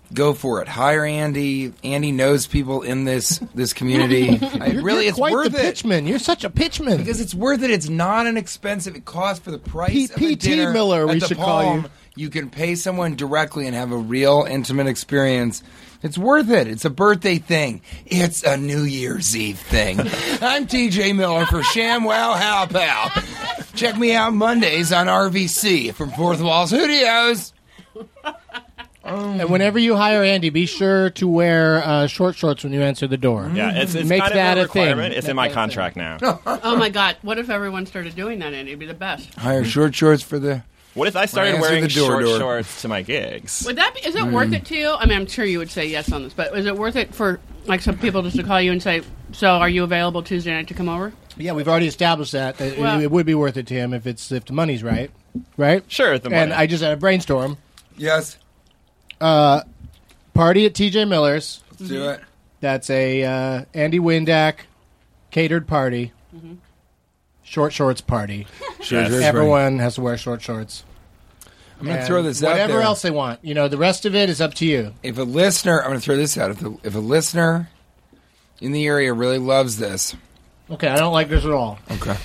Speaker 6: go for it. Hire Andy. Andy knows people in this this community. I,
Speaker 8: You're,
Speaker 6: really,
Speaker 8: you're
Speaker 6: it's
Speaker 8: quite
Speaker 6: worth
Speaker 8: the
Speaker 6: it.
Speaker 8: pitchman. You're such a pitchman.
Speaker 6: Because it's worth it. It's not an expensive. It costs for the price
Speaker 8: P-
Speaker 6: of a
Speaker 8: P T
Speaker 6: dinner
Speaker 8: Miller,
Speaker 6: at
Speaker 8: we
Speaker 6: the
Speaker 8: should call
Speaker 6: Palm.
Speaker 8: you.
Speaker 6: You can pay someone directly and have a real intimate experience. It's worth it. It's a birthday thing. It's a New Year's Eve thing. I'm T J Miller for ShamWow How Pal. Check me out Mondays on R V C from Fourth Wall Studios.
Speaker 8: And whenever you hire Andy, be sure to wear uh, short shorts when you answer the door.
Speaker 7: Yeah, it's, it's
Speaker 8: Make
Speaker 7: kind
Speaker 8: that
Speaker 7: of
Speaker 8: a thing.
Speaker 7: requirement. It's in my contract now.
Speaker 5: Oh my God! What if everyone started doing that, Andy? It'd be the best.
Speaker 6: Hire short shorts for the...
Speaker 7: What if I started
Speaker 6: answer
Speaker 7: wearing
Speaker 6: the door
Speaker 7: short
Speaker 6: door.
Speaker 7: shorts to my gigs?
Speaker 5: Would that be? Is it worth it to you? I mean, I'm sure you would say yes on this, but is it worth it for like some people just to call you and say, "So, are you available Tuesday night to come over?"
Speaker 8: Yeah, we've already established that. that
Speaker 5: Well-
Speaker 8: it, it would be worth it to him if it's if the money's right, right?
Speaker 7: Sure, the money.
Speaker 8: And I just had a brainstorm.
Speaker 6: Yes.
Speaker 8: Party at T J Miller's.
Speaker 6: Let's do it.
Speaker 8: That's a uh, Andy Windack catered party. Short shorts party.
Speaker 6: Sure,
Speaker 7: Yes.
Speaker 6: sure, sure.
Speaker 8: Everyone has to wear short shorts.
Speaker 6: I'm going to
Speaker 8: And
Speaker 6: throw this out
Speaker 8: whatever
Speaker 6: there.
Speaker 8: else they want. You know, the rest of it is up to you.
Speaker 6: If a listener... I'm going to throw this out. If, the, if a listener in the area really loves this...
Speaker 8: Okay, I don't like this at all.
Speaker 6: Okay.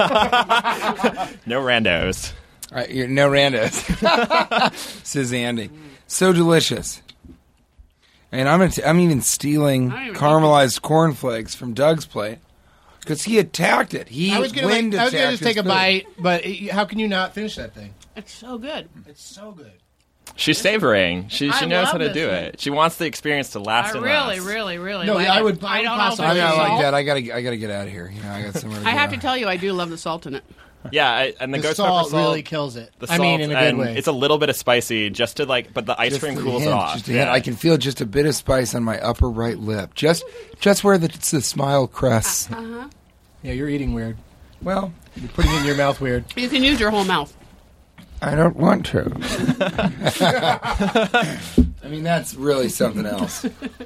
Speaker 7: No randos.
Speaker 6: All right, you're, no randos. Says Andy. So delicious. And I'm gonna I'm even stealing
Speaker 5: I don't even
Speaker 6: caramelized cornflakes from Doug's plate because he attacked it. He
Speaker 8: I was going
Speaker 6: wind
Speaker 8: to I was gonna
Speaker 6: attacked
Speaker 8: just take
Speaker 6: his
Speaker 8: a
Speaker 6: food.
Speaker 8: bite, but it, how can you not finish that thing?
Speaker 5: It's so good.
Speaker 8: It's so good.
Speaker 7: She's savoring. She
Speaker 5: I
Speaker 7: she knows
Speaker 5: love
Speaker 7: how to
Speaker 5: this
Speaker 7: do
Speaker 5: thing.
Speaker 7: it. She wants the experience to last.
Speaker 5: I
Speaker 7: and
Speaker 5: really,
Speaker 7: last.
Speaker 5: really, really.
Speaker 8: No,
Speaker 5: like
Speaker 8: I
Speaker 5: it.
Speaker 8: would- I
Speaker 5: I don't
Speaker 8: would
Speaker 5: know if
Speaker 8: possibly-
Speaker 6: I
Speaker 5: it's
Speaker 6: gotta
Speaker 5: salt.
Speaker 6: like that. I gotta I gotta get out of here. You know, I got somewhere to
Speaker 5: I
Speaker 6: go.
Speaker 5: have to tell you, I do love the salt in it.
Speaker 7: Yeah, I, and the,
Speaker 8: The
Speaker 7: ghost
Speaker 8: salt
Speaker 7: pepper salt
Speaker 8: really kills it.
Speaker 7: The
Speaker 8: I mean,
Speaker 7: salt,
Speaker 8: in a good
Speaker 7: and
Speaker 8: way.
Speaker 7: It's a little bit of spicy, just to like, but the ice
Speaker 6: Just
Speaker 7: cream
Speaker 6: a
Speaker 7: cools
Speaker 6: hint,
Speaker 7: it off.
Speaker 6: just a
Speaker 7: yeah.
Speaker 6: hint. I can feel just a bit of spice on my upper right lip, just just where the, the smile crests.
Speaker 8: Yeah, you're eating weird.
Speaker 6: Well,
Speaker 8: You're putting it in your mouth weird.
Speaker 5: You can use your whole mouth.
Speaker 6: I don't want to. I mean, that's really something else.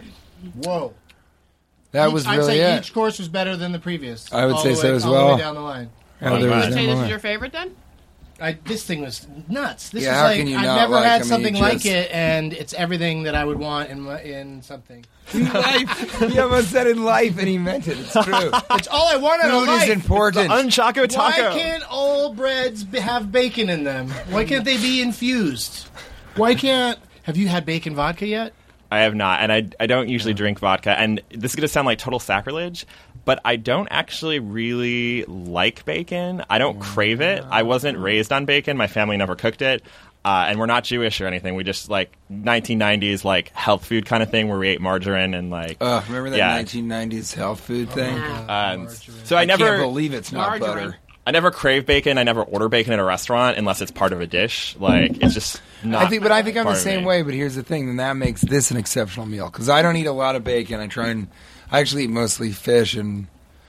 Speaker 8: Whoa.
Speaker 6: That
Speaker 8: Each-
Speaker 6: was
Speaker 8: I'd
Speaker 6: really
Speaker 8: say
Speaker 6: it.
Speaker 8: each course was better than the previous.
Speaker 6: I would
Speaker 8: All
Speaker 6: say
Speaker 8: the
Speaker 6: so
Speaker 8: way-
Speaker 6: as
Speaker 8: all
Speaker 6: well.
Speaker 8: the way down the line.
Speaker 6: Oh,
Speaker 5: You
Speaker 6: there was
Speaker 5: would
Speaker 6: no
Speaker 5: say this
Speaker 6: more.
Speaker 5: is your favorite then?
Speaker 8: I, this thing was nuts. This
Speaker 6: Yeah,
Speaker 8: was
Speaker 6: how
Speaker 8: like
Speaker 6: can you
Speaker 8: I've
Speaker 6: not
Speaker 8: never
Speaker 6: like
Speaker 8: had
Speaker 6: them?
Speaker 8: something
Speaker 6: You
Speaker 8: like
Speaker 6: just-
Speaker 8: it, and it's everything that I would want in my, in something.
Speaker 6: Life. He almost said in life, and he meant it. It's true.
Speaker 8: It's all I want out of
Speaker 6: Food
Speaker 8: life.
Speaker 6: is important.
Speaker 7: Unchoco
Speaker 8: Why
Speaker 7: taco.
Speaker 8: can't all breads be- have bacon in them? Why can't they be infused? Why can't? Have you had bacon vodka yet?
Speaker 7: I have not, and I I don't usually drink vodka. And this is going to sound like total sacrilege, but I don't actually really like bacon. I don't crave it. I wasn't raised on bacon. My family never cooked it. Uh, and we're not Jewish or anything. We just like nineteen nineties like health food kind of thing where we ate margarine and like.
Speaker 6: Uh, remember that
Speaker 7: Yeah.
Speaker 6: nineteen nineties health food thing?
Speaker 7: um, so I
Speaker 6: I
Speaker 7: never
Speaker 6: can't believe it's not
Speaker 5: Margarine.
Speaker 6: butter.
Speaker 7: I never crave bacon. I never order bacon at a restaurant unless it's part of a dish. Like it's just not.
Speaker 6: I think, but I think I'm the
Speaker 7: part of
Speaker 6: same
Speaker 7: me.
Speaker 6: way. But here's the thing: then that makes this an exceptional meal because I don't eat a lot of bacon. I try and I actually eat mostly fish and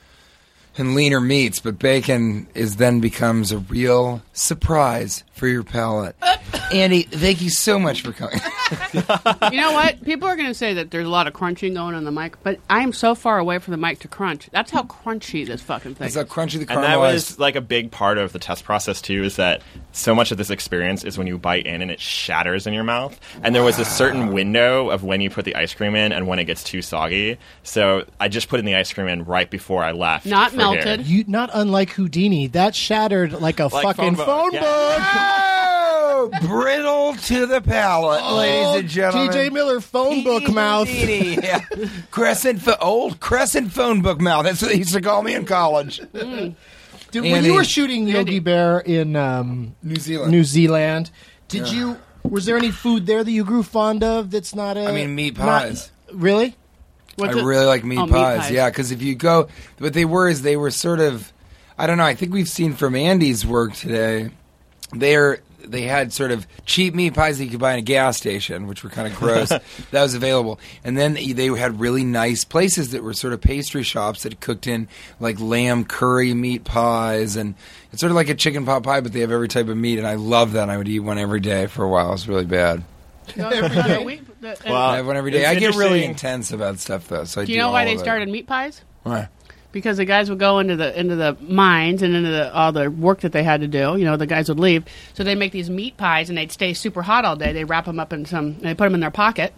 Speaker 6: and leaner meats. But bacon is then becomes a real surprise for your palate. Andy, thank you so much for coming.
Speaker 5: You know what? People are going to say that there's a lot of crunching going on the mic, but I am so far away from the mic to crunch. That's how crunchy this fucking thing
Speaker 6: It's
Speaker 5: is.
Speaker 6: how crunchy the
Speaker 7: And that
Speaker 6: caramelized.
Speaker 7: was like a big part of the test process too. Is that so much of this experience is when you bite in and it shatters in your mouth. And there was a certain window of when you put the ice cream in and when it gets too soggy. So I just put in the ice cream in right before I left.
Speaker 5: Not
Speaker 7: for
Speaker 5: melted.
Speaker 7: here.
Speaker 8: You not unlike Houdini. That shattered like a
Speaker 7: Like
Speaker 8: fucking
Speaker 7: phone book,
Speaker 8: phone
Speaker 7: yeah.
Speaker 8: book.
Speaker 6: Oh, brittle to the palate, ladies and gentlemen.
Speaker 8: T J Miller phone book mouth.
Speaker 6: Yeah. Crescent, pho- old Crescent phone book mouth. That's what they used to call me in college.
Speaker 8: Dude, when
Speaker 6: Andy.
Speaker 8: you were shooting Yogi
Speaker 5: Andy.
Speaker 8: Bear in um,
Speaker 6: New Zealand.
Speaker 8: New Zealand, did you? Was there any food there that you grew fond of? That's not a.
Speaker 6: I mean, meat
Speaker 8: not-
Speaker 6: pies.
Speaker 8: really?
Speaker 5: What's
Speaker 6: I
Speaker 5: it?
Speaker 6: really like meat,
Speaker 5: Oh, meat
Speaker 6: pies.
Speaker 5: pies.
Speaker 6: Yeah, because if you go, what they were is they were sort of, I don't know. I think we've seen from Andy's work today. They're they had sort of cheap meat pies that you could buy in a gas station, which were kind of gross. That was available, and then they they had really nice places that were sort of pastry shops that cooked in like lamb curry meat pies, and it's sort of like a chicken pot pie, but they have every type of meat, and I love that. I would eat one every day for a while. It was really bad.
Speaker 5: Every
Speaker 8: day?
Speaker 5: We, the,
Speaker 7: Well,
Speaker 6: I have one every day.
Speaker 7: It's
Speaker 6: I get really
Speaker 7: interesting.
Speaker 6: intense about stuff though. So I
Speaker 5: do you know
Speaker 6: all
Speaker 5: why they
Speaker 6: of it.
Speaker 5: started meat pies?
Speaker 6: Why?
Speaker 5: Because the guys would go into the into the mines and into the, all the work that they had to do. You know, the guys would leave, so they make these meat pies and they'd stay super hot all day. They wrap them up in some, they put them in their pocket,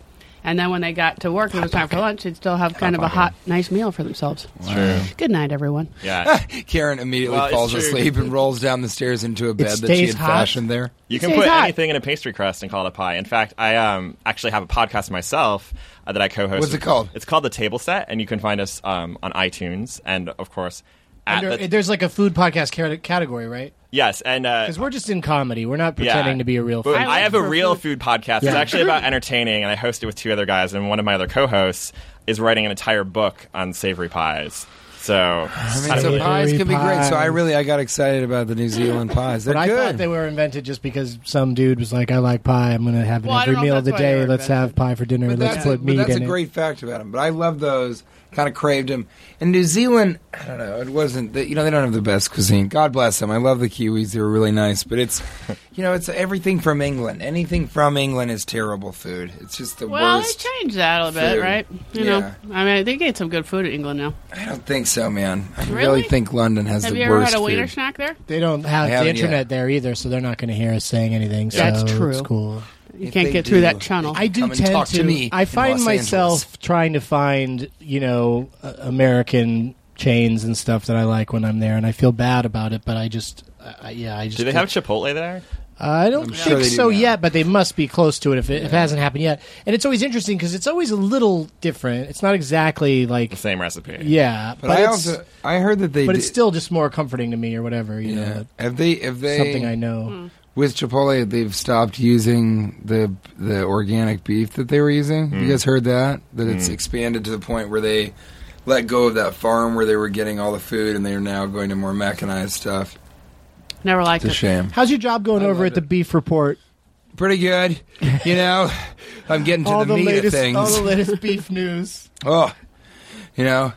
Speaker 5: And then when they got to work, when it was time for lunch, they'd still have kind of a hot, nice meal for themselves.
Speaker 7: True.
Speaker 5: Good night, everyone.
Speaker 7: Yeah.
Speaker 6: Karen immediately
Speaker 7: Well, it's
Speaker 6: falls
Speaker 7: true.
Speaker 6: asleep and rolls down the stairs into a bed that she
Speaker 8: stays
Speaker 6: had
Speaker 8: hot.
Speaker 6: fashioned there.
Speaker 7: You
Speaker 5: It
Speaker 7: can
Speaker 5: stays
Speaker 7: put
Speaker 5: hot.
Speaker 7: anything in a pastry crust and call it a pie. In fact, I um, actually have a podcast myself uh, that I co-host.
Speaker 6: What's it called?
Speaker 7: It's called The Table Set, and you can find us um, on iTunes and, of course, at
Speaker 8: Under-
Speaker 7: the,
Speaker 8: there's like a food podcast cate- category, right?
Speaker 7: yes, and uh,
Speaker 8: Because we're just in comedy. We're not pretending
Speaker 7: yeah.
Speaker 8: to be a real
Speaker 7: But
Speaker 8: food.
Speaker 7: I, have a real food, podcast. It's
Speaker 8: Yeah.
Speaker 7: actually about entertaining, and I host it with two other guys. And one of my other co-hosts is writing an entire book on savory pies. So,
Speaker 6: I mean,
Speaker 8: I
Speaker 6: so
Speaker 8: mean,
Speaker 6: pies
Speaker 8: dairy
Speaker 6: can be great. So I
Speaker 8: pies.
Speaker 6: really, I got excited about the New Zealand pies. They're
Speaker 8: But I
Speaker 6: good.
Speaker 8: thought they were invented just because some dude was like, I like pie. I'm going to have it
Speaker 5: Well, I
Speaker 8: every
Speaker 5: don't know
Speaker 8: meal
Speaker 5: if
Speaker 8: of the
Speaker 5: that's why they
Speaker 8: day.
Speaker 5: were
Speaker 8: Let's
Speaker 5: invented.
Speaker 8: have pie for dinner.
Speaker 6: But
Speaker 8: Let's
Speaker 6: that's, a,
Speaker 8: put
Speaker 6: but
Speaker 8: meat
Speaker 6: that's
Speaker 8: in
Speaker 6: a
Speaker 8: it.
Speaker 6: great fact about them. But I love those. Kind of craved them. In New Zealand, I don't know. It wasn't. They, you know, they don't have the best cuisine. God bless them. I love the Kiwis. They were really nice. But it's, you know, it's everything from England. Anything from England is terrible food. It's just the
Speaker 5: Well,
Speaker 6: worst.
Speaker 5: they changed that a little bit,
Speaker 6: food.
Speaker 5: right? You
Speaker 6: Yeah.
Speaker 5: know, I mean, they get some good food in England now.
Speaker 6: I don't think so, man. I really,
Speaker 5: Really?
Speaker 6: think London has
Speaker 5: Have
Speaker 6: the
Speaker 5: you ever
Speaker 6: worst
Speaker 5: had a wiener
Speaker 6: food.
Speaker 5: snack there?
Speaker 8: They don't have
Speaker 6: I
Speaker 8: the
Speaker 6: haven't
Speaker 8: internet
Speaker 6: yet.
Speaker 8: there either, so they're not going to hear us saying anything. So
Speaker 5: That's true.
Speaker 8: It's cool.
Speaker 5: You
Speaker 6: If
Speaker 5: can't
Speaker 6: they
Speaker 5: get through
Speaker 6: do,
Speaker 5: that channel.
Speaker 8: I do
Speaker 6: Come and
Speaker 8: tend
Speaker 6: talk
Speaker 8: to.
Speaker 6: to me
Speaker 8: I
Speaker 6: in
Speaker 8: find
Speaker 6: Los
Speaker 8: myself
Speaker 6: Angeles.
Speaker 8: trying to find, you know, uh, American chains and stuff that I like when I'm there, and I feel bad about it. But I just, uh, yeah, I just.
Speaker 7: do they have Chipotle there?
Speaker 8: I don't
Speaker 6: I'm
Speaker 8: think
Speaker 6: sure they do
Speaker 8: so
Speaker 6: now.
Speaker 8: yet, but they must be close to it if it, if it hasn't happened yet. And it's always interesting because it's always a little different. It's not exactly like,
Speaker 7: The same recipe.
Speaker 8: yeah,
Speaker 6: But,
Speaker 8: but,
Speaker 6: I
Speaker 8: it's,
Speaker 6: also I heard that they.
Speaker 8: but
Speaker 6: did,
Speaker 8: it's still just more comforting to me or whatever. You
Speaker 6: yeah.
Speaker 8: know,
Speaker 6: If they if they
Speaker 8: something I know.
Speaker 6: with Chipotle, they've stopped using the the organic beef that they were using. You guys heard that? That it's expanded to the point where they let go of that farm where they were getting all the food, and they are now going to more mechanized stuff.
Speaker 5: Never liked
Speaker 6: It's a
Speaker 5: it.
Speaker 6: shame.
Speaker 8: How's your job going
Speaker 6: I
Speaker 8: over
Speaker 6: love
Speaker 8: at the
Speaker 6: it.
Speaker 8: Beef Report?
Speaker 6: Pretty good, you know. I'm getting to
Speaker 8: all
Speaker 6: the,
Speaker 8: the
Speaker 6: meat
Speaker 8: latest,
Speaker 6: of things.
Speaker 8: all the latest beef news.
Speaker 6: Oh, you know.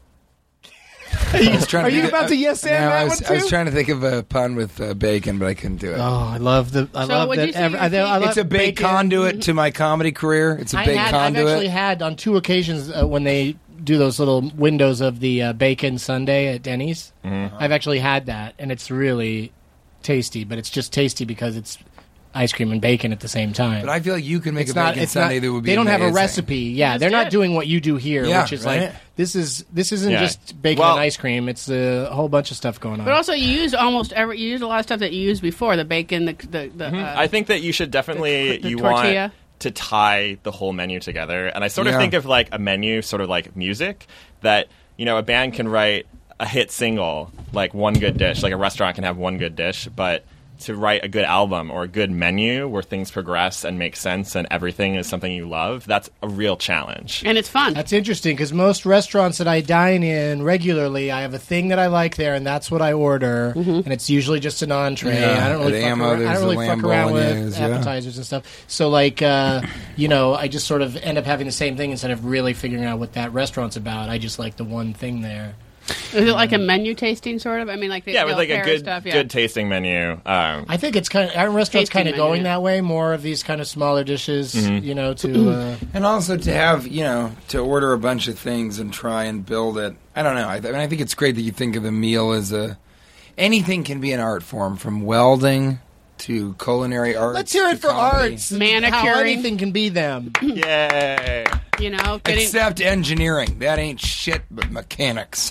Speaker 6: I was trying
Speaker 8: Are
Speaker 6: to
Speaker 8: you
Speaker 6: think
Speaker 8: about
Speaker 6: of-
Speaker 8: to yes and
Speaker 6: no,
Speaker 8: that
Speaker 6: I was,
Speaker 8: one
Speaker 6: I was
Speaker 8: too?
Speaker 6: trying to think of a pun with uh, bacon, but I couldn't do it.
Speaker 8: Oh, I love the. I
Speaker 5: So
Speaker 8: love
Speaker 5: would
Speaker 8: that.
Speaker 5: you say
Speaker 8: every-
Speaker 5: your
Speaker 8: I, I love
Speaker 6: it's a big
Speaker 8: bacon.
Speaker 6: conduit to my comedy career. It's a
Speaker 8: I
Speaker 6: big
Speaker 8: had,
Speaker 6: conduit.
Speaker 8: I've actually had on two occasions uh, when they do those little windows of the uh, bacon sundae at Denny's.
Speaker 7: Mm-hmm.
Speaker 8: I've actually had that, and it's really tasty. But it's just tasty because it's ice cream and bacon at the same time.
Speaker 6: But I feel like you can make
Speaker 8: it's
Speaker 6: a
Speaker 8: not.
Speaker 6: bacon
Speaker 8: It's
Speaker 6: sundae
Speaker 8: not.
Speaker 6: that would be
Speaker 8: They don't have a
Speaker 6: amazing.
Speaker 8: recipe. Yeah,
Speaker 5: That's
Speaker 8: they're not
Speaker 5: good.
Speaker 8: doing what you do here,
Speaker 6: Yeah,
Speaker 8: which is
Speaker 6: right?
Speaker 8: like this is this isn't
Speaker 7: Yeah.
Speaker 8: just bacon
Speaker 7: Well-
Speaker 8: and ice cream. It's a whole bunch of stuff going on.
Speaker 5: But also, you use almost every. You use a lot of stuff that you used before. The bacon, the the. the uh,
Speaker 7: I think that you should definitely
Speaker 5: The- the
Speaker 7: you
Speaker 5: tortilla.
Speaker 7: want to tie the whole menu together. And I sort of
Speaker 6: Yeah.
Speaker 7: think of like a menu, sort of like music, that you know a band can write a hit single, like one good dish, like a restaurant can have one good dish, but to write a good album or a good menu where things progress and make sense and everything is something you love, that's a real challenge.
Speaker 5: and it's fun.
Speaker 8: That's interesting because most restaurants that I dine in regularly, I have a thing that I like there, and that's what I order, and it's usually just an entree.
Speaker 6: Yeah,
Speaker 8: I don't really
Speaker 6: at
Speaker 8: fuck
Speaker 6: Ammo,
Speaker 8: around, I
Speaker 6: there's
Speaker 8: don't
Speaker 6: the
Speaker 8: really fuck
Speaker 6: lamb
Speaker 8: around with
Speaker 6: bolognese, yeah.
Speaker 8: appetizers and stuff. So, like, uh, you know, I just sort of end up having the same thing instead of really figuring out what that restaurant's about. I just like the one thing there.
Speaker 5: Is it like a menu tasting sort of? I mean, like they,
Speaker 7: Yeah, with
Speaker 5: they'll
Speaker 7: like a
Speaker 5: pair
Speaker 7: good
Speaker 5: stuff. Yeah.
Speaker 7: good tasting menu. Um,
Speaker 8: I think it's kind of our restaurant's
Speaker 5: Tasty
Speaker 8: kind of
Speaker 5: menu,
Speaker 8: going
Speaker 5: yeah.
Speaker 8: that way. More of these kind of smaller dishes,
Speaker 7: Mm-hmm.
Speaker 8: you know, to. Uh,
Speaker 6: And also to have, you know, to order a bunch of things and try and build it. I don't know. I, th- I mean, I think it's great that you think of the meal as a. Anything can be an art form, from welding to culinary arts.
Speaker 8: Let's hear it
Speaker 6: to
Speaker 8: for
Speaker 6: comedy.
Speaker 8: arts.
Speaker 5: Manicuring.
Speaker 8: How anything can be them.
Speaker 7: yay!
Speaker 5: You know, getting,
Speaker 6: Except engineering. That ain't shit but mechanics.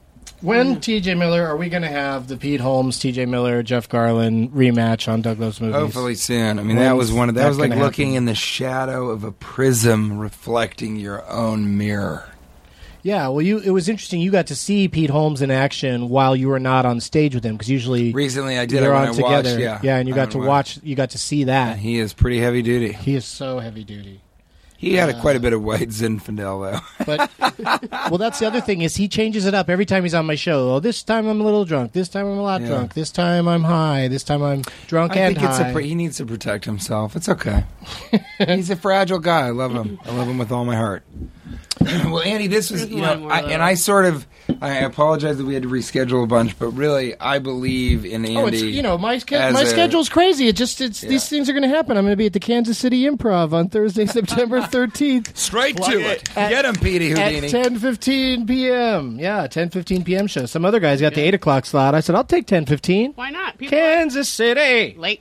Speaker 8: When T J Miller are we going to have the Pete Holmes, T J Miller, Jeff Garland rematch on Doug Loves Movies?
Speaker 6: Hopefully soon. I mean, that
Speaker 8: When's
Speaker 6: was one of that
Speaker 8: that
Speaker 6: was like
Speaker 8: gonna
Speaker 6: looking
Speaker 8: happen?
Speaker 6: in the shadow of a prism reflecting your own mirror.
Speaker 8: Yeah, well, you it was interesting. You got to see Pete Holmes in action while you were not on stage with him because usually
Speaker 6: Recently, I did.
Speaker 8: you're
Speaker 6: I
Speaker 8: on
Speaker 6: when I watched,
Speaker 8: together.
Speaker 6: yeah,
Speaker 8: and you
Speaker 6: I
Speaker 8: got
Speaker 6: went
Speaker 8: to
Speaker 6: and
Speaker 8: watch. You got to see that.
Speaker 6: He is pretty heavy duty.
Speaker 8: He is so heavy duty.
Speaker 6: He had a, quite a bit of white Zinfandel though.
Speaker 8: But well, that's the other thing is he changes it up every time he's on my show. Oh, this time I'm a little drunk. This time I'm a lot
Speaker 6: Yeah.
Speaker 8: drunk. This time I'm high. This time I'm drunk
Speaker 6: I
Speaker 8: and
Speaker 6: think it's
Speaker 8: high.
Speaker 6: a pre- he needs to protect himself. It's okay. He's a fragile guy. I love him. I love him with all my heart. Well, Andy, this was
Speaker 5: There's
Speaker 6: you
Speaker 5: one
Speaker 6: know,
Speaker 5: more
Speaker 6: I,
Speaker 5: little-
Speaker 6: and I sort of I apologize that we had to reschedule a bunch, but really I believe in Andy.
Speaker 8: Oh, it's you know my ske-
Speaker 6: as
Speaker 8: my
Speaker 6: a-
Speaker 8: schedule's crazy. It just it's
Speaker 6: Yeah.
Speaker 8: these things are going to happen. I'm going to be at the Kansas City Improv on Thursday, September thirteenth
Speaker 6: straight
Speaker 7: Plug
Speaker 6: to
Speaker 7: it.
Speaker 6: it. Get him, Petey Houdini.
Speaker 8: at ten fifteen p.m. Yeah, ten fifteen p.m. show. Some other guys got the eight o'clock slot. I said I'll take ten fifteen.
Speaker 5: why not? People
Speaker 8: Kansas City,
Speaker 5: like late night.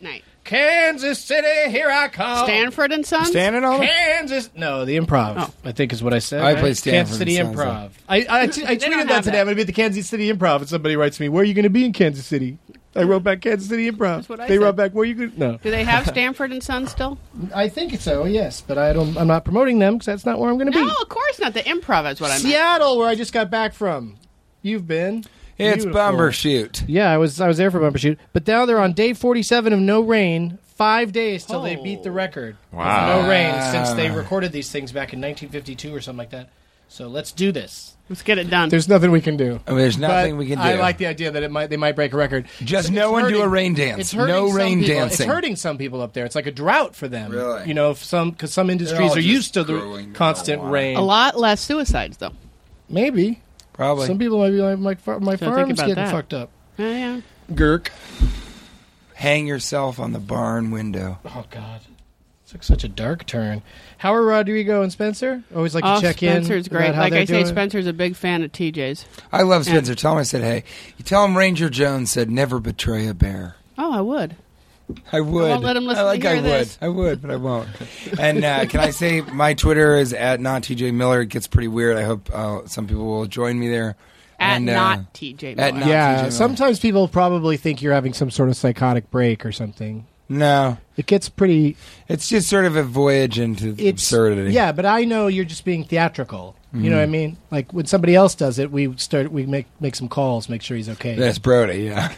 Speaker 8: Kansas City, here I come.
Speaker 5: Stanford and Sons?
Speaker 6: Standing on them?
Speaker 8: Kansas. No, the Improv.
Speaker 5: Oh.
Speaker 8: I think is what I said.
Speaker 6: I
Speaker 8: right?
Speaker 6: play Stanford
Speaker 8: Kansas City
Speaker 6: and Sons,
Speaker 8: Improv. I, I, t- I
Speaker 5: They
Speaker 8: tweeted
Speaker 5: don't
Speaker 8: that
Speaker 5: have
Speaker 8: today.
Speaker 5: that.
Speaker 8: I'm going to be at the Kansas City Improv, and somebody writes to me, "Where are you going to be in Kansas City?" I wrote back Kansas City Improv.
Speaker 5: That's what I
Speaker 8: they
Speaker 5: said.
Speaker 8: wrote back, "Where are you going?" No,
Speaker 5: Do they have Stanford and Sons still?
Speaker 8: I think so. Yes, but I don't. I'm not promoting them because that's not where I'm going to
Speaker 5: No,
Speaker 8: be.
Speaker 5: of course not. The Improv is what I meant.
Speaker 8: Seattle, where I just got back from. You've been.
Speaker 6: It's
Speaker 8: Beautiful.
Speaker 6: Bumbershoot.
Speaker 8: Yeah, I was I was there for Bumbershoot. But now they're on day forty-seven of no rain. Five days till they beat the record.
Speaker 7: Wow.
Speaker 8: Of no rain since they recorded these things back in nineteen fifty-two or something like that. So let's do this.
Speaker 5: Let's get it done.
Speaker 8: There's nothing we can do.
Speaker 6: I mean, there's nothing
Speaker 8: But
Speaker 6: we can do.
Speaker 8: I like the idea that it might they might break a record.
Speaker 6: Just
Speaker 8: It's
Speaker 6: no one do
Speaker 8: hurting-
Speaker 6: a rain dance.
Speaker 8: It's hurting
Speaker 6: No
Speaker 8: some
Speaker 6: rain
Speaker 8: people.
Speaker 6: dancing.
Speaker 8: It's hurting some people up there. It's like a drought for them.
Speaker 6: Really?
Speaker 8: You know, if some because some
Speaker 6: all
Speaker 8: industries are
Speaker 6: just
Speaker 8: used to
Speaker 6: growing
Speaker 8: the constant
Speaker 6: marijuana.
Speaker 8: rain.
Speaker 5: a lot less suicides, though.
Speaker 8: Maybe
Speaker 6: Probably.
Speaker 8: some people might be like, my, far- my
Speaker 5: So think
Speaker 8: farm's
Speaker 5: about
Speaker 8: getting
Speaker 5: that.
Speaker 8: fucked up.
Speaker 5: Oh, yeah.
Speaker 8: Gurk.
Speaker 6: Hang yourself on the barn window.
Speaker 8: Oh God, it took such a dark turn. How are Rodrigo and Spencer? Always like to
Speaker 5: Oh,
Speaker 8: check
Speaker 5: Spencer's
Speaker 8: in.
Speaker 5: great.
Speaker 8: about how
Speaker 5: Like
Speaker 8: they're
Speaker 5: I say,
Speaker 8: doing.
Speaker 5: Spencer's a big fan of T J's.
Speaker 6: I love Spencer. Tell him I said, hey. You tell him Ranger Jones said, never betray a bear.
Speaker 5: Oh, I would.
Speaker 6: I would.
Speaker 5: won't let him listen
Speaker 6: I like
Speaker 5: to hear
Speaker 6: I
Speaker 5: this.
Speaker 6: would. I would, but I won't. And uh, can I say my Twitter is at not T J Miller. It gets pretty weird. I hope uh, some people will join me there.
Speaker 5: At
Speaker 6: And, uh,
Speaker 5: not T J
Speaker 6: at
Speaker 5: Miller.
Speaker 6: not- T J
Speaker 8: Yeah,
Speaker 6: Miller.
Speaker 8: sometimes people probably think you're having some sort of psychotic break or something.
Speaker 6: No,
Speaker 8: It gets pretty.
Speaker 6: it's just sort of a voyage into
Speaker 8: It's
Speaker 6: absurdity.
Speaker 8: Yeah, but I know you're just being theatrical. You know what I mean? Like when somebody else does it, we start. We make make some calls, make sure he's okay.
Speaker 6: That's Brody, yeah.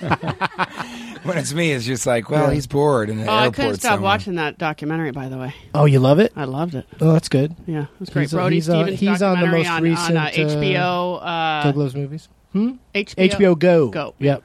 Speaker 6: When it's me, it's just like, well,
Speaker 8: Yeah.
Speaker 6: he's bored in the
Speaker 5: Oh, I
Speaker 6: airport
Speaker 5: couldn't stop
Speaker 6: somewhere.
Speaker 5: watching that documentary, by the way.
Speaker 8: Oh, you love it?
Speaker 5: I loved it.
Speaker 8: Oh, that's good.
Speaker 5: Yeah, it was great.
Speaker 8: He's, uh,
Speaker 5: Brody
Speaker 8: he's, uh,
Speaker 5: Stevens
Speaker 8: he's on the
Speaker 5: documentary
Speaker 8: most
Speaker 5: on,
Speaker 8: recent,
Speaker 5: on uh, H B O. Uh,
Speaker 8: Doug Loves movies. Hmm?
Speaker 5: H B O,
Speaker 8: H B O Go.
Speaker 5: Go.
Speaker 8: Yep.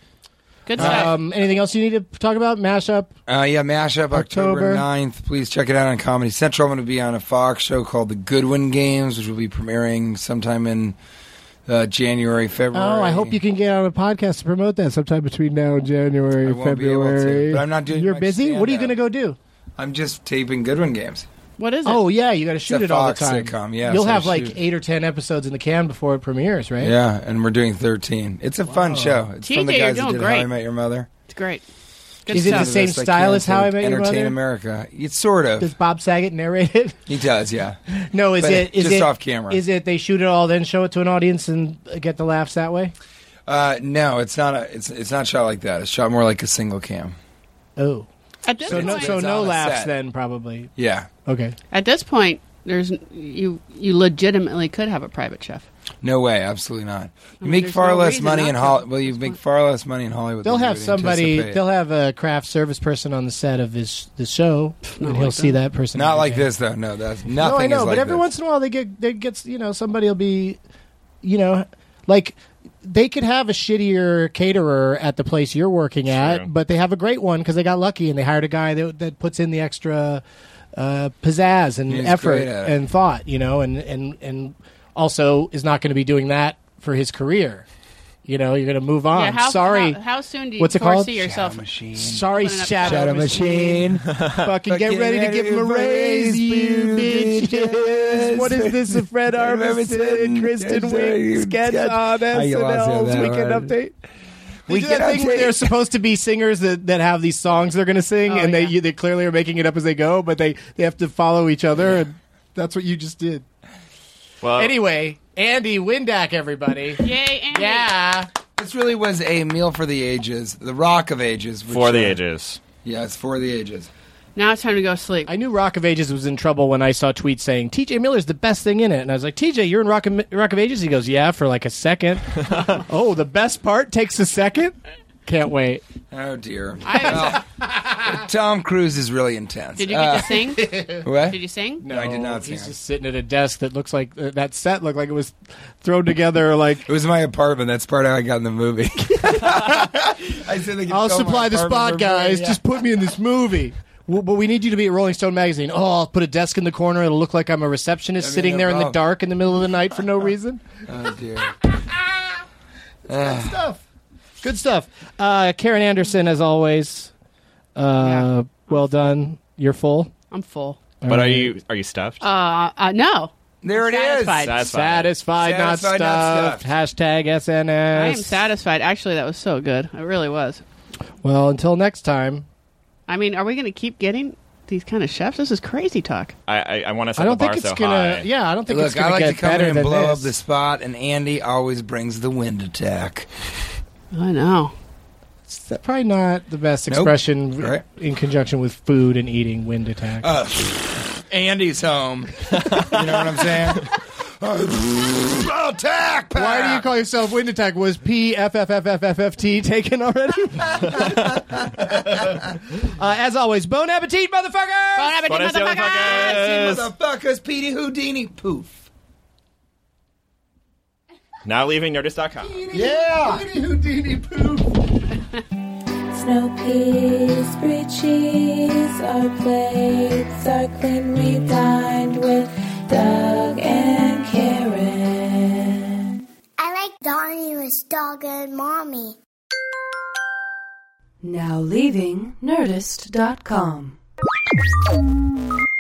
Speaker 5: Good stuff.
Speaker 8: Um, anything else you need to talk about? Mashup.
Speaker 6: Uh, yeah, Mashup, October
Speaker 8: October.
Speaker 6: ninth. Please check it out on Comedy Central. I'm going to be on a Fox show called The Goodwin Games, which will be premiering sometime in uh, January, February.
Speaker 8: Oh, I hope you can get on a podcast to promote that sometime between now and January,
Speaker 6: I won't be able to,
Speaker 8: February.
Speaker 6: but I'm not doing
Speaker 8: You're
Speaker 6: much
Speaker 8: busy. What are you going
Speaker 6: stand-up.
Speaker 8: to go do?
Speaker 6: I'm just taping Goodwin Games.
Speaker 5: what is it?
Speaker 8: Oh yeah, you got to shoot
Speaker 6: a
Speaker 8: it all the
Speaker 6: Fox
Speaker 8: time.
Speaker 6: sitcom, yeah,
Speaker 8: You'll
Speaker 6: so I
Speaker 8: have like
Speaker 6: shoot.
Speaker 8: eight or ten episodes in the can before it premieres, right?
Speaker 6: Yeah, and we're doing thirteen. It's a fun show. It's from the
Speaker 5: T J, you're
Speaker 6: guys that
Speaker 5: doing
Speaker 6: did
Speaker 5: great.
Speaker 6: How I Met Your Mother.
Speaker 5: It's great. Good
Speaker 8: Is it the
Speaker 5: stuff.
Speaker 8: same
Speaker 6: Best I
Speaker 8: style
Speaker 6: can
Speaker 8: as How I
Speaker 6: to
Speaker 8: Met Your
Speaker 6: Entertain
Speaker 8: Mother?
Speaker 6: America. It's sort of.
Speaker 8: Does Bob Saget narrate it?
Speaker 6: He does, yeah.
Speaker 8: No, is
Speaker 6: But
Speaker 8: it is
Speaker 6: just
Speaker 8: it
Speaker 6: off camera.
Speaker 8: Is it they shoot it all, then show it to an audience and get the laughs that way?
Speaker 6: Uh, no, it's not. A, it's it's not shot like that. It's shot more like a single cam.
Speaker 8: Oh,
Speaker 5: At this
Speaker 8: so no,
Speaker 5: point,
Speaker 8: so
Speaker 6: It's
Speaker 8: no
Speaker 6: on a
Speaker 8: laughs
Speaker 6: set.
Speaker 8: then probably.
Speaker 6: Yeah.
Speaker 8: Okay.
Speaker 5: at this point, there's you you legitimately could have a private chef.
Speaker 6: No way, absolutely not. You
Speaker 5: mean,
Speaker 6: make
Speaker 5: there's
Speaker 6: far
Speaker 5: no
Speaker 6: less
Speaker 5: reason
Speaker 6: money
Speaker 5: not
Speaker 6: in
Speaker 5: to.
Speaker 6: Hollywood. Well, you
Speaker 5: That's
Speaker 6: make
Speaker 5: fine.
Speaker 6: far less money in Hollywood.
Speaker 8: They'll
Speaker 6: than you
Speaker 8: have
Speaker 6: would
Speaker 8: somebody.
Speaker 6: anticipate.
Speaker 8: They'll have a craft service person on the set of this this show, and
Speaker 5: Not
Speaker 8: he'll
Speaker 5: like
Speaker 8: see
Speaker 5: that.
Speaker 8: that person.
Speaker 6: Not
Speaker 8: every
Speaker 6: like
Speaker 8: day.
Speaker 6: this though. No, that's nothing.
Speaker 8: No, I know,
Speaker 6: is
Speaker 8: but
Speaker 6: like
Speaker 8: every
Speaker 6: this.
Speaker 8: once in a while they get they gets you know somebody will be, you know, like they could have a shittier caterer at the place you're working at,
Speaker 7: True.
Speaker 8: but they have a great one because they got lucky and they hired a guy that that puts in the extra uh, pizzazz and
Speaker 6: He's
Speaker 8: effort
Speaker 6: great at it.
Speaker 8: and thought, you know, and and and also is not going to be doing that for his career. You know, you're going to move on.
Speaker 5: Yeah, how,
Speaker 8: Sorry.
Speaker 5: How, how soon do you
Speaker 8: What's it called?
Speaker 5: foresee yourself?
Speaker 6: Shadow machine.
Speaker 8: Sorry,
Speaker 5: Putting up
Speaker 8: Shadow,
Speaker 5: Shadow
Speaker 8: Machine. Fucking get
Speaker 6: Fucking
Speaker 8: ready to give him a raise, you bitches. What is this, a Fred Armisen and Kristen Wiig sketch on
Speaker 6: I
Speaker 8: S N
Speaker 6: lost
Speaker 8: L's
Speaker 6: that
Speaker 8: Weekend
Speaker 6: one.
Speaker 8: Update? Did you
Speaker 6: Weekend
Speaker 8: that thing where
Speaker 6: Update.
Speaker 8: they're supposed to be singers that, that have these songs they're going to sing,
Speaker 5: Oh,
Speaker 8: and they
Speaker 5: yeah.
Speaker 8: you, they clearly are making it up as they go, but they, they have to follow each other, and that's what you just did.
Speaker 7: Well,
Speaker 8: Anyway, Andy Windack, everybody.
Speaker 5: Yay, Andy.
Speaker 8: Yeah.
Speaker 6: This really was a meal for the ages, the Rock of Ages. Which,
Speaker 7: for the
Speaker 6: uh,
Speaker 7: ages.
Speaker 6: Yeah, it's for the ages.
Speaker 5: Now it's time to go sleep.
Speaker 8: I knew Rock of Ages was in trouble when I saw tweets saying T J Miller's the best thing in it, and I was like, T J, you're in Rock of, Rock of Ages? He goes, yeah, for like a second. Oh, the best part takes a second? Can't wait.
Speaker 6: Oh dear.
Speaker 5: I-
Speaker 6: Well, Tom Cruise is really intense.
Speaker 5: Did you
Speaker 6: Uh,
Speaker 5: get to sing?
Speaker 6: what?
Speaker 5: Did you sing?
Speaker 6: No, I did not sing.
Speaker 8: He's just sitting at a desk that looks like uh, that set looked like it was thrown together. Like
Speaker 6: It was my apartment. That's part of how I got in the movie. I said they could
Speaker 8: I'll
Speaker 6: film my
Speaker 8: supply the
Speaker 6: apartment
Speaker 8: spot,
Speaker 6: for
Speaker 8: guys.
Speaker 6: free, yeah.
Speaker 8: Just put me in this movie. Well, but we need you to be at Rolling Stone magazine. Oh, I'll put a desk in the corner. It'll look like I'm a receptionist
Speaker 6: I mean,
Speaker 8: sitting
Speaker 6: no
Speaker 8: there in the
Speaker 6: problem.
Speaker 8: dark in the middle of the night for no reason.
Speaker 6: Oh dear.
Speaker 8: Good stuff. Good stuff. Uh, Karen Anderson, as always. Uh, Well done. You're full.
Speaker 5: I'm full.
Speaker 7: But are you are you stuffed?
Speaker 5: Uh, uh no.
Speaker 6: There it is.
Speaker 5: Satisfied.
Speaker 7: Satisfied.
Speaker 8: Satisfied, not
Speaker 6: Satisfied, not
Speaker 8: stuffed. Hashtag S N S.
Speaker 5: I am satisfied. Actually, that was so good. It really was.
Speaker 8: Well, until next time,
Speaker 5: I mean, are we going to keep getting these kind of chefs? This is crazy talk.
Speaker 7: I, I, I want to set
Speaker 8: I don't
Speaker 7: the bar
Speaker 8: think it's
Speaker 7: so
Speaker 8: gonna.
Speaker 7: high.
Speaker 8: Yeah, I don't think
Speaker 6: Look,
Speaker 8: it's gonna
Speaker 6: I like
Speaker 8: get
Speaker 6: to come
Speaker 8: better
Speaker 6: in and
Speaker 8: than
Speaker 6: blow
Speaker 8: this.
Speaker 6: up the spot, and Andy always brings the wind attack.
Speaker 5: I know.
Speaker 8: It's probably not the best
Speaker 6: Nope.
Speaker 8: expression
Speaker 6: Right.
Speaker 8: in conjunction with food and eating. Wind attack.
Speaker 6: Uh, Andy's home. You know what I'm saying? Attack! Pack!
Speaker 8: Why do you call yourself Wind Attack? Was P F F F F F F T taken already? uh, as always, bon appetit, motherfuckers!
Speaker 5: Bon appetit,
Speaker 7: Bon appetit,
Speaker 5: motherfuckers!
Speaker 7: motherfuckers!
Speaker 6: Motherfuckers, Petey Houdini, poof.
Speaker 7: Now leaving Nerdist dot com.
Speaker 6: Yeah!
Speaker 8: Houdini poof.
Speaker 3: Snow peas, brie cheese, our plates are clean. We dined with Doug and Karen.
Speaker 9: I like Donnie with Dog and Mommy.
Speaker 2: Now leaving Nerdist dot com.